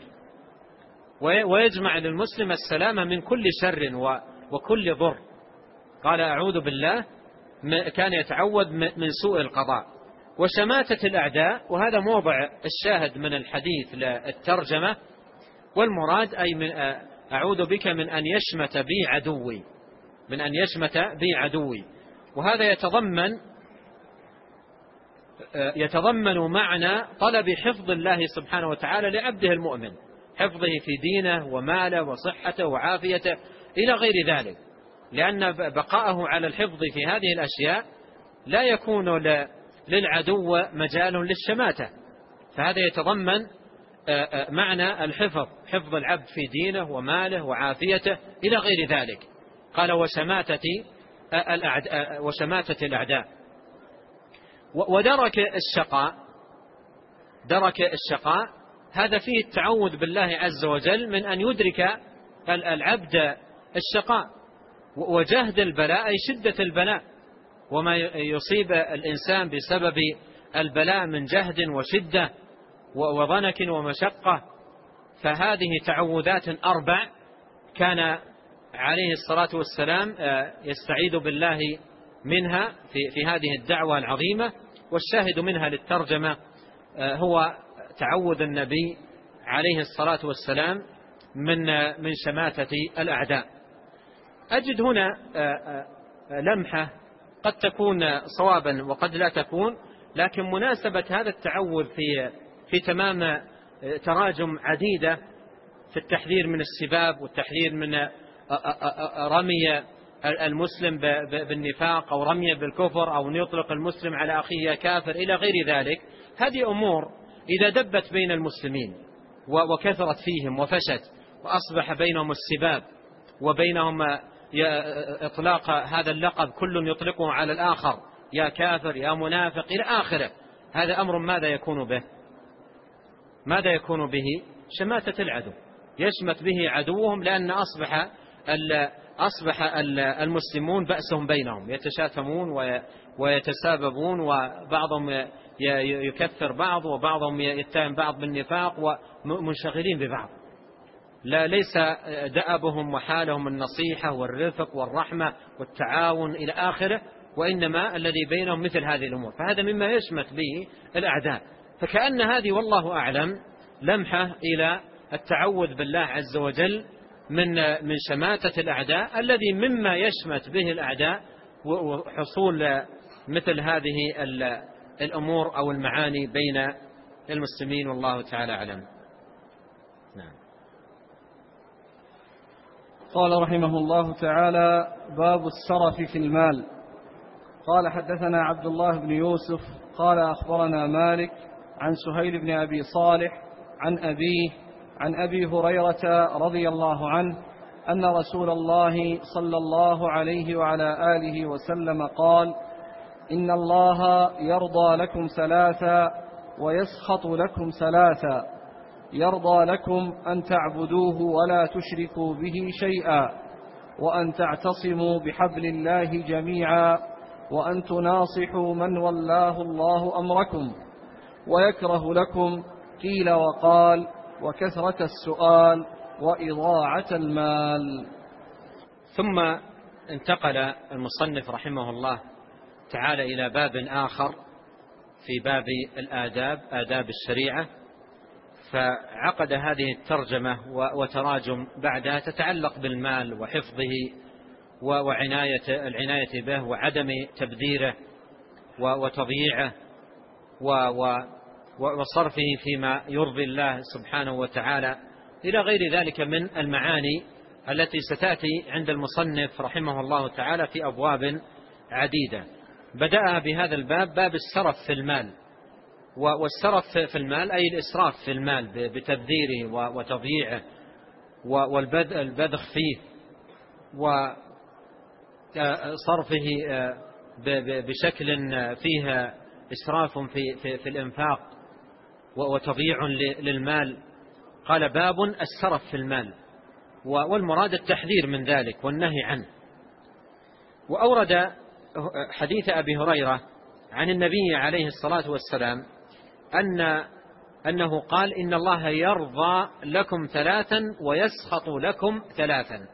ويجمع للمسلم السلامة من كل شر وكل ضر. قال أعوذ بالله، كان يتعوذ من سوء القضاء وشماتة الأعداء، وهذا موضع الشاهد من الحديث للترجمة. والمراد أي من أعوذ بك من أن يشمت بي عدوي، من أن يشمت بي عدوي. وهذا يتضمن يتضمن معنى طلب حفظ الله سبحانه وتعالى لعبده المؤمن، حفظه في دينه وماله وصحته وعافيته إلى غير ذلك. لأن بقاءه على الحفظ في هذه الأشياء لا يكون للعدو مجال للشماتة، فهذا يتضمن معنى الحفظ، حفظ العبد في دينه وماله وعافيته إلى غير ذلك. قال وشماتة الأعداء, وشماتة الأعداء. ودرك الشقاء، درك الشقاء هذا فيه التعوذ بالله عز وجل من أن يدرك العبد الشقاء، وجهد البلاء أي شدة البلاء، وما يصيب الإنسان بسبب البلاء من جهد وشدة وضنك ومشقة، فهذه تعوذات أربع كان عليه الصلاة والسلام يستعيذ بالله منها في, في هذه الدعوة العظيمة. والشاهد منها للترجمة هو تعوذ النبي عليه الصلاة والسلام من من شماتة الأعداء. أجد هنا لمحة قد تكون صوابا وقد لا تكون، لكن مناسبة هذا التعوذ في في تمام تراجم عديدة في التحذير من السباب والتحذير من رمي المسلم بالنفاق أو رمي بالكفر أو يطلق المسلم على أخيه كافر إلى غير ذلك. هذه أمور إذا دبت بين المسلمين وكثرت فيهم وفشت وأصبح بينهم السباب وبينهم إطلاق هذا اللقب كل يطلقه على الآخر، يا كافر يا منافق إلى آخره، هذا أمر ماذا يكون به؟ ماذا يكون به؟ شماتة العدو، يشمت به عدوهم، لأن أصبح أصبح المسلمون بأسهم بينهم، يتشاتمون ويتساببون، وبعضهم يكثر بعض وبعضهم يتهم بعض بالنفاق ومنشغلين ببعض، لا ليس دأبهم وحالهم النصيحة والرفق والرحمة والتعاون إلى آخره، وإنما الذي بينهم مثل هذه الأمور، فهذا مما يشمت به الأعداء. فكأن هذه والله أعلم لمحة إلى التعوذ بالله عز وجل من من شماتة الأعداء الذي مما يشمت به الأعداء وحصول مثل هذه الأمور أو المعاني بين المسلمين، والله تعالى أعلم. نعم. قال رحمه الله تعالى: باب السرف في المال. قال حدثنا عبد الله بن يوسف قال أخبرنا مالك عن سهيل بن أبي صالح عن أبيه عن أبي هريرة رضي الله عنه أن رسول الله صلى الله عليه وعلى آله وسلم قال: إن الله يرضى لكم ثلاثا ويسخط لكم ثلاثا، يرضى لكم أن تعبدوه ولا تشركوا به شيئا، وأن تعتصموا بحبل الله جميعا، وأن تناصحوا من ولاه الله أمركم، ويكره لكم قيل وقال وكثرة السؤال وإضاعة المال. ثم انتقل المصنف رحمه الله تعالى إلى باب آخر في باب الآداب، آداب الشريعة، فعقد هذه الترجمة وتراجم بعدها تتعلق بالمال وحفظه وعناية العناية به وعدم تبذيره وتضييعه وصرفه فيما يرضي الله سبحانه وتعالى إلى غير ذلك من المعاني التي ستأتي عند المصنف رحمه الله تعالى في أبواب عديدة. بدأ بهذا الباب باب السرف في المال، والسرف في المال أي الإسراف في المال بتبذيره وتضييعه والبذخ فيه وصرفه بشكل فيه إسراف في, في, في الإنفاق وتضييع للمال. قال باب السرف في المال، والمراد التحذير من ذلك والنهي عنه. وأورد حديث أبي هريرة عن النبي عليه الصلاة والسلام أن أنه قال: إن الله يرضى لكم ثلاثا ويسخط لكم ثلاثا.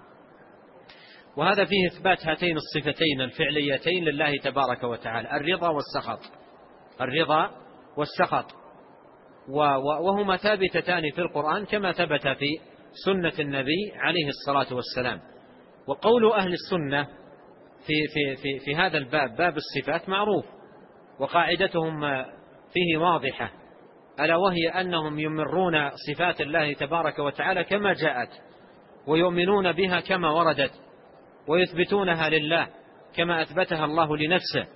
وهذا فيه إثبات هاتين الصفتين الفعليتين لله تبارك وتعالى، الرضا والسخط، الرضا والسخط، وهما ثابتتان في القرآن كما ثبت في سنة النبي عليه الصلاة والسلام. وقول أهل السنة في, في, في, في هذا الباب، باب الصفات، معروف، وقاعدتهم فيه واضحة، ألا وهي أنهم يمرون صفات الله تبارك وتعالى كما جاءت ويؤمنون بها كما وردت، ويثبتونها لله كما أثبتها الله لنفسه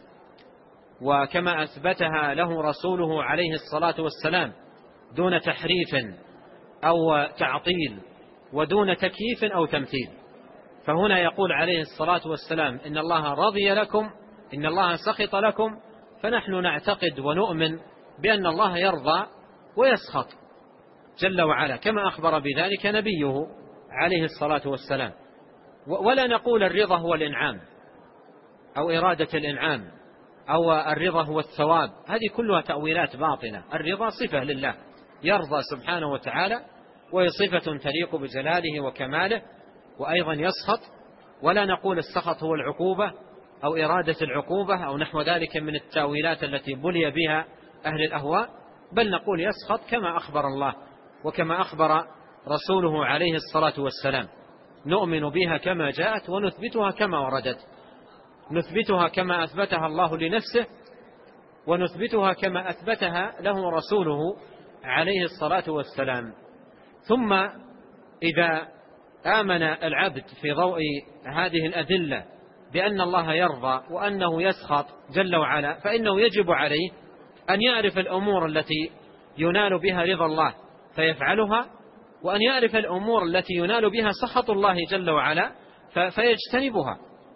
وكما أثبتها له رسوله عليه الصلاة والسلام دون تحريف أو تعطيل ودون تكييف أو تمثيل. فهنا يقول عليه الصلاة والسلام إن الله رضي لكم، إن الله سخط لكم، فنحن نعتقد ونؤمن بأن الله يرضى ويسخط جل وعلا كما أخبر بذلك نبيه عليه الصلاة والسلام. ولا نقول الرضا هو الإنعام أو إرادة الإنعام أو الرضا هو الثواب، هذه كلها تأويلات باطلة. الرضا صفة لله، يرضى سبحانه وتعالى، وهي صفة تليق بجلاله وكماله، وأيضا يسخط. ولا نقول السخط هو العقوبة أو إرادة العقوبة أو نحو ذلك من التأويلات التي بلي بها أهل الأهواء، بل نقول يسخط كما أخبر الله وكما أخبر رسوله عليه الصلاة والسلام. نؤمن بها كما جاءت ونثبتها كما وردت، نثبتها كما أثبتها الله لنفسه، ونثبتها كما أثبتها له رسوله عليه الصلاة والسلام. ثم إذا آمن العبد في ضوء هذه الأدلة بأن الله يرضى وأنه يسخط جل وعلا، فإنه يجب عليه أن يعرف الأمور التي ينال بها رضا الله فيفعلها، وأن يعرف الأمور التي ينال بها سخط الله جل وعلا فيجتنبها.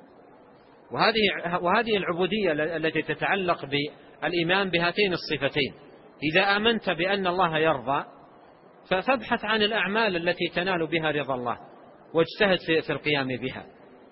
وهذه وهذه العبودية التي تتعلق بالإيمان بهاتين الصفتين. إذا آمنت بأن الله يرضى فابحث عن الأعمال التي تنال بها رضا الله واجتهد في القيام بها.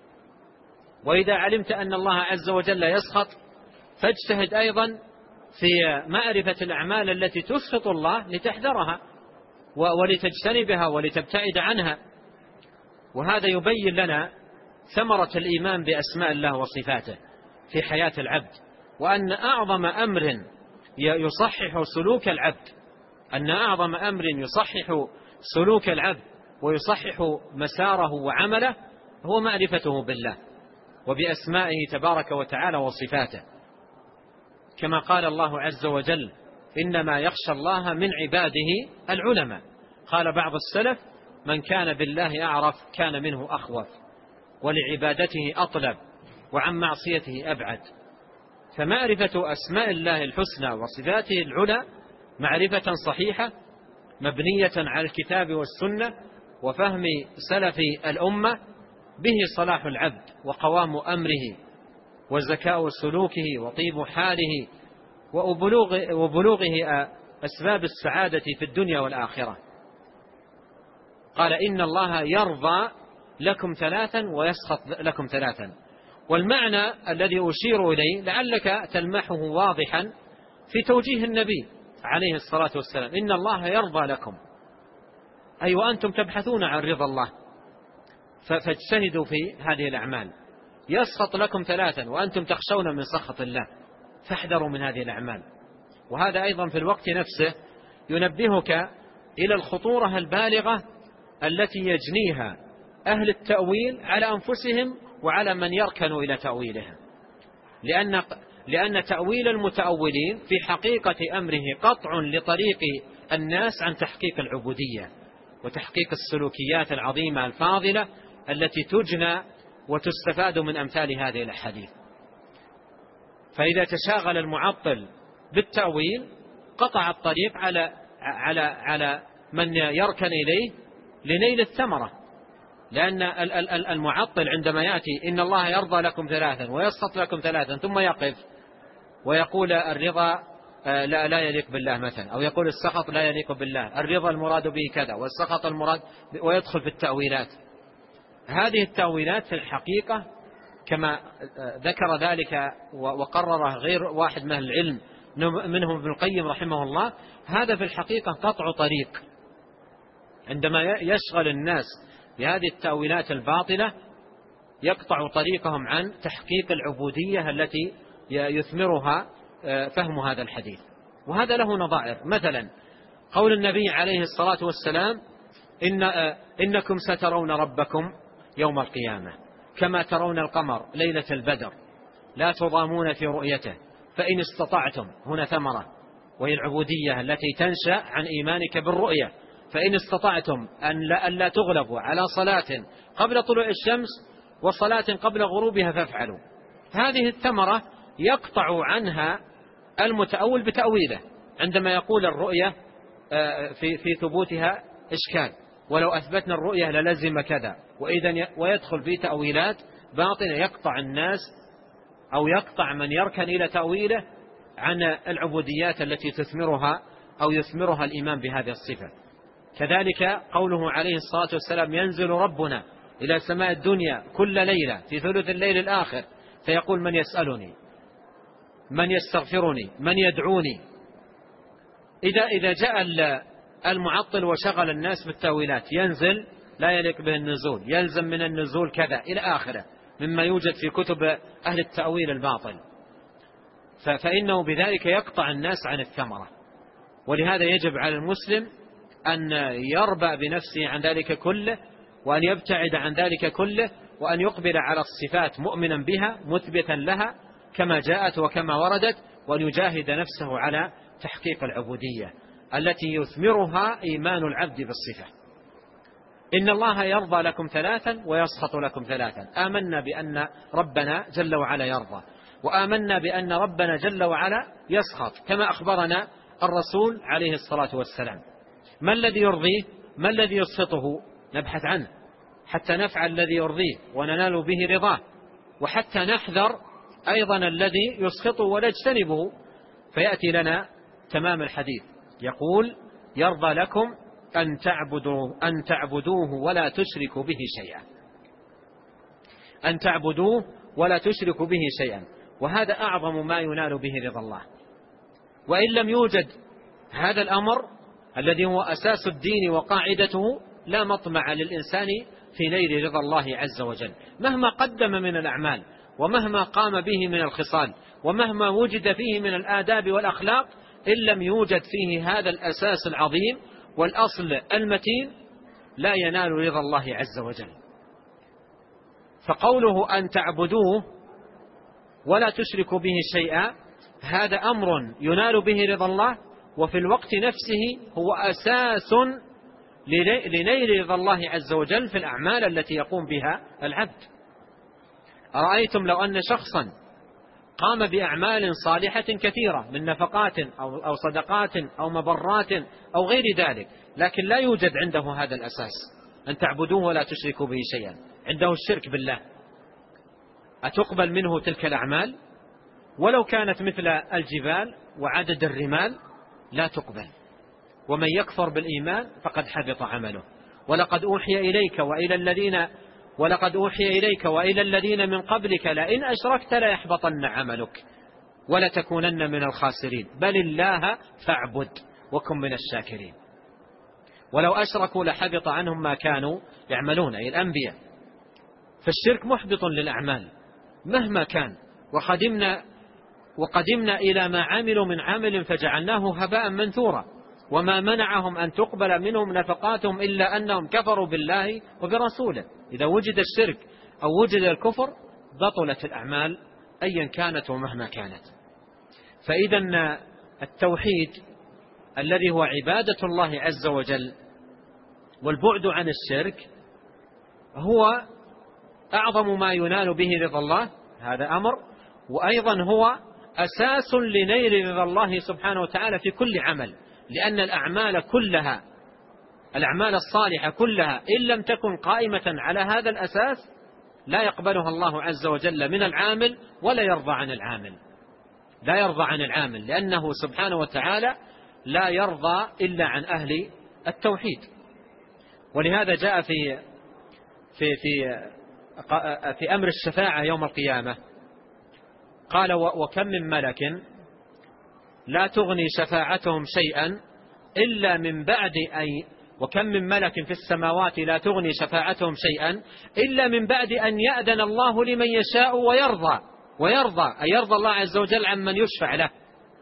وإذا علمت أن الله عز وجل يسخط فاجتهد أيضا في معرفة الأعمال التي تسخط الله لتحذرها ولتجتنبها ولتبتعد عنها. وهذا يبين لنا ثمرة الإيمان بأسماء الله وصفاته في حياة العبد، وأن أعظم أمر يصحح سلوك العبد أن أعظم أمر يصحح سلوك العبد ويصحح مساره وعمله هو معرفته بالله وبأسمائه تبارك وتعالى وصفاته، كما قال الله عز وجل إنما يخشى الله من عباده العلماء. قال بعض السلف من كان بالله أعرف كان منه أخوف، ولعبادته أطلب، وعن معصيته أبعد. فمعرفة أسماء الله الحسنى وصفاته العلى معرفة صحيحة مبنية على الكتاب والسنة وفهم سلف الأمة به صلاح العبد وقوام أمره وزكاء سلوكه وطيب حاله وبلوغ وبلوغه أسباب السعادة في الدنيا والآخرة. قال إن الله يرضى لكم ثلاثا ويسخط لكم ثلاثا. والمعنى الذي أشير إليه لعلك تلمحه واضحا في توجيه النبي عليه الصلاة والسلام، إن الله يرضى لكم، أي وأنتم تبحثون عن رضا الله فاجتهدوا في هذه الأعمال. يسخط لكم ثلاثا وأنتم تخشون من سخط الله فاحذروا من هذه الأعمال. وهذا أيضا في الوقت نفسه ينبهك إلى الخطورة البالغة التي يجنيها أهل التأويل على أنفسهم وعلى من يركن إلى تأويلهم، لأن لأن تأويل المتأولين في حقيقة أمره قطع لطريق الناس عن تحقيق العبودية وتحقيق السلوكيات العظيمة الفاضلة التي تجنى وتستفاد من أمثال هذه الأحاديث. فإذا تشاغل المعطل بالتأويل قطع الطريق على على على من يركن إليه لنيل الثمرة، لأن المعطل عندما يأتي إن الله يرضى لكم ثلاثا ويسخط لكم ثلاثا ثم يقف ويقول الرضا لا لا يليق بالله مثلا، أو يقول السخط لا يليق بالله، الرضا المراد به كذا والسخط المراد، ويدخل في التأويلات. هذه التأويلات في الحقيقة كما ذكر ذلك وقرره غير واحد من العلم منهم ابن القيم رحمه الله، هذا في الحقيقة قطع طريق. عندما يشغل الناس بهذه التأويلات الباطلة يقطع طريقهم عن تحقيق العبودية التي يثمرها فهم هذا الحديث. وهذا له نظائر، مثلا قول النبي عليه الصلاة والسلام إن إنكم سترون ربكم يوم القيامة كما ترون القمر ليلة البدر لا تضامون في رؤيته فإن استطعتم، هنا ثمرة وهي العبودية التي تنشأ عن إيمانك بالرؤية، فإن استطعتم أن لا, أن لا تغلبوا على صلاة قبل طلوع الشمس وصلاة قبل غروبها فافعلوا. هذه الثمرة يقطع عنها المتأول بتأويله عندما يقول الرؤية في في ثبوتها إشكال، ولو أثبتنا الرؤية للزم كذا، وإذا ويدخل في تأويلات باطنة يقطع الناس أو يقطع من يركن إلى تأويله عن العبوديات التي تثمرها أو يثمرها الإيمان بهذه الصفة. كذلك قوله عليه الصلاة والسلام: ينزل ربنا إلى سماء الدنيا كل ليلة في ثلث الليل الآخر فيقول: من يسألني، من يستغفرني، من يدعوني. إذا إذا جاء المعطل وشغل الناس بالتأويلات، ينزل لا يليق به النزول، يلزم من النزول كذا إلى آخره مما يوجد في كتب أهل التأويل الباطل، فإنه بذلك يقطع الناس عن الثمرة. ولهذا يجب على المسلم أن يربى بنفسه عن ذلك كله، وأن يبتعد عن ذلك كله، وأن يقبل على الصفات مؤمنا بها مثبتا لها كما جاءت وكما وردت، وأن يجاهد نفسه على تحقيق العبودية التي يثمرها إيمان العبد بالصفة. إن الله يرضى لكم ثلاثا ويسخط لكم ثلاثا. آمنا بأن ربنا جل وعلا يرضى، وآمنا بأن ربنا جل وعلا يسخط كما أخبرنا الرسول عليه الصلاة والسلام. ما الذي يرضيه؟ ما الذي يسخطه؟ نبحث عنه حتى نفعل الذي يرضيه وننال به رضاه، وحتى نحذر أيضا الذي يسخطه ولا يجتنبه، فيأتي لنا تمام الحديث. يقول: يرضى لكم أن تعبدوه, أن تعبدوه ولا تشركوا به شيئا، أن تعبدوه ولا تشركوا به شيئا. وهذا أعظم ما ينال به رضا الله. وإن لم يوجد هذا الأمر الذي هو أساس الدين وقاعدته، لا مطمع للإنسان في نيل رضا الله عز وجل، مهما قدم من الأعمال، ومهما قام به من الخصال، ومهما وجد فيه من الآداب والأخلاق، إن لم يوجد فيه هذا الأساس العظيم والأصل المتين لا ينال رضا الله عز وجل. فقوله أن تعبدوه ولا تشركوا به شيئا، هذا أمر ينال به رضا الله، وفي الوقت نفسه هو أساس لنيل رضا الله عز وجل في الأعمال التي يقوم بها العبد. أرأيتم لو أن شخصا قام بأعمال صالحة كثيرة من نفقات أو صدقات أو مبرات أو غير ذلك، لكن لا يوجد عنده هذا الأساس، أن تعبدوه ولا تشركوا به شيئا، عنده الشرك بالله، أتقبل منه تلك الأعمال؟ ولو كانت مثل الجبال وعدد الرمال لا تقبل. ومن يكفر بالإيمان فقد حبط عمله. ولقد أوحي إليك وإلى الذين ولقد أوحي إليك وإلى الذين من قبلك لئن أشركت ليحبطن عملك ولتكونن من الخاسرين بل الله فاعبد وكن من الشاكرين. ولو أشركوا لحبط عنهم ما كانوا يعملون، أي الأنبياء. فالشرك محبط للأعمال مهما كان. وقدمنا وقدمنا إلى ما عملوا من عمل فجعلناه هباء منثورا وما منعهم أن تقبل منهم نفقاتهم إلا أنهم كفروا بالله وبرسوله. إذا وجد الشرك أو وجد الكفر بطلت الأعمال أيا كانت ومهما كانت. فإذا التوحيد الذي هو عبادة الله عز وجل والبعد عن الشرك هو أعظم ما ينال به رضا الله، هذا أمر، وأيضا هو أساس لنيل رضا الله سبحانه وتعالى في كل عمل، لأن الأعمال كلها الأعمال الصالحة كلها إن لم تكن قائمة على هذا الأساس لا يقبلها الله عز وجل من العامل ولا يرضى عن العامل لا يرضى عن العامل لأنه سبحانه وتعالى لا يرضى إلا عن أهل التوحيد. ولهذا جاء في في في في أمر الشفاعة يوم القيامة قال: وكم من ملك لا تغني شفاعتهم شيئا إلا من بعد أن وكم من ملك في السماوات لا تغني شفاعتهم شيئا إلا من بعد أن يأذن الله لمن يشاء ويرضى ويرضى أي يرضى الله عز وجل عمن يشفع له.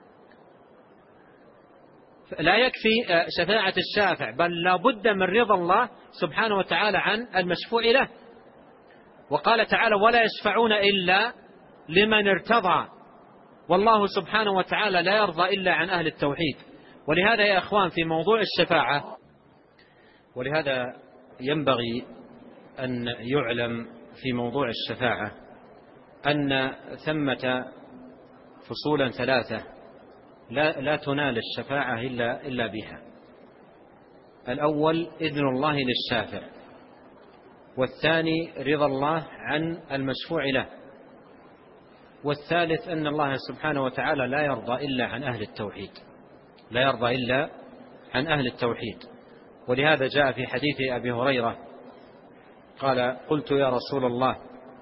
لا يكفي شفاعة الشافع، بل لا بد من رضا الله سبحانه وتعالى عن المشفوع له. وقال تعالى: ولا يشفعون إلا لمن ارتضى. والله سبحانه وتعالى لا يرضى إلا عن أهل التوحيد. ولهذا يا أخوان في موضوع الشفاعة ولهذا ينبغي أن يعلم في موضوع الشفاعة أن ثمة فصولا ثلاثة لا, لا تنال الشفاعة إلا, إلا بها. الأول إذن الله للشافع، والثاني رضا الله عن المشفوع له، والثالث أن الله سبحانه وتعالى لا يرضى إلا عن أهل التوحيد، لا يرضى إلا عن أهل التوحيد. ولهذا جاء في حديث أبي هريرة قال: قلت يا رسول الله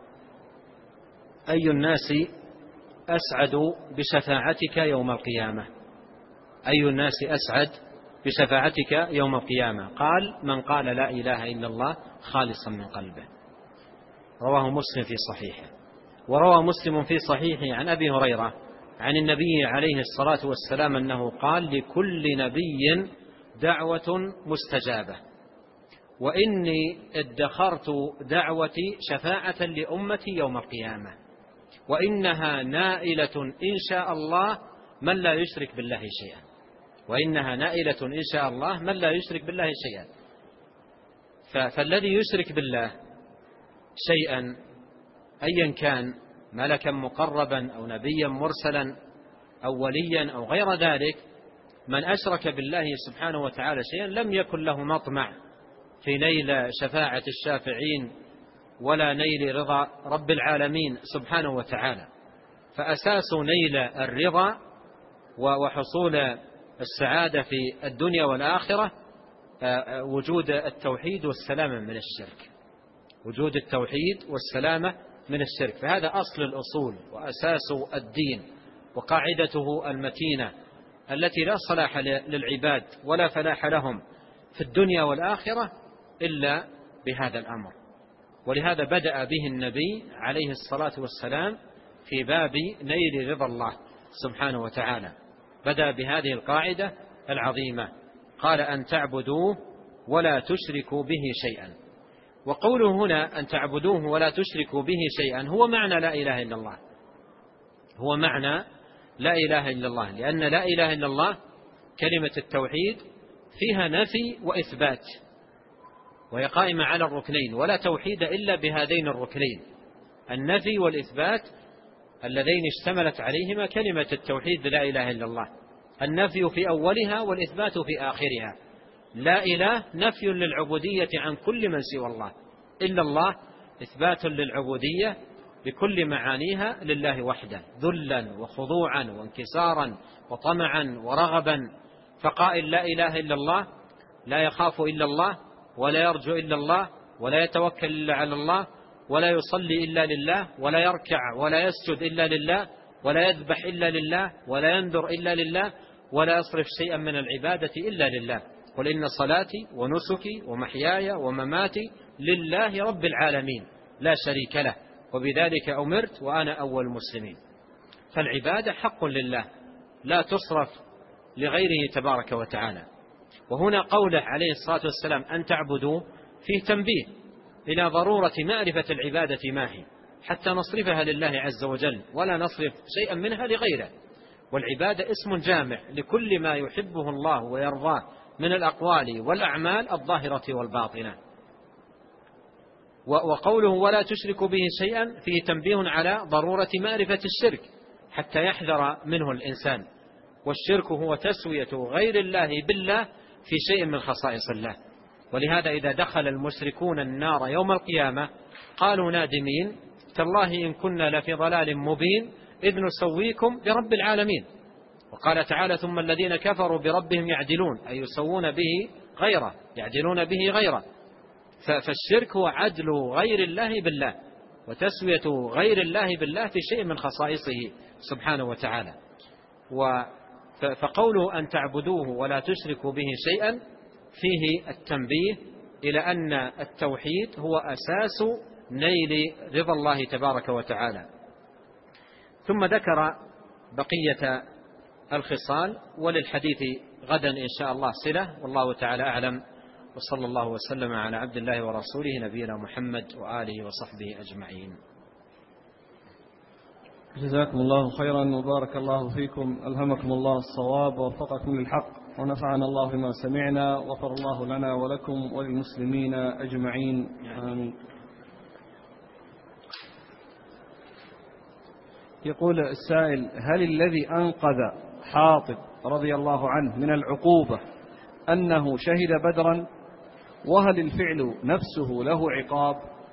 أي الناس أسعد بشفاعتك يوم القيامة؟ أي الناس أسعد بشفاعتك يوم القيامة؟ قال: من قال لا إله إلا الله خالصا من قلبه. رواه مسلم في صحيحه. وروى مسلم في صحيحه عن أبي هريرة عن النبي عليه الصلاة والسلام أنه قال: لكل نبي دعوة مستجابة، وإني ادخرت دعوتي شفاعة لأمتي يوم القيامة، وإنها نائلة إن شاء الله من لا يشرك بالله شيئا، وإنها نائلة إن شاء الله من لا يشرك بالله شيئا. فالذي يشرك بالله شيئا أيا كان، ملكا مقربا أو نبيا مرسلا أو وليا أو غير ذلك، من أشرك بالله سبحانه وتعالى شيئا لم يكن له مطمع في نيل شفاعة الشافعين ولا نيل رضا رب العالمين سبحانه وتعالى. فأساس نيل الرضا وحصول السعادة في الدنيا والآخرة وجود التوحيد والسلامة من الشرك، وجود التوحيد والسلامة من الشرك. فهذا أصل الأصول وأساس الدين وقاعدته المتينة التي لا صلاح للعباد ولا فلاح لهم في الدنيا والآخرة إلا بهذا الأمر. ولهذا بدأ به النبي عليه الصلاة والسلام في باب نيل رضا الله سبحانه وتعالى، بدأ بهذه القاعدة العظيمة، قال: أن تعبدوه ولا تشركوا به شيئا. وقوله هنا أن تعبدوه ولا تشركوا به شيئا هو معنى لا إله إلا الله، هو معنى لا إله إلا الله، لأن لا إله إلا الله كلمة التوحيد فيها نفي وإثبات، وهي قائمة على الركنين، ولا توحيد إلا بهذين الركنين، النفي والإثبات اللذين اشتملت عليهما كلمة التوحيد لا إله إلا الله. النفي في أولها والإثبات في آخرها. لا إله نفي للعبودية عن كل من سوى الله، إلا الله إثبات للعبودية بكل معانيها لله وحده، ذلا وخضوعا وانكسارا وطمعا ورغبا. فقائل لا إله إلا الله لا يخاف إلا الله، ولا يرجو إلا الله، ولا يتوكل إلا على الله، ولا يصلي إلا لله، ولا يركع ولا يسجد إلا لله، ولا يذبح إلا لله، ولا ينذر إلا لله، ولا يصرف شيئا من العبادة إلا لله. قل إن صلاتي ونسكي ومحياي ومماتي لله رب العالمين لا شريك له، وبذلك أمرت وأنا أول المسلمين. فالعبادة حق لله لا تصرف لغيره تبارك وتعالى. وهنا قوله عليه الصلاة والسلام أن تعبدوا فيه تنبيه إلى ضرورة معرفة العبادة ما هي، حتى نصرفها لله عز وجل ولا نصرف شيئا منها لغيره. والعبادة اسم جامع لكل ما يحبه الله ويرضاه من الأقوال والأعمال الظاهرة والباطنة. وقوله ولا تشركوا به شيئا فيه تنبيه على ضرورة معرفة الشرك حتى يحذر منه الإنسان. والشرك هو تسوية غير الله بالله في شيء من خصائص الله. ولهذا إذا دخل المشركون النار يوم القيامة قالوا نادمين: تالله إن كنا لفي ضلال مبين إذ نسويكم برب العالمين. وقال تعالى: ثم الذين كفروا بربهم يعدلون، أي يسوون به غيره، يعدلون به غيره. فالشرك هو عدل غير الله بالله وتسوية غير الله بالله في شيء من خصائصه سبحانه وتعالى. فقوله أن تعبدوه ولا تشركوا به شيئا فيه التنبيه إلى أن التوحيد هو أساس نيل رضا الله تبارك وتعالى. ثم ذكر بقية الخصال، وللحديث غدا إن شاء الله صلة، والله تعالى أعلم، وصلى الله وسلم على عبد الله ورسوله نبينا محمد وآله وصحبه أجمعين. جزاكم الله خيرا وبارك الله فيكم، ألهمكم الله الصواب ووفقكم للحق، ونفعنا الله بما سمعنا، وغفر الله لنا ولكم وللمسلمين أجمعين، آمين. يقول السائل: هل الذي أنقذ حاطب رضي الله عنه من العقوبة أنه شهد بدرا، وهل الفعل نفسه له عقاب؟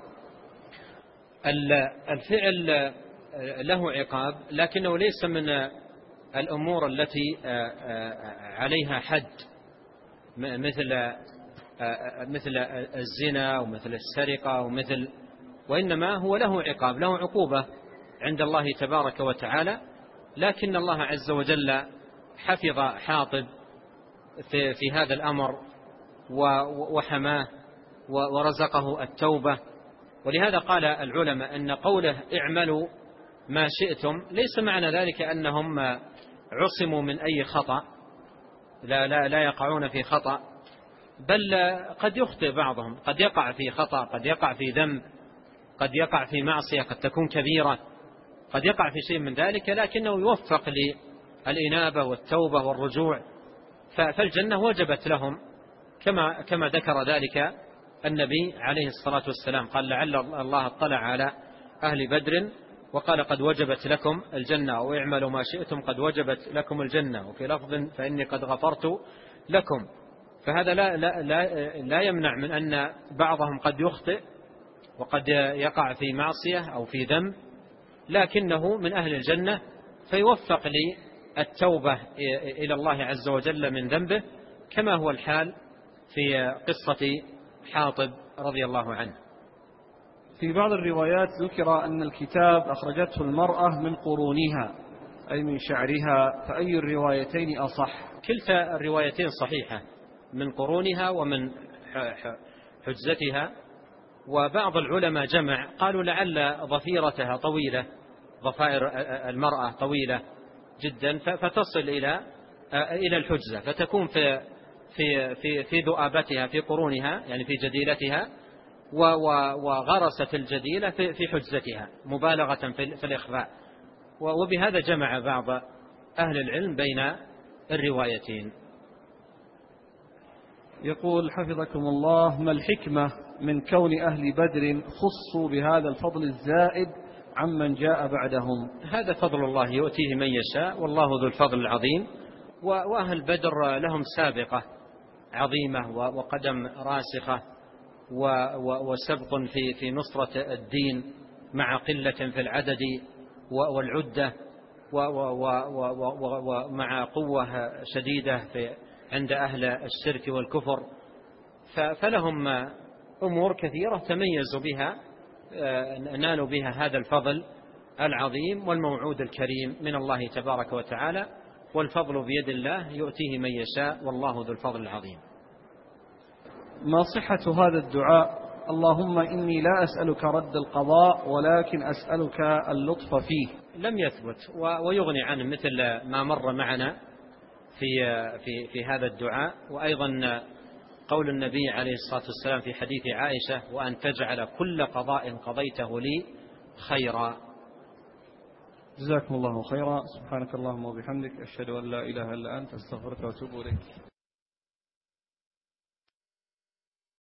الفعل له عقاب، لكنه ليس من الأمور التي عليها حد مثل مثل الزنا ومثل السرقة ومثل، وإنما هو له عقاب، له عقوبة عند الله تبارك وتعالى. لكن الله عز وجل حفظ حاطب في, في هذا الأمر وحماه ورزقه التوبة. ولهذا قال العلماء أن قوله اعملوا ما شئتم ليس معنى ذلك أنهم عصموا من أي خطأ، لا, لا, لا يقعون في خطأ، بل قد يخطئ بعضهم، قد يقع في خطأ، قد يقع في ذنب، قد يقع في معصية قد تكون كبيرة، قد يقع في شيء من ذلك، لكنه يوفق للإنابة والتوبة والرجوع، فالجنة وجبت لهم كما كما ذكر ذلك النبي عليه الصلاة والسلام، قال لعل الله اطلع على أهل بدر وقال قد وجبت لكم الجنة، واعملوا ما شئتم قد وجبت لكم الجنة، وفي لفظ فإني قد غفرت لكم. فهذا لا, لا, لا, لا يمنع من أن بعضهم قد يخطئ وقد يقع في معصية أو في ذنب، لكنه من أهل الجنة فيوفق للتوبة إلى الله عز وجل من ذنبه، كما هو الحال في قصة حاطب رضي الله عنه. في بعض الروايات ذكر أن الكتاب أخرجته المرأة من قرونها أي من شعرها، فأي الروايتين أصح؟ كلتا الروايتين صحيحة، من قرونها ومن حجزتها. وبعض العلماء جمع قالوا لعل ضفيرتها طويلة، ضفائر المرأة طويلة جدا فتصل إلى إلى الحجزة، فتكون في في في في ذؤابتها في قرونها يعني في جديلتها، وغرست الجديلة في في حجزتها مبالغة في الإخفاء. وبهذا جمع بعض أهل العلم بين الروايتين. يقول حفظكم الله: ما الحكمة من كون أهل بدر خصوا بهذا الفضل الزائد عمن جاء بعدهم؟ هذا فضل الله يؤتيه من يشاء، والله ذو الفضل العظيم. وأهل بدر لهم سابقة عظيمة وقدم راسخة وسبق في في نصرة الدين مع قلة في العدد والعدة، ومع قوة شديدة في عند أهل الشرك والكفر، فلهم أمور كثيرة تميزوا بها، نالوا بها هذا الفضل العظيم والموعود الكريم من الله تبارك وتعالى، والفضل بيد الله يؤتيه من يشاء، والله ذو الفضل العظيم. ما صحة هذا الدعاء: اللهم إني لا أسألك رد القضاء ولكن أسألك اللطف فيه؟ لم يثبت، ويغني عنه مثل ما مر معنا في في في هذا الدعاء. وأيضا قول النبي عليه الصلاة والسلام في حديث عائشة: وأن تجعل كل قضاء قضيته لي خيرا. جزاكم الله خيرا. سبحانك اللهم وبحمدك، أشهد أن لا إله إلا أنت، أستغفرك وأتوب إليك.